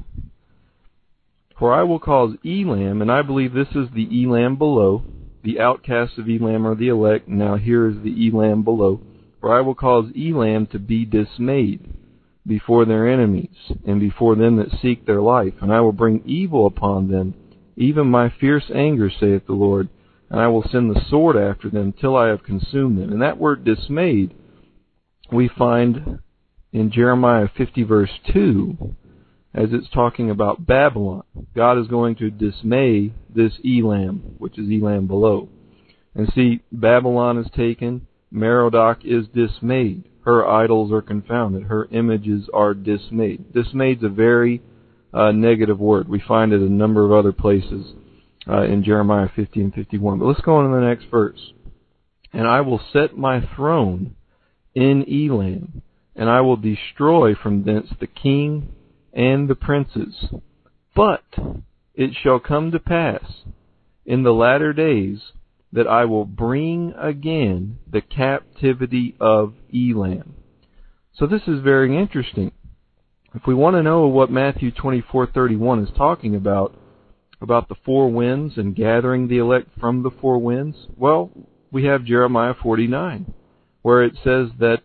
For I will cause Elam, and I believe this is the Elam below, the outcasts of Elam are the elect, now here is the Elam below. For I will cause Elam to be dismayed before their enemies, and before them that seek their life. And I will bring evil upon them, even my fierce anger, saith the Lord. And I will send the sword after them, till I have consumed them. And that word dismayed, we find in Jeremiah fifty verse two, as it's talking about Babylon. God is going to dismay this Elam, which is Elam below. And see, Babylon is taken, Merodach is dismayed. Her idols are confounded. Her images are dismayed. Dismayed is a very uh, negative word. We find it in a number of other places uh, in Jeremiah fifty and fifty-one. But let's go on to the next verse. And I will set my throne in Elam, and I will destroy from thence the king and the princes. But it shall come to pass in the latter days that I will bring again the captivity of Elam. So this is very interesting. If we want to know what Matthew twenty-four thirty-one is talking about, about the four winds and gathering the elect from the four winds, well, we have Jeremiah forty-nine, where it says that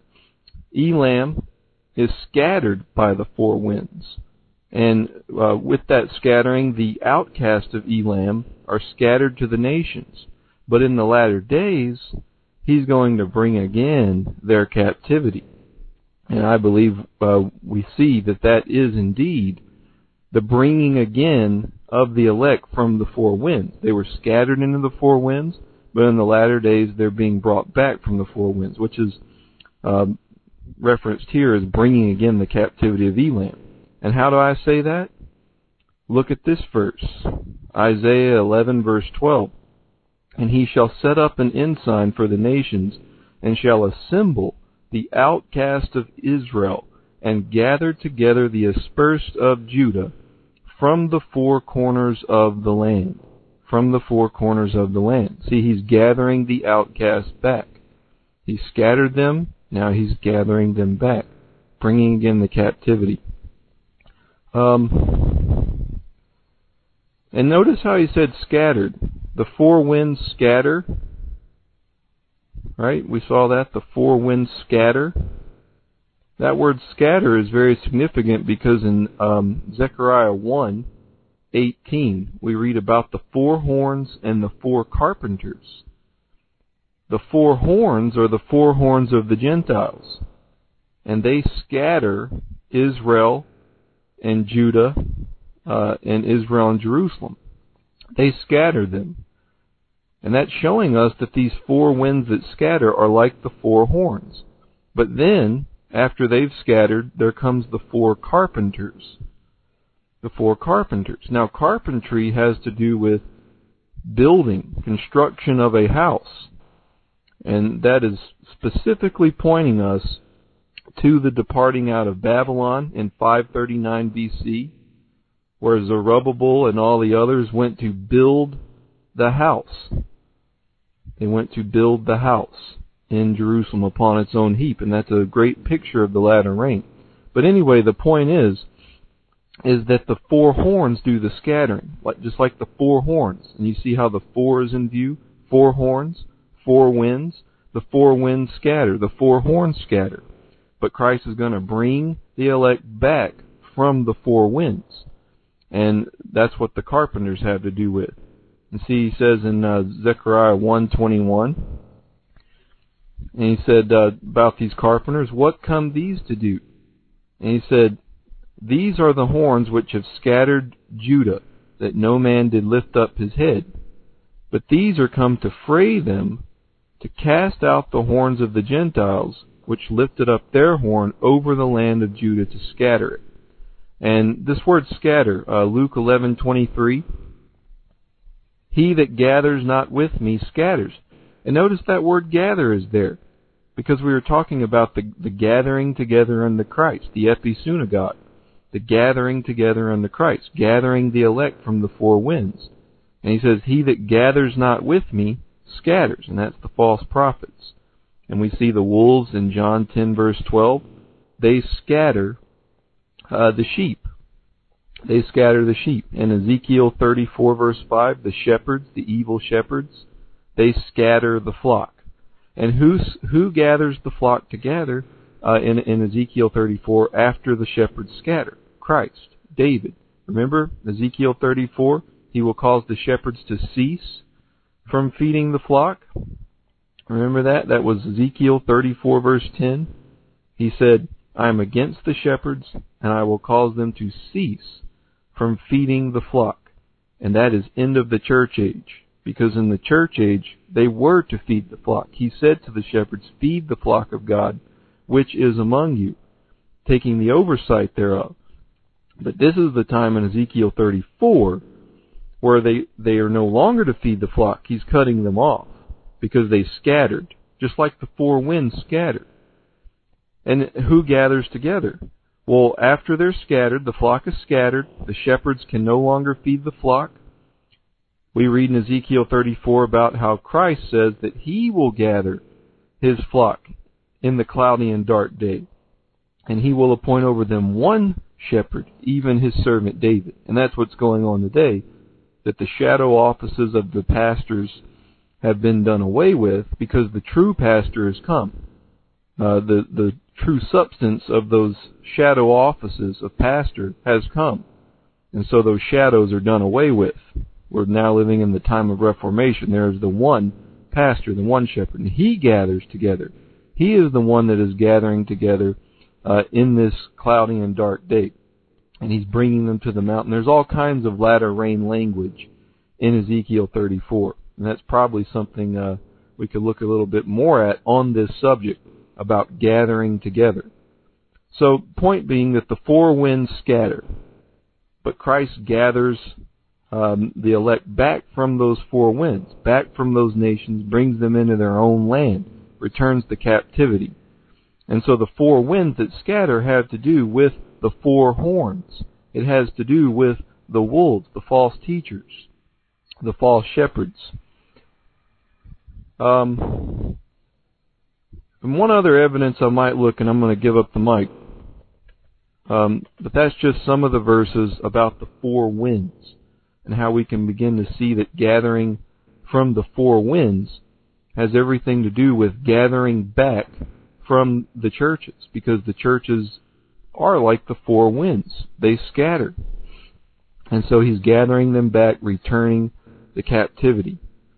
Elam is scattered by the four winds. And uh, with that scattering, the outcasts of Elam are scattered to the nations. But in the latter days, he's going to bring again their captivity. And I believe uh, we see that that is indeed the bringing again of the elect from the four winds. They were scattered into the four winds, but in the latter days they're being brought back from the four winds, which is um, referenced here as bringing again the captivity of Elam. And how do I say that? Look at this verse, Isaiah eleven verse twelve. And he shall set up an ensign for the nations, and shall assemble the outcast of Israel, and gather together the aspersed of Judah from the four corners of the land. From the four corners of the land. See, he's gathering the outcasts back. He scattered them, now he's gathering them back, bringing again the captivity. Um, and notice how he said scattered. The four winds scatter. right? We saw that, the four winds scatter. That word scatter is very significant because in um, Zechariah one eighteen, we read about the four horns and the four carpenters. The four horns are the four horns of the Gentiles, and they scatter Israel and Judah uh, and Israel and Jerusalem. They scatter them. And that's showing us that these four winds that scatter are like the four horns. But then, after they've scattered, there comes the four carpenters. The four carpenters. Now, carpentry has to do with building, construction of a house. And that is specifically pointing us to the departing out of Babylon in five thirty-nine B C, where Zerubbabel and all the others went to build the house. They went to build the house in Jerusalem upon its own heap, and that's a great picture of the latter rain. But anyway, the point is, is that the four horns do the scattering, like just like the four horns. And you see how the four is in view? Four horns, four winds. The four winds scatter, the four horns scatter. But Christ is going to bring the elect back from the four winds. And that's what the carpenters have to do with. And see, he says in uh, Zechariah one twenty-one, and he said uh, about these carpenters, what come these to do? And he said, these are the horns which have scattered Judah, that no man did lift up his head. But these are come to fray them, to cast out the horns of the Gentiles, which lifted up their horn over the land of Judah to scatter it. And this word scatter, uh, Luke eleven twenty-three, he that gathers not with me scatters. And notice that word gather is there, because we were talking about the, the gathering together unto Christ, the episynagogue, the gathering together unto Christ, gathering the elect from the four winds. And he says, he that gathers not with me scatters, and that's the false prophets. And we see the wolves in John ten verse twelve, they scatter uh, the sheep. They scatter the sheep. In Ezekiel thirty-four verse five, the shepherds, the evil shepherds, they scatter the flock. And who who gathers the flock together uh, in, in Ezekiel thirty-four after the shepherds scatter? Christ, David. Remember Ezekiel thirty-four? He will cause the shepherds to cease from feeding the flock. Remember that? That was Ezekiel thirty-four verse ten. He said, I am against the shepherds, and I will cause them to cease from feeding the flock. And that is end of the church age. Because in the church age, they were to feed the flock. He said to the shepherds, feed the flock of God, which is among you, taking the oversight thereof. But this is the time in Ezekiel thirty-four where they, they are no longer to feed the flock. He's cutting them off because they scattered, just like the four winds scattered. And who gathers together? Well, after they're scattered, the flock is scattered, the shepherds can no longer feed the flock. We read in Ezekiel thirty-four about how Christ says that He will gather His flock in the cloudy and dark day. And He will appoint over them one shepherd, even His servant David. And that's what's going on today, that the shadow offices of the pastors have been done away with because the true pastor has come. Uh, the, the true substance of those shadow offices of pastor has come. And so those shadows are done away with. We're now living in the time of Reformation. There is the one pastor, the one shepherd, and He gathers together. He is the one that is gathering together uh, in this cloudy and dark day. And He's bringing them to the mountain. There's all kinds of latter rain language in Ezekiel thirty-four. And that's probably something uh, we could look a little bit more at on this subject about gathering together. So, point being that the four winds scatter, but Christ gathers um, the elect back from those four winds, back from those nations, brings them into their own land, returns the captivity. And so the four winds that scatter have to do with the four horns. It has to do with the wolves, the false teachers, the false shepherds. Um, and one other evidence I might look, and I'm going to give up the mic, um, but that's just some of the verses about the four winds and how we can begin to see that gathering from the four winds has everything to do with gathering back from the churches, because the churches are like the four winds. They scatter. And so he's gathering them back, returning the captivity.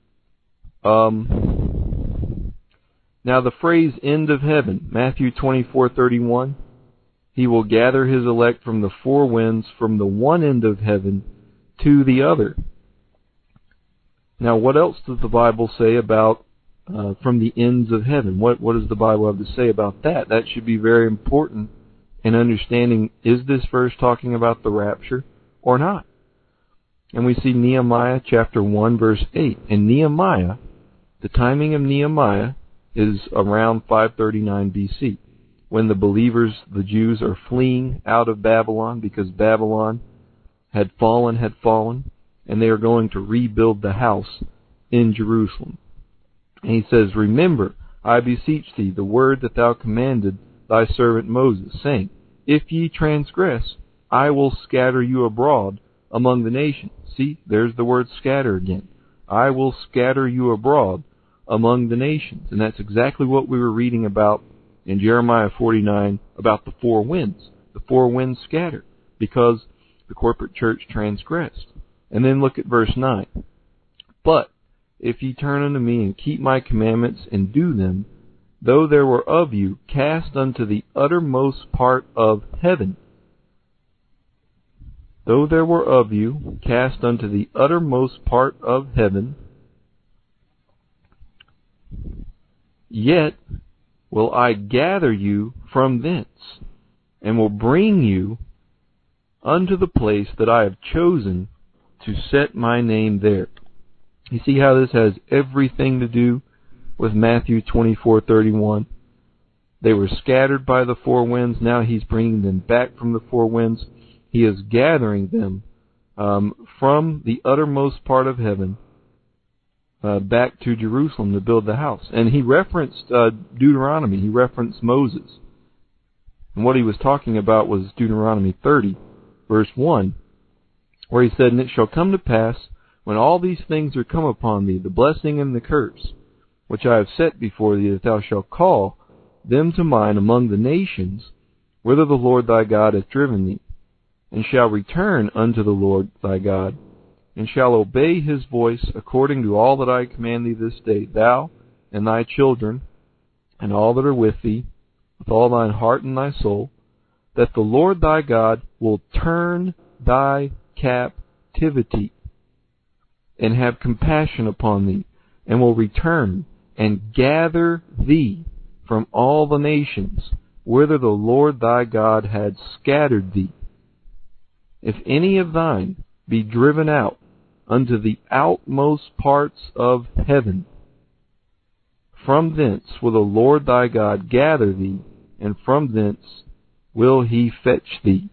Um, now the phrase end of heaven, Matthew twenty-four thirty-one, he will gather his elect from the four winds, from the one end of heaven to the other. Now what else does the Bible say about uh, from the ends of heaven? What, what does the Bible have to say about that? That should be very important in understanding, is this verse talking about the rapture or not? And we see Nehemiah chapter one verse eight. And Nehemiah, the timing of Nehemiah is around five thirty-nine B C, when the believers, the Jews, are fleeing out of Babylon because Babylon had fallen, had fallen, and they are going to rebuild the house in Jerusalem. And he says, remember, I beseech thee, the word that thou commanded thy servant Moses, saying, if ye transgress, I will scatter you abroad among the nations. See, there's the word scatter again. I will scatter you abroad among the nations. And that's exactly what we were reading about in Jeremiah forty-nine about the four winds. The four winds scatter because the corporate church transgressed. And then look at verse nine. But if ye turn unto me and keep my commandments and do them, though there were of you cast unto the uttermost part of heaven, though there were of you cast unto the uttermost part of heaven, yet will I gather you from thence, and will bring you unto the place that I have chosen to set my name there. You see how this has everything to do with Matthew twenty-four thirty-one? They were scattered by the four winds. Now he's bringing them back from the four winds. He is gathering them um, from the uttermost part of heaven uh, back to Jerusalem to build the house. And he referenced uh, Deuteronomy. He referenced Moses. And what he was talking about was Deuteronomy thirty, verse one, where he said, and it shall come to pass, when all these things are come upon thee, the blessing and the curse, which I have set before thee, that thou shalt call them to mind among the nations, whither the Lord thy God hath driven thee, and shall return unto the Lord thy God, and shall obey his voice according to all that I command thee this day, thou and thy children, and all that are with thee, with all thine heart and thy soul, that the Lord thy God will turn thy captivity, and have compassion upon thee, and will return and gather thee from all the nations, whither the Lord thy God had scattered thee. If any of thine be driven out unto the outmost parts of heaven, from thence will the Lord thy God gather thee, and from thence will he fetch thee.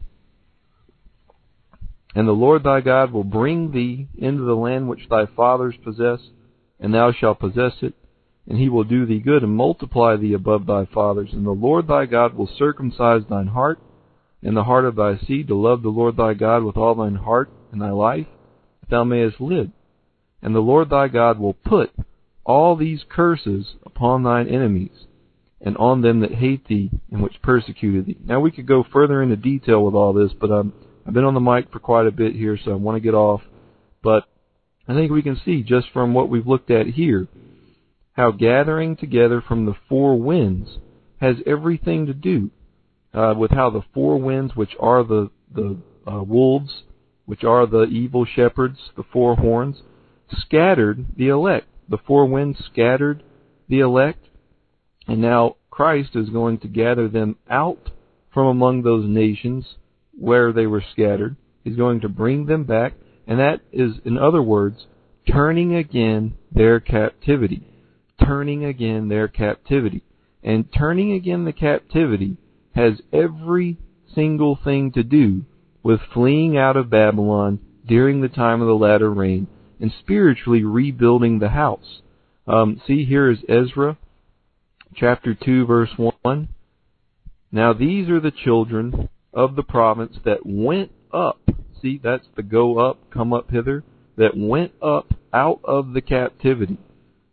And the Lord thy God will bring thee into the land which thy fathers possessed, and thou shalt possess it, and he will do thee good, and multiply thee above thy fathers. And the Lord thy God will circumcise thine heart, and the heart of thy seed, to love the Lord thy God with all thine heart and thy life, that thou mayest live. And the Lord thy God will put all these curses upon thine enemies, and on them that hate thee, and which persecuted thee. Now we could go further into detail with all this, but um, I've been on the mic for quite a bit here, so I want to get off. But I think we can see, just from what we've looked at here, how gathering together from the four winds has everything to do uh, with how the four winds, which are the, the uh, wolves, which are the evil shepherds, the four horns, scattered the elect. The four winds scattered the elect, and now Christ is going to gather them out from among those nations where they were scattered. He's going to bring them back, and that is, in other words, turning again their captivity. Turning again their captivity. And turning again the captivity has every single thing to do with fleeing out of Babylon during the time of the latter rain and spiritually rebuilding the house. Um, see, here is Ezra chapter two, verse one. Now these are the children of the province that went up. See, that's the go up, come up hither, that went up out of the captivity.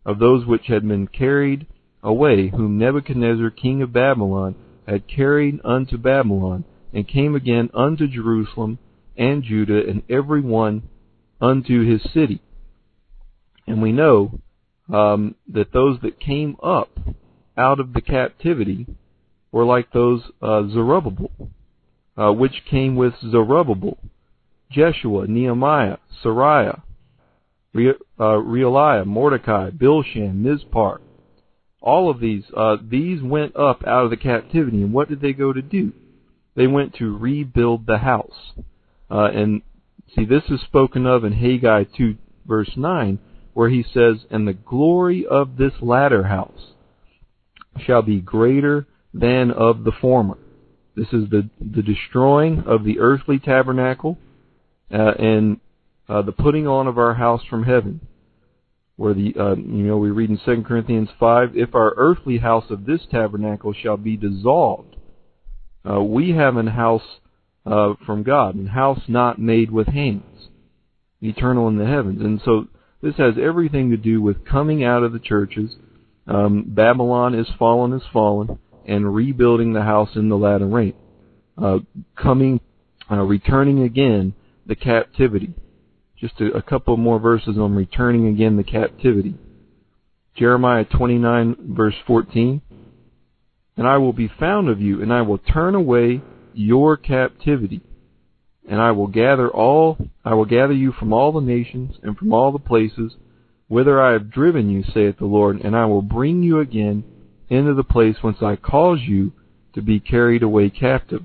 of those which had been carried away, whom Nebuchadnezzar king of Babylon had carried unto Babylon, and came again unto Jerusalem and Judah, and every one unto his city. And we know um, that those that came up out of the captivity were like those uh, Zerubbabel, uh, which came with Zerubbabel, Jeshua, Nehemiah, Sariah, Re- uh, Realiah, Mordecai, Bilshan, Mizpar. All of these, uh, these went up out of the captivity, and what did they go to do? They went to rebuild the house. Uh, and see, this is spoken of in Haggai two, verse nine, where he says, "And the glory of this latter house shall be greater than of the former." This is the, the destroying of the earthly tabernacle uh, and uh, the putting on of our house from heaven. Where the uh, you know we read in Second Corinthians five, "If our earthly house of this tabernacle shall be dissolved," uh, we have an house uh, from God, a house not made with hands, eternal in the heavens. And so this has everything to do with coming out of the churches. Um, Babylon is fallen, is fallen, and rebuilding the house in the latter rain, uh, coming, uh, returning again the captivity. Just a, a couple more verses on returning again the captivity. Jeremiah twenty-nine, verse fourteen. "And I will be found of you, and I will turn away your captivity, and I will gather all, I will gather you from all the nations and from all the places whither I have driven you, saith the Lord, and I will bring you again into the place whence I caused you to be carried away captive."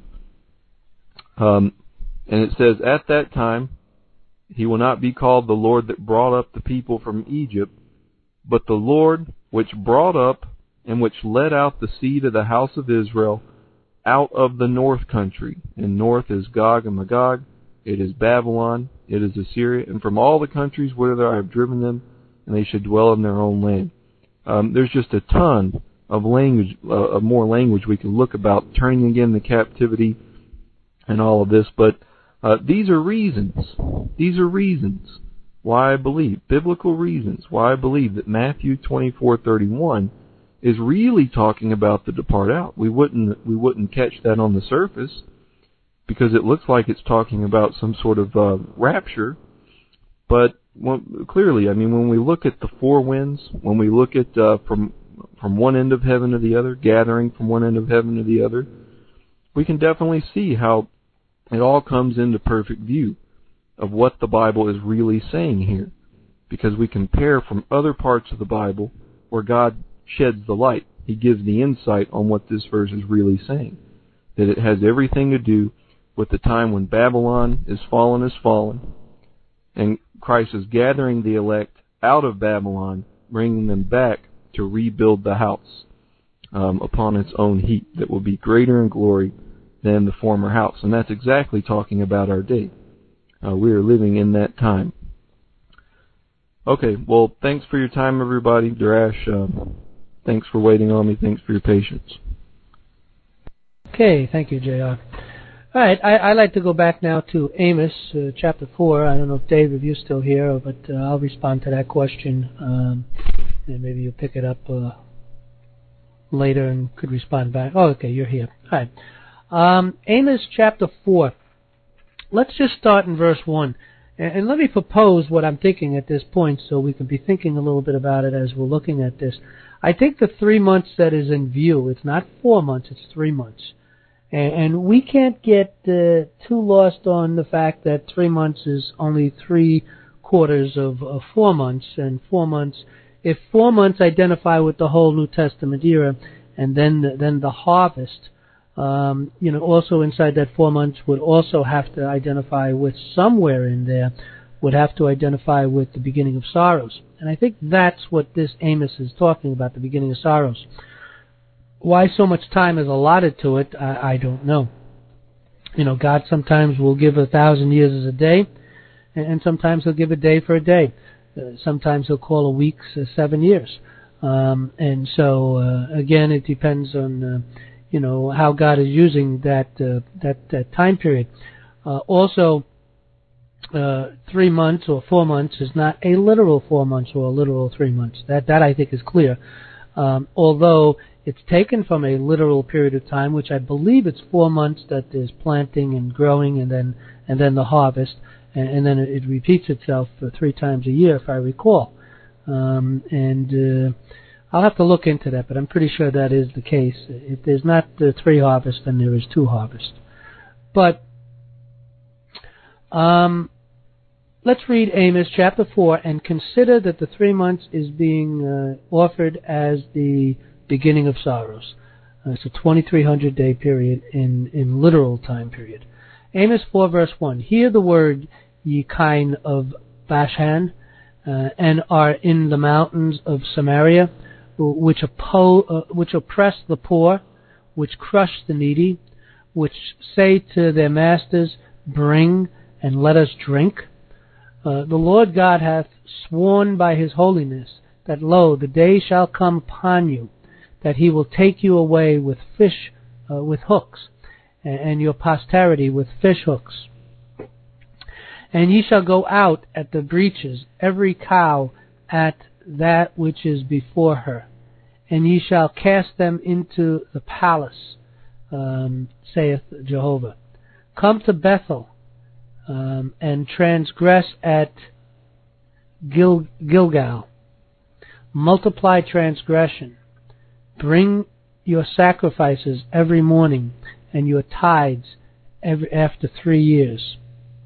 Um, and it says, "At that time, he will not be called the Lord that brought up the people from Egypt, but the Lord which brought up and which led out the seed of the house of Israel out of the north country." And north is Gog and Magog, it is Babylon, it is Assyria, "and from all the countries whither I have driven them, and they should dwell in their own land." Um, there's just a ton of language, uh, of more language we can look about turning again the captivity and all of this, but Uh, these are reasons, these are reasons why I believe, biblical reasons why I believe that Matthew twenty-four thirty-one is really talking about the depart out. We wouldn't, we wouldn't catch that on the surface because it looks like it's talking about some sort of uh, rapture, but well, clearly, I mean, when we look at the four winds, when we look at uh, from from one end of heaven to the other, gathering from one end of heaven to the other, we can definitely see how it all comes into perfect view of what the Bible is really saying here, because we compare from other parts of the Bible where God sheds the light. He gives the insight on what this verse is really saying, that it has everything to do with the time when Babylon is fallen is fallen, and Christ is gathering the elect out of Babylon, bringing them back to rebuild the house um, upon its own heap that will be greater in glory than the former house. And that's exactly talking about our day. Uh, we are living in that time. Okay, well, thanks for your time, everybody. Darash, um, thanks for waiting on me. Thanks for your patience. Okay, thank you, J R. All right, I, I'd like to go back now to Amos, uh, chapter four. I don't know if Dave, if you're still here, but uh, I'll respond to that question, um, and maybe you'll pick it up uh, later and could respond back. Oh, okay, you're here. All right. Um, Amos chapter four. Let's just start in verse one. And, and let me propose what I'm thinking at this point so we can be thinking a little bit about it as we're looking at this. I think the three months that is in view, it's not four months, it's three months. And, and we can't get uh, too lost on the fact that three months is only three quarters of, of four months. And four months, if four months identify with the whole New Testament era, and then the, then the harvest, Um, you know, also inside that four months would also have to identify with somewhere in there, would have to identify with the beginning of sorrows. And I think that's what this Amos is talking about, the beginning of sorrows. Why so much time is allotted to it, I, I don't know. You know, God sometimes will give a thousand years as a day, and, and sometimes He'll give a day for a day. Uh, sometimes He'll call a week uh, seven years. Um, and so, uh, again, it depends on... Uh, you know, how God is using that uh, that, that time period. Uh, also, uh, three months or four months is not a literal four months or a literal three months. That that I think is clear. Um, although it's taken from a literal period of time, which I believe it's four months that there's planting and growing, and then and then the harvest, and, and then it, it repeats itself uh, three times a year, if I recall. Um, and uh, I'll have to look into that, but I'm pretty sure that is the case. If there's not uh, three harvests, then there is two harvests. But um, let's read Amos chapter four and consider that the three months is being uh, offered as the beginning of sorrows. Uh, it's a twenty-three hundred day period in, in literal time period. Amos four verse one. Hear the word, ye kine of Bashan, uh, and are in the mountains of Samaria, which, oppo- uh, which oppress the poor, which crush the needy, which say to their masters, bring and let us drink. Uh, the Lord God hath sworn by his holiness that, lo, the day shall come upon you, that he will take you away with fish, uh, with hooks, and, and your posterity with fish hooks. And ye shall go out at the breaches, every cow at that which is before her, and ye shall cast them into the palace, um, saith Jehovah. Come to Bethel, um, and transgress at Gil- Gilgal. Multiply transgression. Bring your sacrifices every morning, and your tithes every, after three years.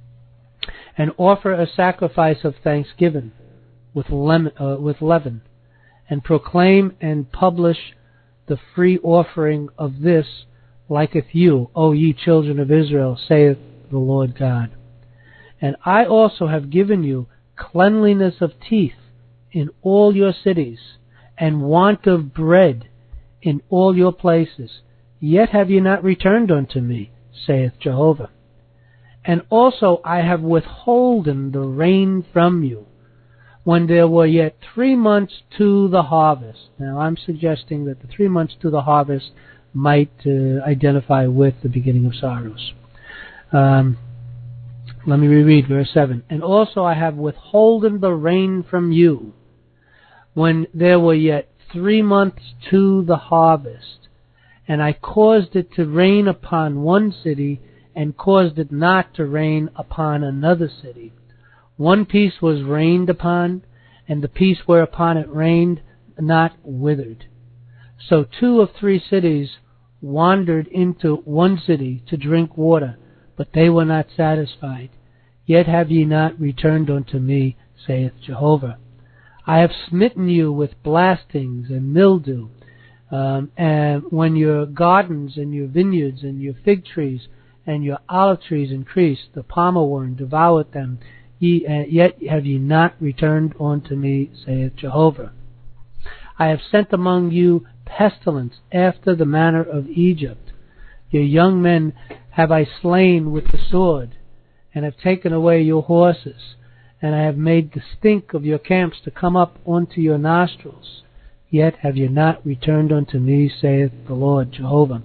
And offer a sacrifice of thanksgiving with, lemon, uh, with leaven, and proclaim and publish the free offering of this liketh you, O ye children of Israel, saith the Lord God. And I also have given you cleanliness of teeth in all your cities, and want of bread in all your places. Yet have ye not returned unto me, saith Jehovah. And also I have withholden the rain from you, when there were yet three months to the harvest. Now I'm suggesting that the three months to the harvest might uh, identify with the beginning of sorrows. Um, let me reread verse seven. And also I have withholden the rain from you, when there were yet three months to the harvest. And I caused it to rain upon one city, and caused it not to rain upon another city. One piece was rained upon, and the piece whereupon it rained not withered. So two of three cities wandered into one city to drink water, but they were not satisfied. Yet have ye not returned unto me, saith Jehovah. I have smitten you with blastings and mildew, um, and when your gardens and your vineyards and your fig trees and your olive trees increased, the palmer worm devoured them, ye, uh, yet have ye not returned unto me, saith Jehovah. I have sent among you pestilence after the manner of Egypt. Your young men have I slain with the sword, and have taken away your horses, and I have made the stink of your camps to come up unto your nostrils. Yet have ye not returned unto me, saith the Lord Jehovah.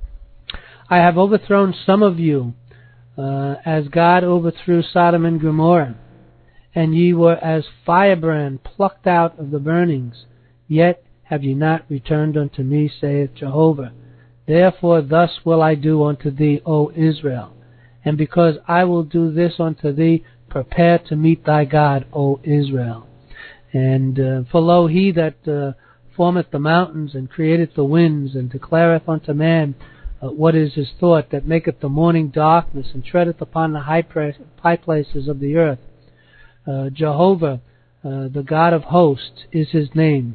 I have overthrown some of you, uh, as God overthrew Sodom and Gomorrah, and ye were as firebrand plucked out of the burnings. Yet have ye not returned unto me, saith Jehovah. Therefore thus will I do unto thee, O Israel. And because I will do this unto thee, prepare to meet thy God, O Israel. And uh, for lo, he that uh, formeth the mountains, and createth the winds, and declareth unto man uh, what is his thought, that maketh the morning darkness, and treadeth upon the high, pra- high places of the earth. Uh, Jehovah, uh, the God of hosts, is his name.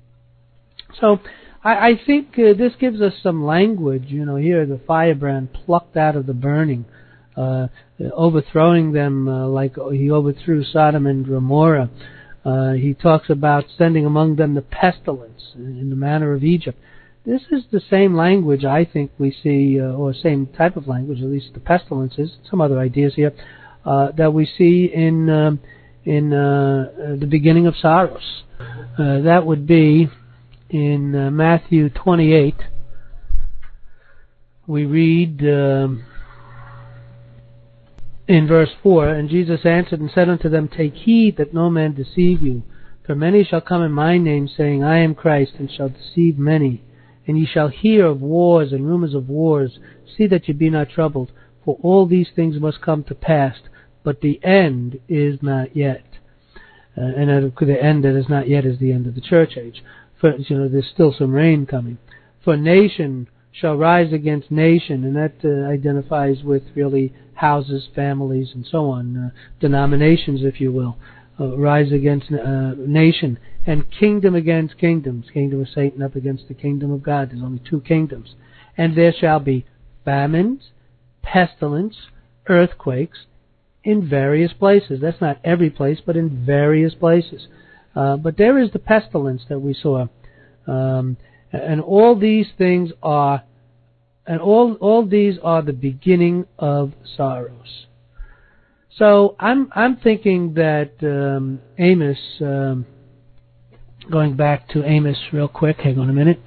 So I, I think uh, this gives us some language. You know, here the firebrand plucked out of the burning, uh, overthrowing them uh, like he overthrew Sodom and Gomorrah. Uh, he talks about sending among them the pestilence in the manner of Egypt. This is the same language I think we see, uh, or same type of language, at least the pestilences, some other ideas here, uh, that we see in um, in uh, the beginning of sorrows. Uh, that would be in uh, Matthew twenty-eight. We read um, in verse four, and Jesus answered and said unto them, Take heed that no man deceive you. For many shall come in my name, saying, I am Christ, and shall deceive many. And ye shall hear of wars and rumors of wars. See that ye be not troubled, for all these things must come to pass, but the end is not yet. Uh, and uh, the end that is not yet is the end of the church age. For, you know, there's still some rain coming. For nation shall rise against nation, and that uh, identifies with really houses, families, and so on, uh, denominations, if you will, uh, rise against uh, nation, and kingdom against kingdoms, kingdom of Satan up against the kingdom of God. There's only two kingdoms. And there shall be famines, pestilence, earthquakes, in various places. That's not every place, but in various places. Uh, but there is the pestilence that we saw. Um, and all these things are, and all, all these are the beginning of sorrows. So I'm, I'm thinking that, um, Amos, um, going back to Amos real quick, hang on a minute.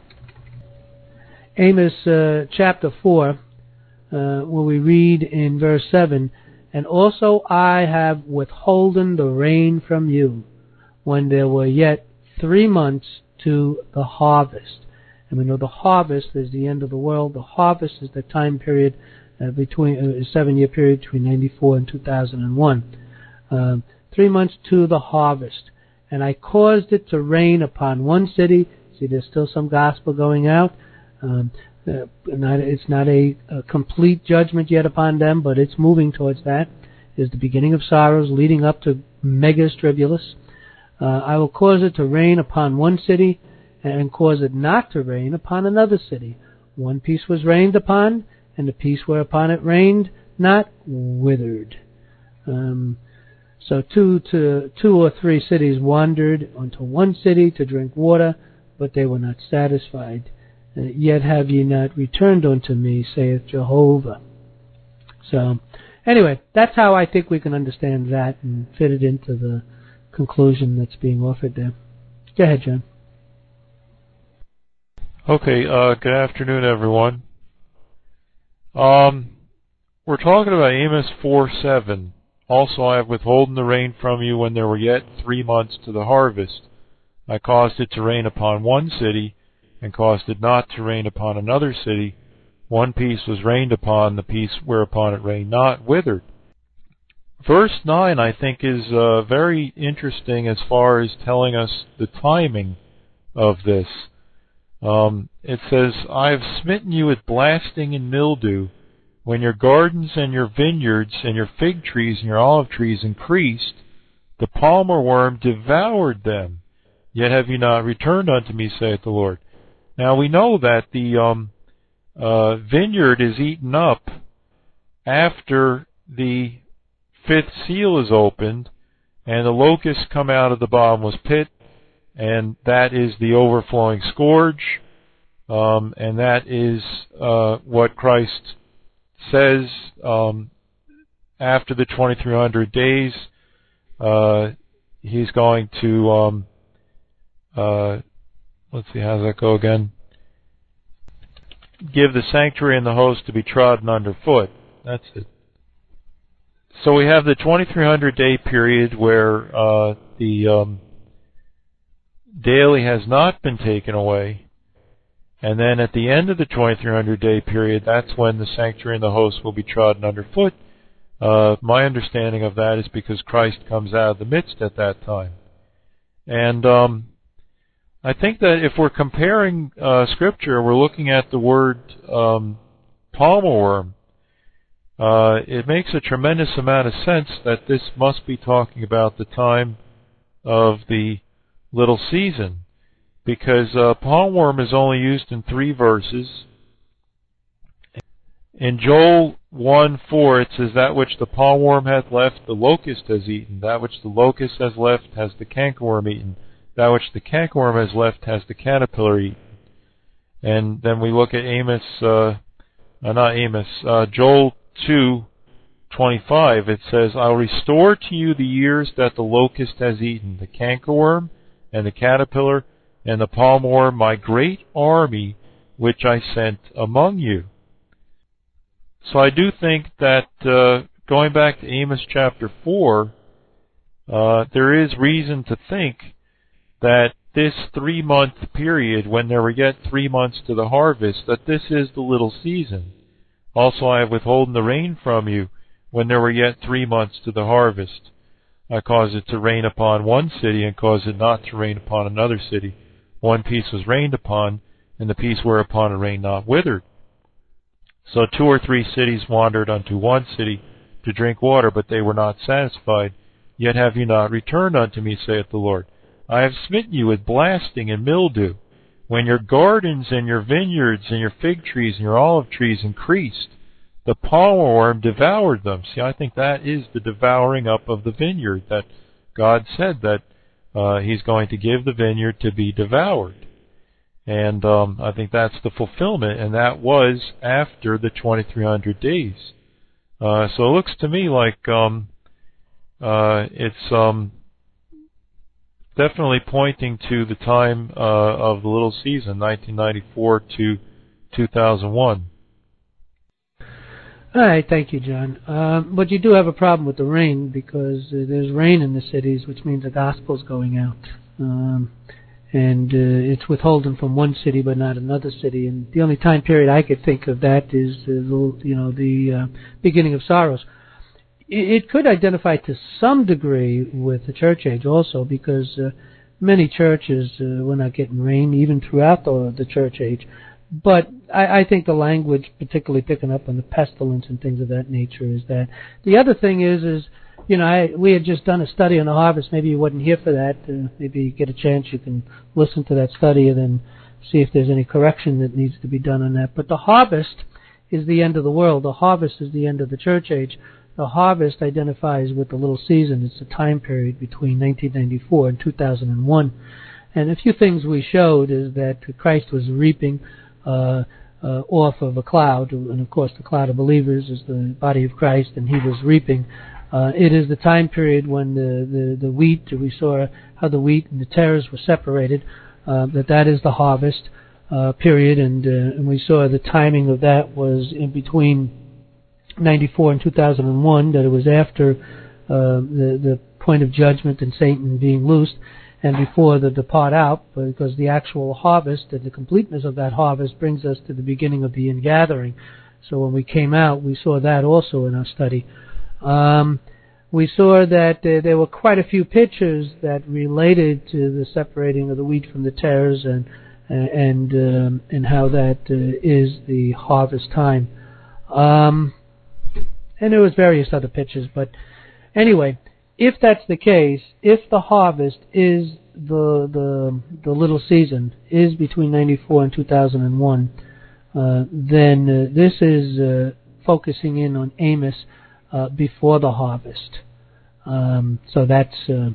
Amos, uh, chapter four, uh, where we read in verse seven, And also I have withholden the rain from you, when there were yet three months to the harvest. And we know the harvest is the end of the world. The harvest is the time period uh, between a uh, seven-year period between ninety-four and two thousand one. Um, three months to the harvest. And I caused it to rain upon one city. See, there's still some gospel going out. Um, uh, not, it's not a, a complete judgment yet upon them, but it's moving towards that. It's the beginning of sorrows leading up to Megas Tribulus. Uh, I will cause it to rain upon one city, and cause it not to rain upon another city. One piece was rained upon, and the piece whereupon it rained not withered. Um, so two to two or three cities wandered unto one city to drink water, but they were not satisfied. Uh, yet have ye not returned unto me, saith Jehovah. So, anyway, that's how I think we can understand that and fit it into the conclusion that's being offered there. Go ahead, John. Okay, uh, good afternoon, everyone. Um, we're talking about Amos four seven. Also, I have withholden the rain from you when there were yet three months to the harvest. I caused it to rain upon one city, and caused it not to rain upon another city. One piece was rained upon, the piece whereupon it rained not withered. Verse nine, I think, is uh, very interesting as far as telling us the timing of this. Um, it says, I have smitten you with blasting and mildew, when your gardens and your vineyards and your fig trees and your olive trees increased, the palmer worm devoured them. Yet have you not returned unto me, saith the Lord. Now we know that the um, uh, vineyard is eaten up after the fifth seal is opened, and the locusts come out of the bottomless pit, and that is the overflowing scourge, um, and that is uh, what Christ says um, after the twenty-three hundred days. Uh, he's going to, um, uh, let's see, how does that go again? Give the sanctuary and the host to be trodden underfoot. That's it. So we have the twenty-three hundred day period where uh, the um, daily has not been taken away, and then at the end of the twenty-three hundred day period, that's when the sanctuary and the host will be trodden underfoot. Uh, my understanding of that is because Christ comes out of the midst at that time. And um, I think that if we're comparing uh, Scripture, we're looking at the word um, palmer worm, uh, it makes a tremendous amount of sense that this must be talking about the time of the little season, because uh, palm worm is only used in three verses. In Joel one four, it says, That which the palm worm hath left, the locust has eaten. That which the locust has left, has the cankerworm eaten. That which the cankerworm has left, has the caterpillar eaten. And then we look at Amos, uh, uh, not Amos, uh, Joel two twenty-five. It says, I'll restore to you the years that the locust has eaten, the cankerworm, and the caterpillar, and the palm worm, my great army, which I sent among you. So I do think that uh, going back to Amos chapter four, uh, there is reason to think that this three-month period, when there were yet three months to the harvest, that this is the little season. Also I have withholden the rain from you, when there were yet three months to the harvest. I caused it to rain upon one city, and caused it not to rain upon another city. One piece was rained upon, and the piece whereupon it rained not withered. So two or three cities wandered unto one city to drink water, but they were not satisfied. Yet have you not returned unto me, saith the Lord. I have smitten you with blasting and mildew. When your gardens and your vineyards and your fig trees and your olive trees increased, the palmer worm devoured them. See, I think that is the devouring up of the vineyard, that God said that uh, He's going to give the vineyard to be devoured. And um, I think that's the fulfillment, and that was after the twenty-three hundred days. Uh, so it looks to me like um, uh, it's um, definitely pointing to the time uh, of the little season, nineteen ninety-four to two thousand one. All right, thank you, John. Uh, but you do have a problem with the rain, because uh, there's rain in the cities, which means the gospel's going out. Um, and uh, it's withholden from one city but not another city. And the only time period I could think of that is uh, the, you know, the uh, beginning of sorrows. It, it could identify to some degree with the church age also, because uh, many churches uh, were not getting rain even throughout the, the church age. But I, I think the language, particularly picking up on the pestilence and things of that nature, is that. The other thing is, is you know, I, we had just done a study on the harvest. Maybe you wasn't here for that. Uh, maybe you get a chance, you can listen to that study and then see if there's any correction that needs to be done on that. But the harvest is the end of the world. The harvest is the end of the church age. The harvest identifies with the little season. It's a time period between nineteen ninety-four and two thousand one. And a few things we showed is that Christ was reaping uh, uh, off of a cloud, and of course the cloud of believers is the body of Christ, and He was reaping. Uh, it is the time period when the, the, the wheat, we saw how the wheat and the tares were separated, uh, that that is the harvest uh, period, and, uh, and we saw the timing of that was in between ninety-four and two thousand one, that it was after uh, the, the point of judgment and Satan being loosed, and before the depart out, because the actual harvest and the completeness of that harvest brings us to the beginning of the ingathering. So when we came out, we saw that also in our study. Um, we saw that uh, there were quite a few pictures that related to the separating of the wheat from the tares, and uh, and um, and how that uh, is the harvest time. Um, and there was various other pictures, but anyway, if that's the case, if the harvest is the the the little season is between ninety-four and two thousand one, uh, then uh, this is uh, focusing in on Amos. Uh, before the harvest. Um, so that's uh,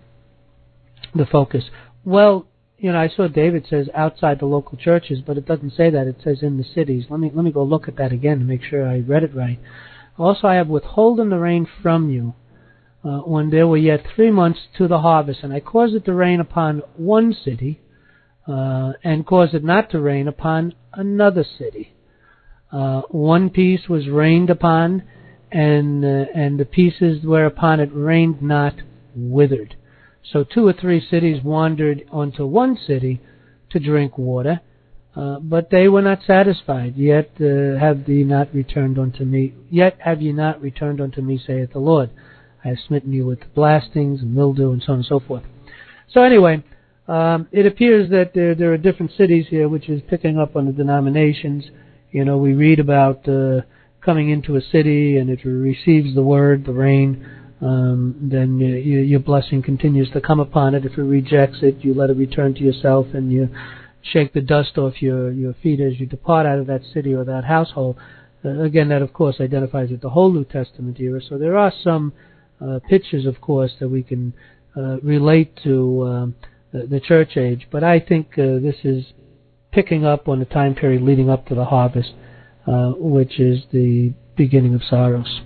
the focus. Well, you know, I saw David says outside the local churches, but it doesn't say that. It says in the cities. Let me let me go look at that again to make sure I read it right. Also, I have withholden the rain from you uh, when there were yet three months to the harvest, and I caused it to rain upon one city, uh, and caused it not to rain upon another city. Uh, one piece was rained upon, and uh, and the pieces whereupon it rained not withered. So two or three cities wandered onto one city to drink water, uh, but they were not satisfied. Yet uh, have ye not returned unto me. Yet have ye not returned unto me, saith the Lord. I have smitten you with blastings and mildew and so on and so forth. So anyway, um, it appears that there, there are different cities here, which is picking up on the denominations. You know, we read about Uh, coming into a city, and if it receives the word, the rain, um, then you, you, your blessing continues to come upon it. If it rejects it, you let it return to yourself, and you shake the dust off your, your feet as you depart out of that city or that household. Uh, again, that of course identifies with the whole New Testament era. So there are some uh, pictures, of course, that we can uh, relate to um, the, the church age. But I think uh, this is picking up on the time period leading up to the harvest, Uh, which is the beginning of sorrows.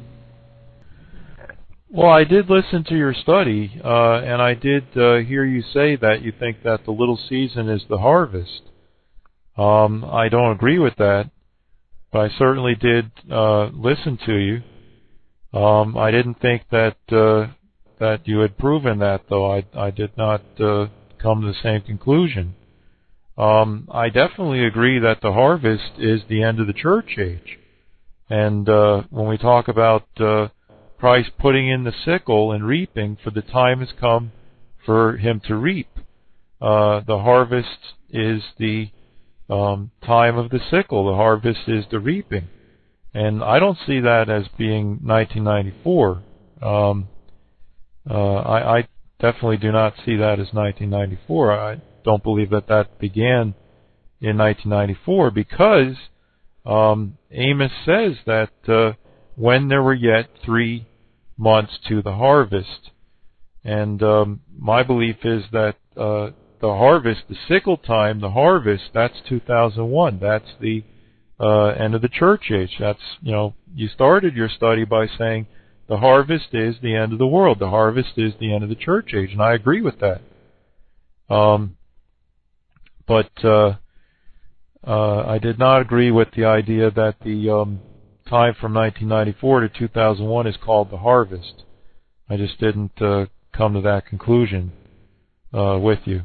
Well, I did listen to your study, uh, and I did uh, hear you say that you think that the little season is the harvest. Um, I don't agree with that, but I certainly did uh, listen to you. Um, I didn't think that uh, that you had proven that, though. I I did not uh, come to the same conclusion. Um, I definitely agree that the harvest is the end of the church age. And uh, when we talk about uh, Christ putting in the sickle and reaping, for the time has come for him to reap. Uh, the harvest is the um, time of the sickle. The harvest is the reaping. And I don't see that as being nineteen ninety-four. Um, uh, I, I definitely do not see that as nineteen ninety-four. I don't believe that that began in nineteen ninety-four because um, Amos says that uh, when there were yet three months to the harvest. And um, my belief is that uh, the harvest, the sickle time, the harvest, that's two thousand one. That's the uh, end of the church age. That's, you know, you started your study by saying the harvest is the end of the world. The harvest is the end of the church age, and I agree with that. Um, but uh, uh, I did not agree with the idea that the um, time from nineteen ninety-four to two thousand one is called the harvest. I just didn't uh, come to that conclusion uh, with you.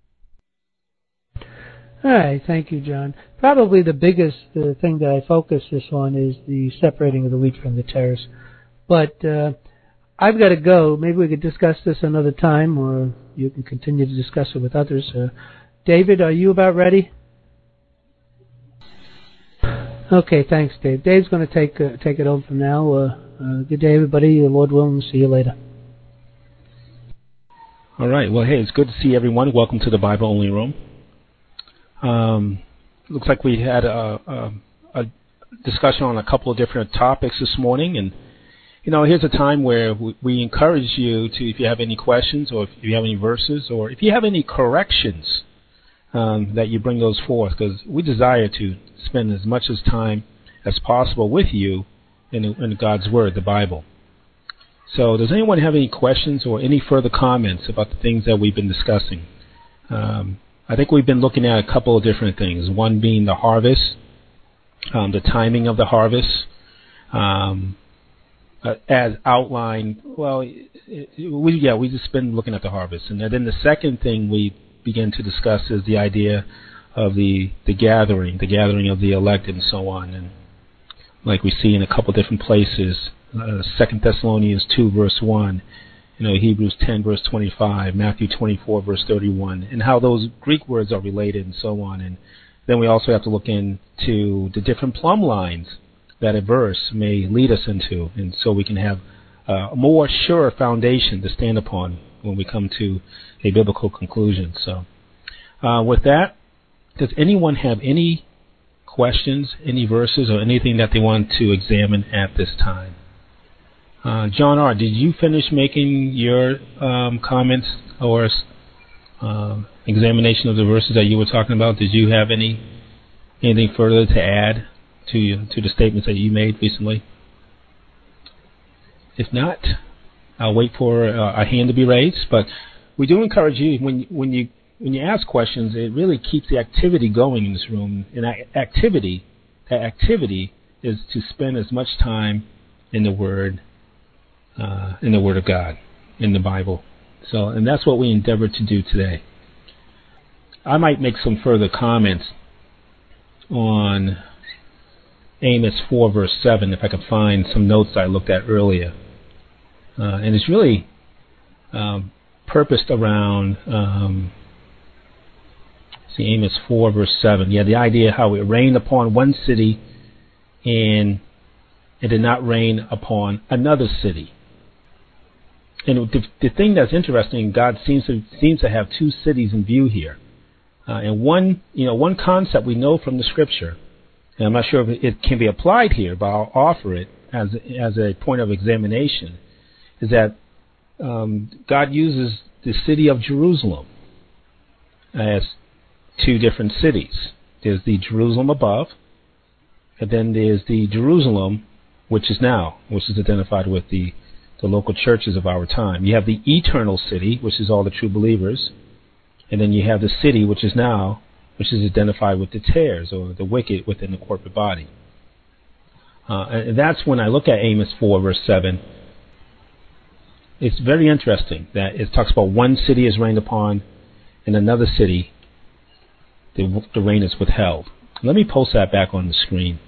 All right, thank you, John. Probably the biggest uh, thing that I focus this on is the separating of the wheat from the tares. But uh, I've got to go. Maybe we could discuss this another time, or you can continue to discuss it with others. Uh, David, are you about ready? Okay, thanks, Dave. Dave's going to take uh, take it over from now. Uh, uh, good day, everybody. Lord willing, see you later. All right. Well, hey, it's good to see everyone. Welcome to the Bible Only Room. Um, looks like we had a, a, a discussion on a couple of different topics this morning, and you know, here's a time where we, we encourage you to, if you have any questions, or if you have any verses, or if you have any corrections, um, that you bring those forth, because we desire to spend as much as time as possible with you in, in God's Word, the Bible. So, does anyone have any questions or any further comments about the things that we've been discussing? Um, I think we've been looking at a couple of different things. One being the harvest, um, the timing of the harvest, um, uh, as outlined. Well, it, it, we yeah, we've just been looking at the harvest, and then the second thing we begin to discuss is the idea of the the gathering, the gathering of the elect, and so on. And like we see in a couple different places, uh, Second Thessalonians two verse one. You know, Hebrews ten, verse twenty-five, Matthew twenty-four, verse thirty-one, and how those Greek words are related and so on. And then we also have to look into the different plumb lines that a verse may lead us into, and so we can have uh, a more sure foundation to stand upon when we come to a biblical conclusion. So uh, with that, does anyone have any questions, any verses, or anything that they want to examine at this time? Uh, John R., did you finish making your um, comments or uh, examination of the verses that you were talking about? Did you have any anything further to add to to the statements that you made recently? If not, I'll wait for uh, a hand to be raised. But we do encourage you, when when you when you ask questions, it really keeps the activity going in this room. And activity, that activity is to spend as much time in the Word. Uh, in the Word of God, in the Bible. So, and that's what we endeavor to do today. I might make some further comments on Amos four, verse seven, if I could find some notes I looked at earlier. Uh, and it's really um, purposed around, um, see, Amos four, verse seven. Yeah, the idea how it rained upon one city and it did not rain upon another city. And the, the thing that's interesting, God seems to seems to have two cities in view here, uh, and one, you know, one concept we know from the Scripture, and I'm not sure if it can be applied here, but I'll offer it as as a point of examination, is that um, God uses the city of Jerusalem as two different cities. There's the Jerusalem above, and then there's the Jerusalem which is now, which is identified with the the local churches of our time. You have the eternal city, which is all the true believers, and then you have the city, which is now, which is identified with the tares, or the wicked within the corporate body. Uh, and that's when I look at Amos four, verse seven. It's very interesting that it talks about one city is rained upon, and another city, the, the rain is withheld. Let me post that back on the screen.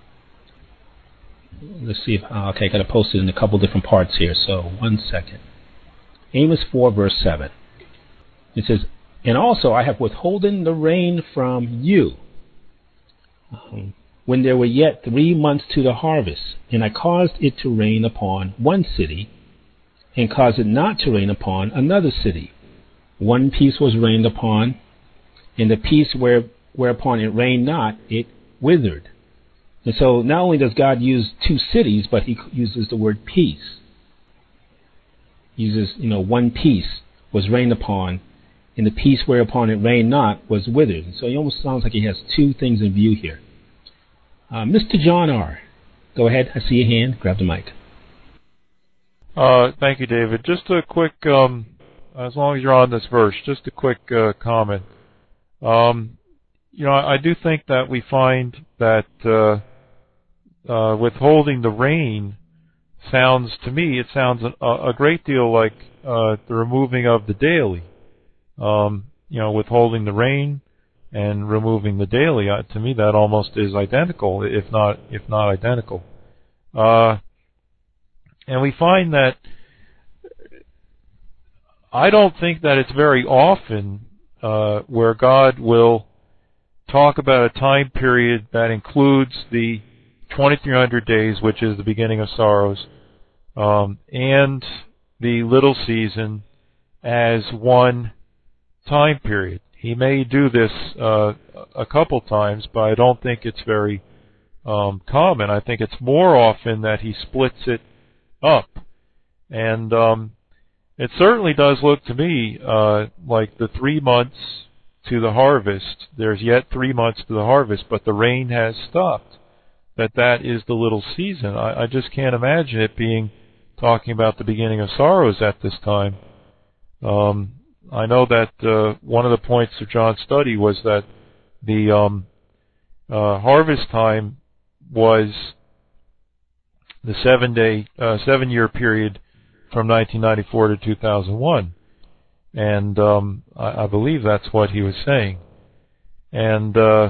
Let's see if, uh, okay, I got to post it in a couple different parts here, so one second. Amos four, verse seven. It says, and also I have withholden the rain from you, um, when there were yet three months to the harvest, and I caused it to rain upon one city, and caused it not to rain upon another city. One piece was rained upon, and the piece where, whereupon it rained not, it withered. And so not only does God use two cities, but he uses the word piece. He uses, you know, one piece was rained upon, and the piece whereupon it rained not was withered. And so it almost sounds like he has two things in view here. Uh, Mister John R., go ahead. I see your hand. Grab the mic. Uh, thank you, David. Just a quick, um, as long as you're on this verse, just a quick uh, comment. Um, you know, I do think that we find that uh, uh, withholding the rain sounds, to me, it sounds a, a great deal like uh, the removing of the daily. Um, you know, withholding the rain and removing the daily. Uh, to me, that almost is identical, if not if not identical. Uh, and we find that I don't think that it's very often uh, where God will talk about a time period that includes the twenty-three hundred days, which is the beginning of sorrows, um, and the little season as one time period. He may do this uh, a couple times, but I don't think it's very um, common. I think it's more often that he splits it up. And um, it certainly does look to me uh, like the three months to the harvest, there's yet three months to the harvest, but the rain has stopped, that that is the little season. I, I just can't imagine it being talking about the beginning of sorrows at this time. Um, I know that uh, one of the points of John's study was that the um, uh, harvest time was the seven-day, uh, seven-year period from nineteen ninety-four to two thousand one, and um, I, I believe that's what he was saying. And uh,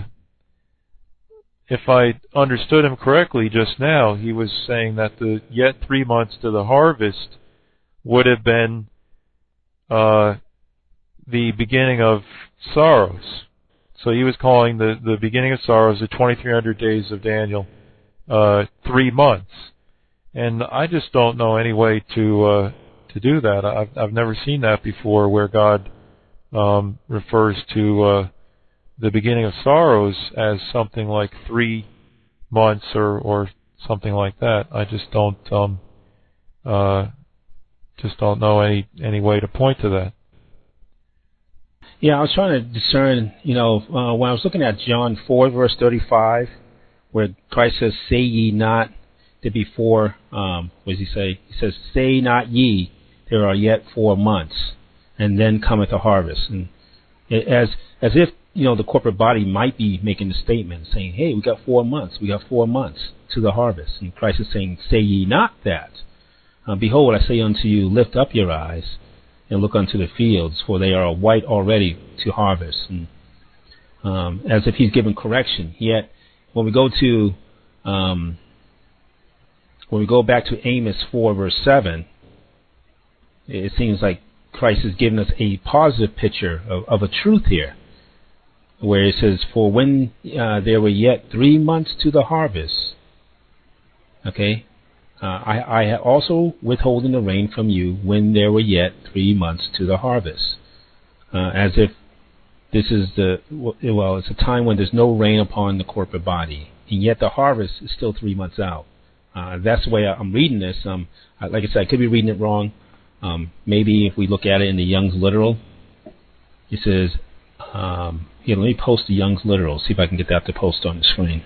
if I understood him correctly just now, he was saying that the yet three months to the harvest would have been uh, the beginning of sorrows. So he was calling the, the beginning of sorrows, the twenty-three hundred days of Daniel, uh, three months. And I just don't know any way to uh, to do that. I've I've never seen that before, where God um, refers to uh, the beginning of sorrows as something like three months or, or something like that. I just don't um, uh, just don't know any any way to point to that. Yeah, I was trying to discern, you know, uh, when I was looking at John four, verse thirty-five, where Christ says, say ye not that before, um, what does he say? He says, say not ye, there are yet four months, and then cometh the harvest. And it, as as if, you know, the corporate body might be making the statement, saying, hey, we got four months, we got four months to the harvest. And Christ is saying, say ye not that. Uh, Behold, I say unto you, lift up your eyes, and look unto the fields, for they are white already to harvest. And, um, as if he's giving correction. Yet, when we go to, um, when we go back to Amos four, verse seven, it seems like Christ is giving us a positive picture of, of a truth here, where it says, for when uh, there were yet three months to the harvest, okay, Uh, I, I also withholding the rain from you when there were yet three months to the harvest. Uh, as if this is the, well, it's a time when there's no rain upon the corporate body, and yet the harvest is still three months out. Uh, that's the way I'm reading this. Um, like I said, I could be reading it wrong. Um, maybe if we look at it in the Young's Literal, it says, um, here, let me post the Young's Literal, see if I can get that to post on the screen.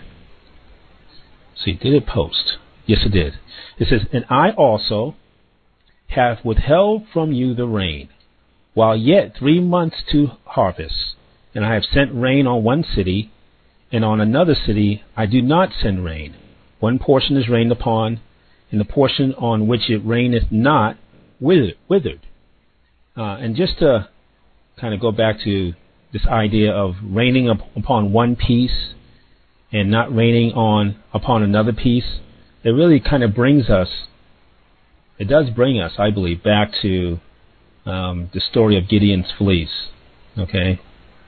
See, did it post? Yes, it did. It says, and I also have withheld from you the rain, while yet three months to harvest. And I have sent rain on one city, and on another city I do not send rain. One portion is rained upon, and the portion on which it raineth not withered. withered. Uh, and just to kind of go back to this idea of raining up upon one piece and not raining on upon another piece, it really kind of brings us, it does bring us, I believe, back to um, the story of Gideon's fleece, okay?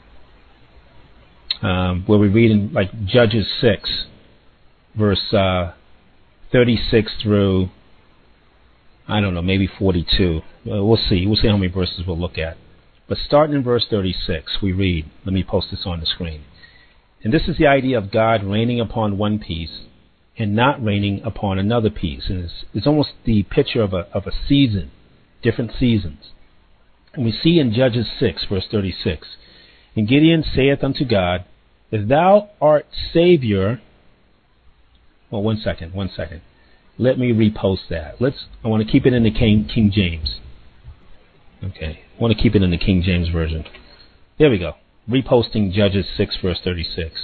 Um, where we read in like Judges six, verse uh, thirty-six through, I don't know, maybe forty-two. Uh, we'll see. We'll see how many verses we'll look at. But starting in verse thirty-six, we read, let me post this on the screen. And this is the idea of God raining upon one piece and not raining upon another piece. And it's, it's almost the picture of a, of a season, different seasons. And we see in Judges six, verse thirty-six, and Gideon saith unto God, if thou art Savior, well, one second, one second. Let me repost that. Let's. I want to keep it in the King, King James. Okay, I want to keep it in the King James Version. There we go. Reposting Judges six, verse thirty-six.